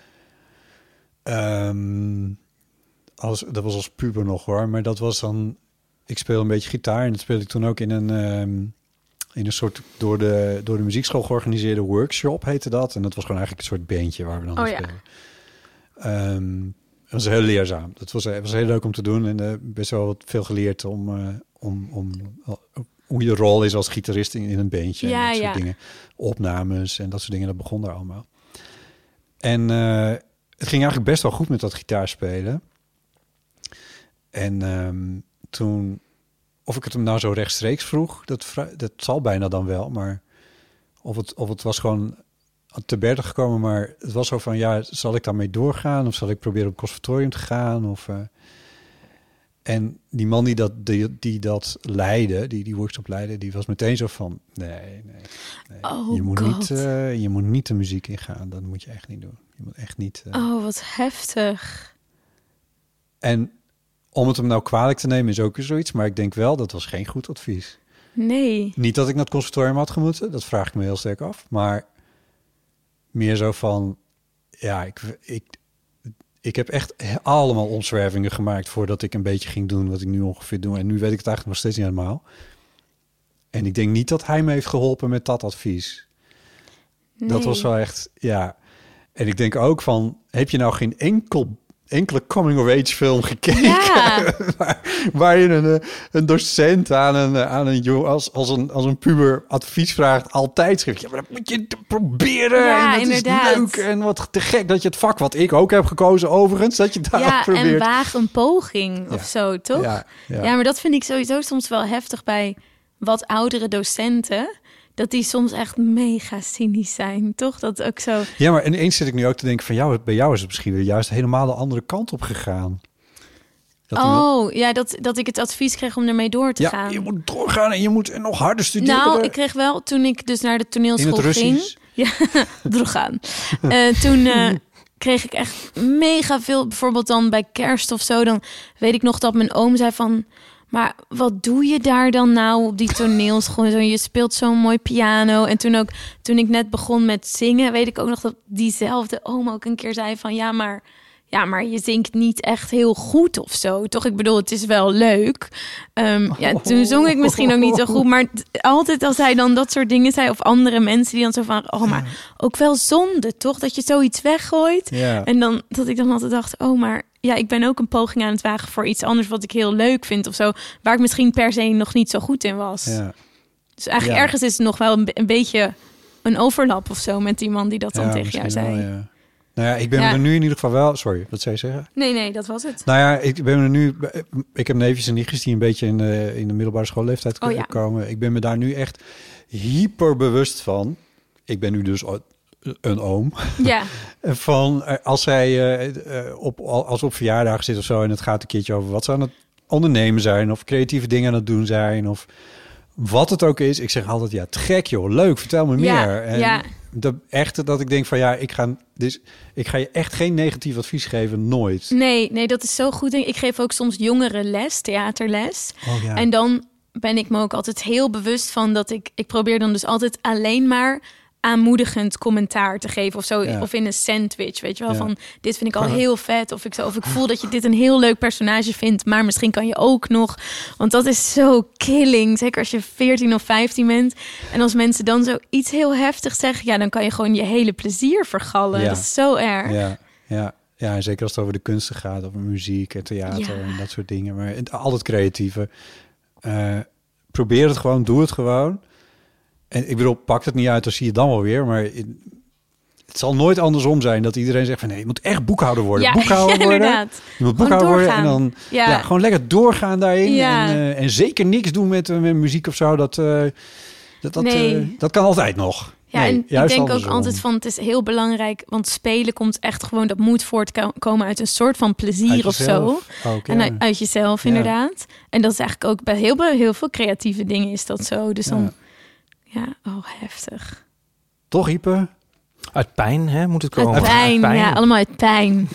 Speaker 3: Ehm, als, dat was als puber nog hoor, maar dat was dan... Ik speel een beetje gitaar en dat speelde ik toen ook in een, um, in een soort door de, door de muziekschool georganiseerde workshop heette dat. En dat was gewoon eigenlijk een soort bandje waar we dan
Speaker 4: Oh,
Speaker 3: aan
Speaker 4: ja.
Speaker 3: spelen. Um, het was heel leerzaam. Het was, het was heel leuk om te doen en uh, best wel wat veel geleerd om, uh, om, om uh, hoe je rol is als gitarist in, in een bandje.
Speaker 4: Ja,
Speaker 3: en dat
Speaker 4: ja.
Speaker 3: soort dingen. Opnames en dat soort dingen, dat begon daar allemaal. En uh, het ging eigenlijk best wel goed met dat gitaarspelen. En um, toen, of ik het hem nou zo rechtstreeks vroeg, dat, vra- dat zal bijna dan wel, maar of het, of het was gewoon te berden gekomen, maar het was zo van, ja, zal ik daarmee doorgaan of zal ik proberen op het conservatorium te gaan? Of, uh, en die man die dat, die, die dat leidde, die die workshop leidde, die was meteen zo van, nee, nee, nee.
Speaker 4: Oh,
Speaker 3: je, moet
Speaker 4: God.
Speaker 3: niet, uh, je moet niet de muziek ingaan, dat moet je echt niet doen. Je moet echt niet... Uh...
Speaker 4: Oh, wat heftig.
Speaker 3: En om het hem nou kwalijk te nemen is ook weer zoiets, maar ik denk wel, dat was geen goed advies.
Speaker 4: Nee.
Speaker 3: Niet dat ik naar het conservatorium had gemoeten, dat vraag ik me heel sterk af, maar meer zo van, ja, ik, ik, ik heb echt allemaal omzwervingen gemaakt voordat ik een beetje ging doen wat ik nu ongeveer doe. En nu weet ik het eigenlijk nog steeds niet helemaal. En ik denk niet dat hij me heeft geholpen met dat advies.
Speaker 4: Nee.
Speaker 3: Dat was wel echt, ja. En ik denk ook van, heb je nou geen enkel, enkele coming-of-age film gekeken?
Speaker 4: Ja.
Speaker 3: waar, waar je een, een docent aan een, aan een jong, als, als, een, als een puber advies vraagt, altijd schrijft, ja, maar dat moet je proberen.
Speaker 4: Ja,
Speaker 3: en dat
Speaker 4: inderdaad.
Speaker 3: is leuk. En wat te gek dat je het vak, wat ik ook heb gekozen overigens, dat je daar
Speaker 4: Ja,
Speaker 3: probeert.
Speaker 4: en waag een poging
Speaker 3: Ja.
Speaker 4: of zo, toch?
Speaker 3: Ja,
Speaker 4: Ja,
Speaker 3: ja.
Speaker 4: maar dat vind ik sowieso soms wel heftig bij wat oudere docenten. Dat die soms echt mega cynisch zijn, toch? Dat ook zo...
Speaker 3: Ja, maar ineens zit ik nu ook te denken van jou, bij jou is het misschien weer juist helemaal de andere kant op gegaan. Dat iemand-
Speaker 4: Oh, ja, dat, dat ik het advies kreeg om ermee door te
Speaker 3: ja,
Speaker 4: gaan.
Speaker 3: je moet doorgaan en je moet nog harder studeren.
Speaker 4: Nou, ik kreeg wel, toen ik dus naar de
Speaker 3: in
Speaker 4: toneelschool
Speaker 3: het
Speaker 4: ging...
Speaker 3: Russisch.
Speaker 4: Ja, doorgaan. Uh, toen uh, kreeg ik echt mega veel, bijvoorbeeld dan bij kerst of zo. Dan weet ik nog dat mijn oom zei van... Maar wat doe je daar dan nou op die toneelschool? Zo, je speelt zo'n mooi piano. En toen ook, toen ik net begon met zingen, weet ik ook nog dat diezelfde oom ook een keer zei van... Ja, maar, ja, maar je zingt niet echt heel goed of zo. Toch, ik bedoel, het is wel leuk. Um, ja, toen zong ik misschien ook niet zo goed. Maar t- altijd als hij dan dat soort dingen zei... of andere mensen die dan zo van... Oh, maar ook wel zonde, toch? Dat je zoiets weggooit.
Speaker 3: Ja.
Speaker 4: En dan dat ik dan altijd dacht... Oh, maar... Ja, ik ben ook een poging aan het wagen voor iets anders wat ik heel leuk vind of zo. Waar ik misschien per se nog niet zo goed in was.
Speaker 3: Ja.
Speaker 4: Dus eigenlijk
Speaker 3: Ja.
Speaker 4: ergens is het nog wel een, be- een beetje een overlap of zo met die man die dat dan
Speaker 3: Ja,
Speaker 4: tegen jou
Speaker 3: misschien
Speaker 4: zei.
Speaker 3: wel, ja. Nou ja, ik ben
Speaker 4: Ja.
Speaker 3: er nu in ieder geval wel... Sorry, wat zou je zeggen?
Speaker 4: Nee, nee, dat was het.
Speaker 3: Nou ja, ik ben er nu... Ik heb neefjes en nichtjes die een beetje in de, in de middelbare schoolleeftijd
Speaker 4: Oh ja.
Speaker 3: komen. Ik ben me daar nu echt hyper bewust van. Ik ben nu dus een oom.
Speaker 4: Ja,
Speaker 3: Van eh, als zij eh, eh, op, als op verjaardag zit of zo en het gaat een keertje over wat ze aan het ondernemen zijn of creatieve dingen aan het doen zijn of wat het ook is. Ik zeg altijd, ja, te gek joh, leuk, vertel me
Speaker 4: Ja,
Speaker 3: meer. En
Speaker 4: ja.
Speaker 3: de echte dat ik denk van ja, ik ga, dus, ik ga je echt geen negatief advies geven, nooit.
Speaker 4: nee, nee, dat is zo goed. Ik geef ook soms jongeren les, theaterles.
Speaker 3: Oh, ja.
Speaker 4: En dan ben ik me ook altijd heel bewust van dat ik... Ik probeer dan dus altijd alleen maar aanmoedigend commentaar te geven of zo.
Speaker 3: Ja.
Speaker 4: Of in een sandwich, weet je wel.
Speaker 3: Ja.
Speaker 4: Van, dit vind ik al heel vet. Of ik, zo, of ik voel dat je dit een heel leuk personage vindt. Maar misschien kan je ook nog... Want dat is zo killing. Zeker als je veertien of vijftien bent. En als mensen dan zo iets heel heftigs zeggen... Ja, dan kan je gewoon je hele plezier vergallen.
Speaker 3: Ja.
Speaker 4: Dat is zo erg.
Speaker 3: Ja, ja, ja, en zeker als het over de kunsten gaat, over muziek en theater
Speaker 4: Ja.
Speaker 3: en dat soort dingen. Maar het, al het creatieve. Uh, probeer het gewoon, doe het gewoon. En ik bedoel, pak het niet uit, dan zie je het dan wel weer. Maar het, het zal nooit andersom zijn dat iedereen zegt van... nee, je moet echt boekhouder worden.
Speaker 4: Ja,
Speaker 3: boekhouder
Speaker 4: ja,
Speaker 3: worden.
Speaker 4: inderdaad.
Speaker 3: Je moet
Speaker 4: Gewoon
Speaker 3: boekhouder worden en
Speaker 4: doorgaan.
Speaker 3: dan
Speaker 4: Ja.
Speaker 3: ja. gewoon lekker doorgaan daarin.
Speaker 4: Ja.
Speaker 3: En, uh, en zeker niks doen met, uh, met muziek of zo. Dat, uh, dat, dat,
Speaker 4: Nee.
Speaker 3: uh, dat kan altijd nog.
Speaker 4: Ja,
Speaker 3: Nee,
Speaker 4: en ik
Speaker 3: juist
Speaker 4: denk ook
Speaker 3: andersom.
Speaker 4: altijd van, het is heel belangrijk, want spelen komt echt gewoon, dat moet voortkomen uit een soort van plezier
Speaker 3: Uit
Speaker 4: of zo.
Speaker 3: jezelf ook,
Speaker 4: En
Speaker 3: ja.
Speaker 4: uit, uit jezelf,
Speaker 3: Ja.
Speaker 4: inderdaad. En dat is eigenlijk ook bij heel, heel veel creatieve dingen is dat zo. Dus dan, ja, oh, heftig.
Speaker 3: Toch, Ipe?
Speaker 5: Uit pijn, hè, moet het komen.
Speaker 4: Uit pijn, ja, allemaal uit pijn.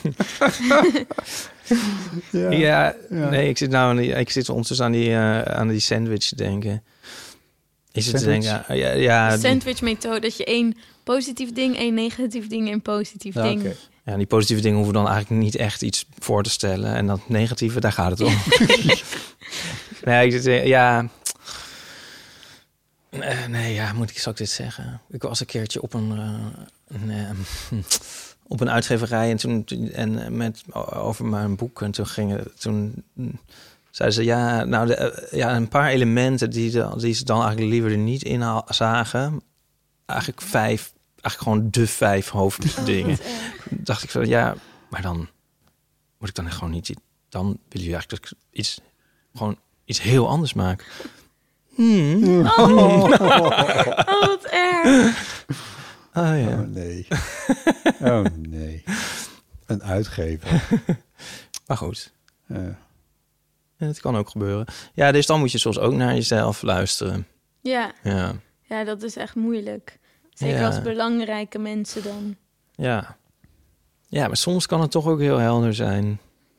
Speaker 3: Ja.
Speaker 5: Ja,
Speaker 3: Ja.
Speaker 5: nee, ik zit nou aan die, ik zit ondertussen aan die, uh, aan die sandwich te denken. Is het te
Speaker 3: Sandwich?
Speaker 5: denken? Ja, ja, die-
Speaker 4: Sandwich methode, dat je één positief ding, één negatief ding, één positief
Speaker 3: Ja,
Speaker 4: ding.
Speaker 3: oké.
Speaker 5: ja, die positieve dingen hoeven dan eigenlijk niet echt iets voor te stellen. En dat negatieve, daar gaat het om. nee, ik zit, ja. Uh, nee, ja, moet ik, zal ik dit zeggen? Ik was een keertje op een, uh, een, uh, op een uitgeverij en toen en met over mijn boek en toen gingen toen zeiden ze ja, nou de, ja, een paar elementen die de, die ze dan eigenlijk liever er niet in ha- zagen. Eigenlijk vijf, eigenlijk gewoon de vijf hoofddingen. Oh, dacht ik van ja, maar dan moet ik dan gewoon niet. Dan willen jullie eigenlijk dat ik iets gewoon iets heel anders maak. Hmm.
Speaker 4: Oh, oh, wat erg.
Speaker 5: Oh, ja.
Speaker 3: Oh nee. Oh nee. Een uitgever.
Speaker 5: Maar goed.
Speaker 3: Ja.
Speaker 5: Ja, het kan ook gebeuren. Ja, dus dan moet je soms ook naar jezelf luisteren.
Speaker 4: Ja.
Speaker 5: Ja,
Speaker 4: Ja, dat is echt moeilijk. Zeker
Speaker 5: Ja.
Speaker 4: als belangrijke mensen dan.
Speaker 5: ja. Ja, maar soms kan het toch ook heel helder zijn.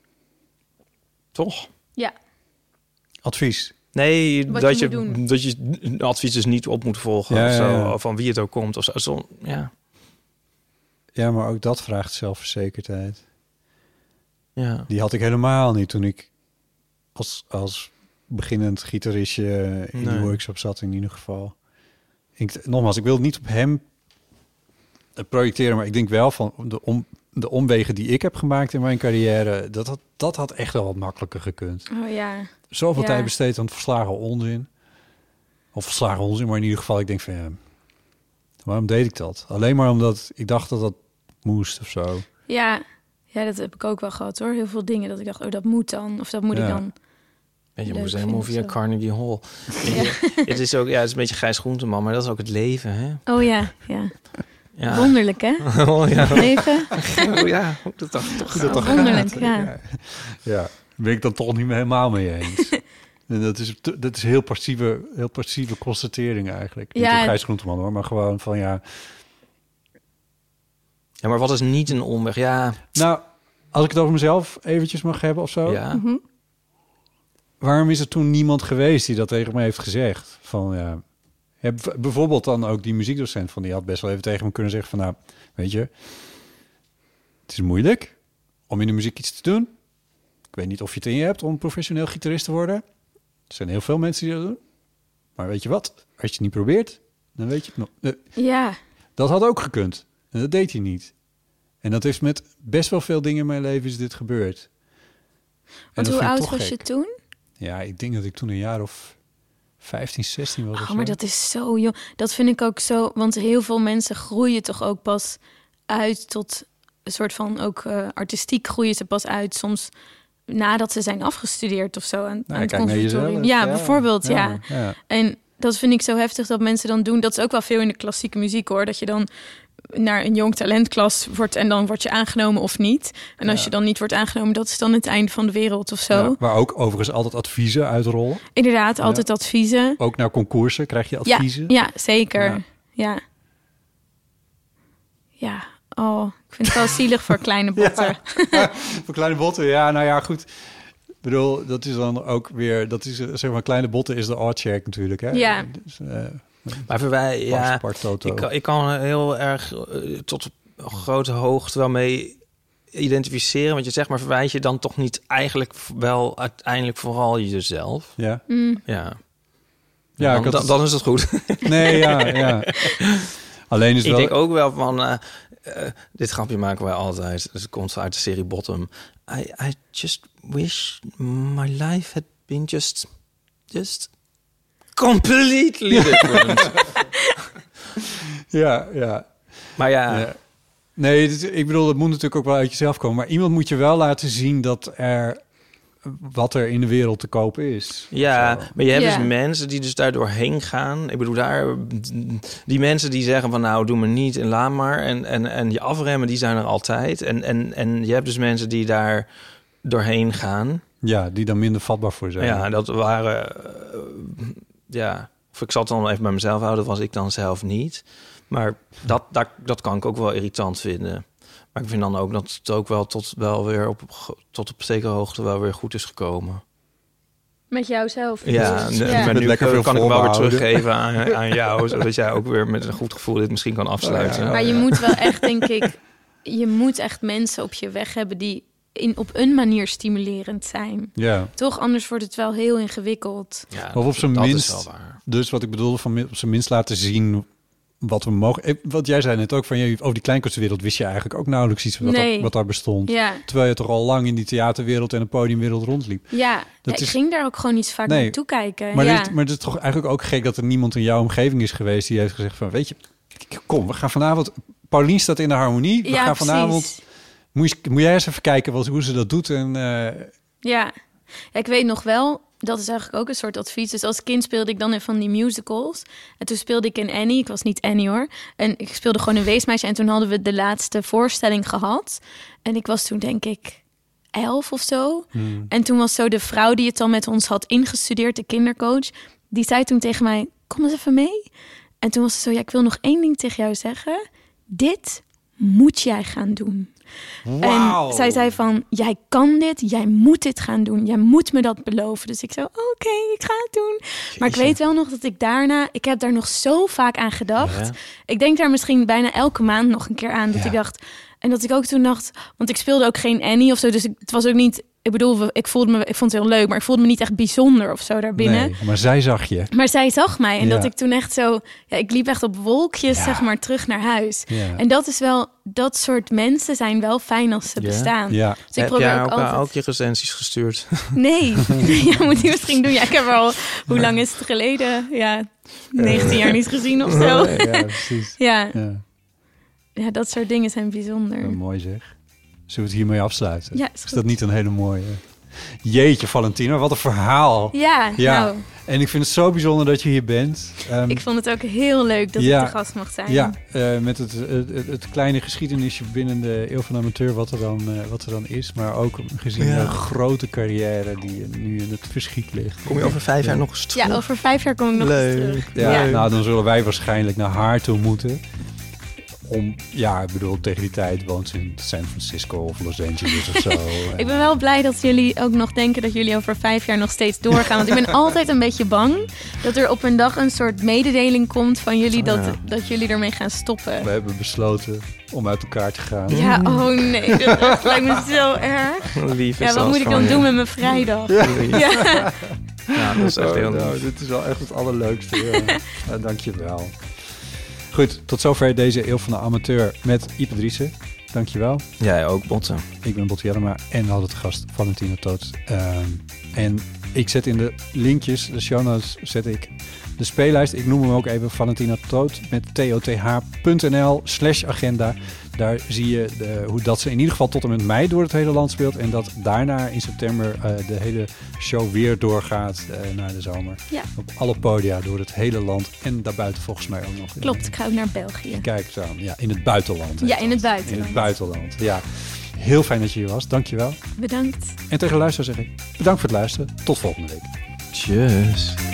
Speaker 5: Toch?
Speaker 4: Ja.
Speaker 3: Advies.
Speaker 5: Nee,
Speaker 4: Wat
Speaker 5: dat
Speaker 4: je
Speaker 5: je,
Speaker 4: moet doen.
Speaker 5: dat je advies dus niet op moet volgen.
Speaker 3: Ja,
Speaker 5: of zo,
Speaker 3: ja, ja.
Speaker 5: of van wie het ook komt. Of zo. Zo, ja.
Speaker 3: Ja, maar ook dat vraagt zelfverzekerdheid.
Speaker 5: Ja.
Speaker 3: Die had ik helemaal niet toen ik als, als beginnend gitaristje in
Speaker 5: Nee.
Speaker 3: die workshop zat in ieder geval. Ik, nogmaals, ik wil het niet op hem projecteren, maar ik denk wel van de, om, de omwegen die ik heb gemaakt in mijn carrière, dat had, dat had echt wel wat makkelijker gekund.
Speaker 4: Oh ja.
Speaker 3: Zoveel
Speaker 4: Ja.
Speaker 3: tijd besteed aan het verslagen onzin. Of verslagen onzin, maar in ieder geval, ik denk van ja, waarom deed ik dat? Alleen maar omdat ik dacht dat dat moest of zo.
Speaker 4: Ja. Ja, dat heb ik ook wel gehad hoor. Heel veel dingen dat ik dacht, oh dat moet dan. Of dat moet
Speaker 3: Ja.
Speaker 4: ik dan.
Speaker 5: En je
Speaker 4: Leuk
Speaker 5: moest helemaal
Speaker 4: vind ik
Speaker 5: via
Speaker 4: zo.
Speaker 5: Carnegie Hall.
Speaker 4: Ja.
Speaker 5: Het is ook, ja, het is een beetje Gijs Groenteman, maar dat is ook het leven, hè?
Speaker 4: Oh ja, ja.
Speaker 5: Ja.
Speaker 4: Wonderlijk hè?
Speaker 5: Oh, ja.
Speaker 4: Leven.
Speaker 5: Oh, ja, hoe dat toch, toch
Speaker 3: dat toch
Speaker 4: Wonderlijk,
Speaker 3: gaat.
Speaker 4: ja.
Speaker 3: Ja, ja, ben ik dan toch niet meer helemaal mee eens. En dat is, dat is heel passieve, heel passieve constatering eigenlijk. Niet
Speaker 4: Ja.
Speaker 3: op Gijs Groenteman hoor, maar gewoon van ja.
Speaker 5: Ja, maar wat is niet een omweg? Ja,
Speaker 3: Nou, als ik het over mezelf eventjes mag hebben of zo.
Speaker 5: ja.
Speaker 4: Mhm.
Speaker 3: Waarom is er toen niemand geweest die dat tegen me heeft gezegd? Van ja, ja, b- bijvoorbeeld dan ook die muziekdocent van die had best wel even tegen me kunnen zeggen van nou, weet je, het is moeilijk om in de muziek iets te doen. Ik weet niet of je het in je hebt om professioneel gitarist te worden. Er zijn heel veel mensen die dat doen. Maar weet je wat? Als je het niet probeert, dan weet je het nog. Eh,
Speaker 4: Ja.
Speaker 3: Dat had ook gekund. En dat deed hij niet. En dat is met best wel veel dingen in mijn leven is dit gebeurd. En
Speaker 4: Want
Speaker 3: dat
Speaker 4: hoe
Speaker 3: vind ik
Speaker 4: oud
Speaker 3: toch
Speaker 4: was je
Speaker 3: gek.
Speaker 4: toen?
Speaker 3: Ja, ik denk dat ik toen een jaar of vijftien, zestien was. of
Speaker 4: Oh,
Speaker 3: zo.
Speaker 4: maar dat is zo jong. Dat vind ik ook zo. Want heel veel mensen groeien toch ook pas uit tot een soort van ook uh, artistiek groeien ze pas uit soms nadat ze zijn afgestudeerd of zo aan,
Speaker 3: Nou,
Speaker 4: aan het
Speaker 3: kijk naar
Speaker 4: conservatorium.
Speaker 3: jezelf.
Speaker 4: Ja, bijvoorbeeld, ja.
Speaker 3: Ja, ja.
Speaker 4: En dat vind ik zo heftig dat mensen dan doen. Dat is ook wel veel in de klassieke muziek hoor. Dat je dan naar een jong talentklas wordt en dan word je aangenomen of niet. En als
Speaker 3: Ja.
Speaker 4: je dan niet wordt aangenomen, dat is dan het einde van de wereld of zo.
Speaker 3: Ja, maar ook overigens altijd adviezen uitrollen.
Speaker 4: Inderdaad, altijd adviezen.
Speaker 3: Ook naar concoursen krijg je
Speaker 4: Ja,
Speaker 3: adviezen.
Speaker 4: ja, zeker.
Speaker 3: Ja.
Speaker 4: Ja. Ja. Oh, ik vind het wel zielig voor kleine botten.
Speaker 3: Voor kleine botten, ja, nou ja, goed. Ik bedoel, dat is dan ook weer, dat is, zeg maar, kleine botten is de art check natuurlijk, hè?
Speaker 4: Ja.
Speaker 3: Dus, uh,
Speaker 5: Maar voor wij, ja,
Speaker 3: Toto.
Speaker 5: ik, kan- ik kan heel erg uh, tot op grote hoogte wel mee identificeren. Want je zegt, maar verwijt je dan toch niet eigenlijk wel uiteindelijk vooral jezelf?
Speaker 3: Ja.
Speaker 4: Mm.
Speaker 5: Ja.
Speaker 3: Ja,
Speaker 5: dan,
Speaker 3: ik had
Speaker 5: dan,
Speaker 3: het-
Speaker 5: dan is het goed.
Speaker 3: Nee, ja, ja. Alleen is
Speaker 5: Ik
Speaker 3: wel...
Speaker 5: denk ook wel van, uh, uh, dit grapje maken wij altijd. Dus het komt uit de serie Bottom. I, I just wish my life had been just, just completely different.
Speaker 3: Ja, ja.
Speaker 5: Maar ja,
Speaker 3: Ja. Nee, dit- ik bedoel, dat moet natuurlijk ook wel uit jezelf komen. Maar iemand moet je wel laten zien dat er wat er in de wereld te kopen is.
Speaker 5: ja,
Speaker 3: Zo.
Speaker 5: maar je hebt
Speaker 4: Ja.
Speaker 5: dus mensen die dus daar doorheen gaan. Ik bedoel, daar, die mensen die zeggen van nou, doe me niet en laat maar. En, en, en je afremmen, die zijn er altijd. En, en, en je hebt dus mensen die daar doorheen gaan.
Speaker 3: Ja, die dan minder vatbaar voor zijn.
Speaker 5: Ja, dat waren... uh, ja, of ik zal het dan even bij mezelf houden, was ik dan zelf niet. Maar dat, dat, dat kan ik ook wel irritant vinden. Maar ik vind dan ook dat het ook wel tot wel weer op tot op zekere hoogte wel weer goed is gekomen.
Speaker 4: Met jouzelf.
Speaker 5: Ja,
Speaker 4: Dus,
Speaker 5: en-
Speaker 4: ja.
Speaker 5: maar
Speaker 3: Met
Speaker 5: nu
Speaker 3: lekker veel
Speaker 5: kan ik hem wel weer
Speaker 3: voorbehouden.
Speaker 5: teruggeven aan, aan jou, zodat jij ook weer met een goed gevoel dit misschien kan afsluiten.
Speaker 3: Oh, ja.
Speaker 4: Maar je moet wel echt, denk ik, je moet echt mensen op je weg hebben die in, op een manier stimulerend zijn.
Speaker 3: Ja.
Speaker 4: Toch, anders wordt het wel heel ingewikkeld.
Speaker 5: Ja,
Speaker 3: Of op zijn
Speaker 5: dat
Speaker 3: minst-
Speaker 5: is wel waar.
Speaker 3: Dus wat ik bedoelde van op zijn minst laten zien wat we mogen. Eh, Wat jij zei net ook van je over die kleinkunstwereld wist je eigenlijk ook nauwelijks iets wat,
Speaker 4: Nee.
Speaker 3: daar, wat daar bestond.
Speaker 4: Ja,
Speaker 3: Terwijl je toch al lang in die theaterwereld en de podiumwereld rondliep.
Speaker 4: ja.
Speaker 3: Dat
Speaker 4: ja, ik
Speaker 3: is-
Speaker 4: ging daar ook gewoon niet zo vaak
Speaker 3: Nee.
Speaker 4: naartoe kijken.
Speaker 3: Maar,
Speaker 4: ja.
Speaker 3: dit, maar het is toch eigenlijk ook gek dat er niemand in jouw omgeving is geweest die heeft gezegd van weet je, kom, we gaan vanavond. Paulien staat in de harmonie. We
Speaker 4: ja,
Speaker 3: gaan
Speaker 4: precies.
Speaker 3: vanavond. Moet, je, moet jij eens even kijken wat, hoe ze dat doet en eh,
Speaker 4: Ja. ja, ik weet nog wel, dat is eigenlijk ook een soort advies. Dus als kind speelde ik dan in van die musicals. En toen speelde ik in Annie. Ik was niet Annie hoor. En ik speelde gewoon een weesmeisje. En toen hadden we de laatste voorstelling gehad. En ik was toen denk ik elf of zo.
Speaker 3: hmm.
Speaker 4: En toen was zo de vrouw die het dan met ons had ingestudeerd, de kindercoach. Die zei toen tegen mij, kom eens even mee. En toen was het zo, ja, ik wil nog één ding tegen jou zeggen. Dit moet jij gaan doen.
Speaker 3: Wauw.
Speaker 4: En zij zei van, jij kan dit, jij moet dit gaan doen. Jij moet me dat beloven. Dus ik zo, oké, ik ga het doen. Maar ik weet wel nog dat ik daarna, ik heb daar nog zo vaak aan gedacht.
Speaker 5: Ja.
Speaker 4: Ik denk daar misschien bijna elke maand nog een keer aan. Dat
Speaker 3: Ja.
Speaker 4: ik dacht, en dat ik ook toen dacht, want ik speelde ook geen Annie of zo. Dus ik, het was ook niet, ik bedoel, we- ik voelde me, ik vond het heel leuk, maar ik voelde me niet echt bijzonder of zo daarbinnen.
Speaker 3: Nee, maar zij zag je.
Speaker 4: Maar zij zag mij en
Speaker 3: Ja.
Speaker 4: dat ik toen echt zo, ja, ik liep echt op wolkjes,
Speaker 3: Ja.
Speaker 4: zeg maar, terug naar huis.
Speaker 3: Ja.
Speaker 4: En dat is wel, dat soort mensen zijn wel fijn als ze
Speaker 5: Ja.
Speaker 4: bestaan.
Speaker 3: Ja.
Speaker 4: Dus ik
Speaker 5: Heb
Speaker 4: probeer
Speaker 5: jij
Speaker 4: ook
Speaker 5: ook,
Speaker 4: altijd...
Speaker 5: ook je recensies gestuurd?
Speaker 4: Nee, ja, moet je misschien doen. Ja, ik heb er al, hoe lang is het geleden? Ja, negentien jaar niet gezien of zo.
Speaker 3: Ja, precies.
Speaker 4: Ja,
Speaker 3: Ja.
Speaker 4: ja, dat soort dingen zijn bijzonder.
Speaker 3: Oh, mooi zeg. Zullen we het hiermee afsluiten?
Speaker 4: Ja, is
Speaker 3: is
Speaker 4: goed.
Speaker 3: dat niet een hele mooie... Jeetje, Valentina, wat een verhaal.
Speaker 4: Ja,
Speaker 3: Ja.
Speaker 4: nou,
Speaker 3: En ik vind het zo bijzonder dat je hier bent. Ehm,
Speaker 4: ik vond het ook heel leuk dat
Speaker 3: Ja.
Speaker 4: ik de gast mocht zijn.
Speaker 3: Ja, eh, met het, het, het, het kleine geschiedenisje binnen de Eeuw van de Amateur wat er dan, eh, wat er dan is. Maar ook gezien
Speaker 5: Ja.
Speaker 3: de grote carrière die nu in het verschiet ligt.
Speaker 5: Kom je over vijf jaar nog eens terug?
Speaker 4: Ja, over vijf jaar kom ik nog
Speaker 5: Leuk.
Speaker 4: eens terug.
Speaker 3: Ja,
Speaker 4: Ja.
Speaker 3: nou dan zullen wij waarschijnlijk naar haar toe moeten. Om, ja, ik bedoel, tegen die tijd woont ze in San Francisco of Los Angeles of zo.
Speaker 4: Ik ben wel blij dat jullie ook nog denken dat jullie over vijf jaar nog steeds doorgaan. Want ik ben altijd een beetje bang dat er op een dag een soort mededeling komt van jullie dat,
Speaker 5: Ja.
Speaker 4: dat jullie ermee gaan stoppen.
Speaker 3: We hebben besloten om uit elkaar te gaan.
Speaker 4: Ja, oh nee, dat echt lijkt me zo erg.
Speaker 5: Lief is
Speaker 4: Ja, wat
Speaker 5: dat
Speaker 4: moet ik
Speaker 5: van
Speaker 4: dan
Speaker 5: je.
Speaker 4: doen met mijn vrijdag?
Speaker 5: Lief.
Speaker 4: Ja.
Speaker 5: Ja, dat is echt
Speaker 3: Oh,
Speaker 5: heel
Speaker 3: nou,
Speaker 5: lief.
Speaker 3: dit is wel echt het allerleukste. Ja. Ja, dank je wel. Goed, tot zover deze Eeuw van de Amateur met Ipe Driessen. Dank je wel.
Speaker 5: Jij ook, Botte.
Speaker 3: Ik ben Botte Jellema en we hadden te gast Valentina Toot. Ehm, en ik zet in de linkjes, de show notes, zet ik de speellijst. Ik noem hem ook even Valentina Toot met toth.nl slash agenda. Daar zie je de, hoe dat ze in ieder geval tot en met mei door het hele land speelt. En dat daarna in september uh, de hele show weer doorgaat uh, naar de zomer.
Speaker 4: Ja.
Speaker 3: Op alle podia door het hele land. En daarbuiten volgens mij ook nog.
Speaker 4: Klopt, ik ga ook naar België.
Speaker 3: Kijk eens aan. Ja, in het buitenland.
Speaker 4: Ja,
Speaker 3: heet
Speaker 4: in het
Speaker 3: dat.
Speaker 4: buitenland.
Speaker 3: In het buitenland, ja. Heel fijn dat je hier was. Dank je wel.
Speaker 4: Bedankt.
Speaker 3: En tegen de luisteraar zeg ik bedankt voor het luisteren. Tot volgende week.
Speaker 5: Tjus.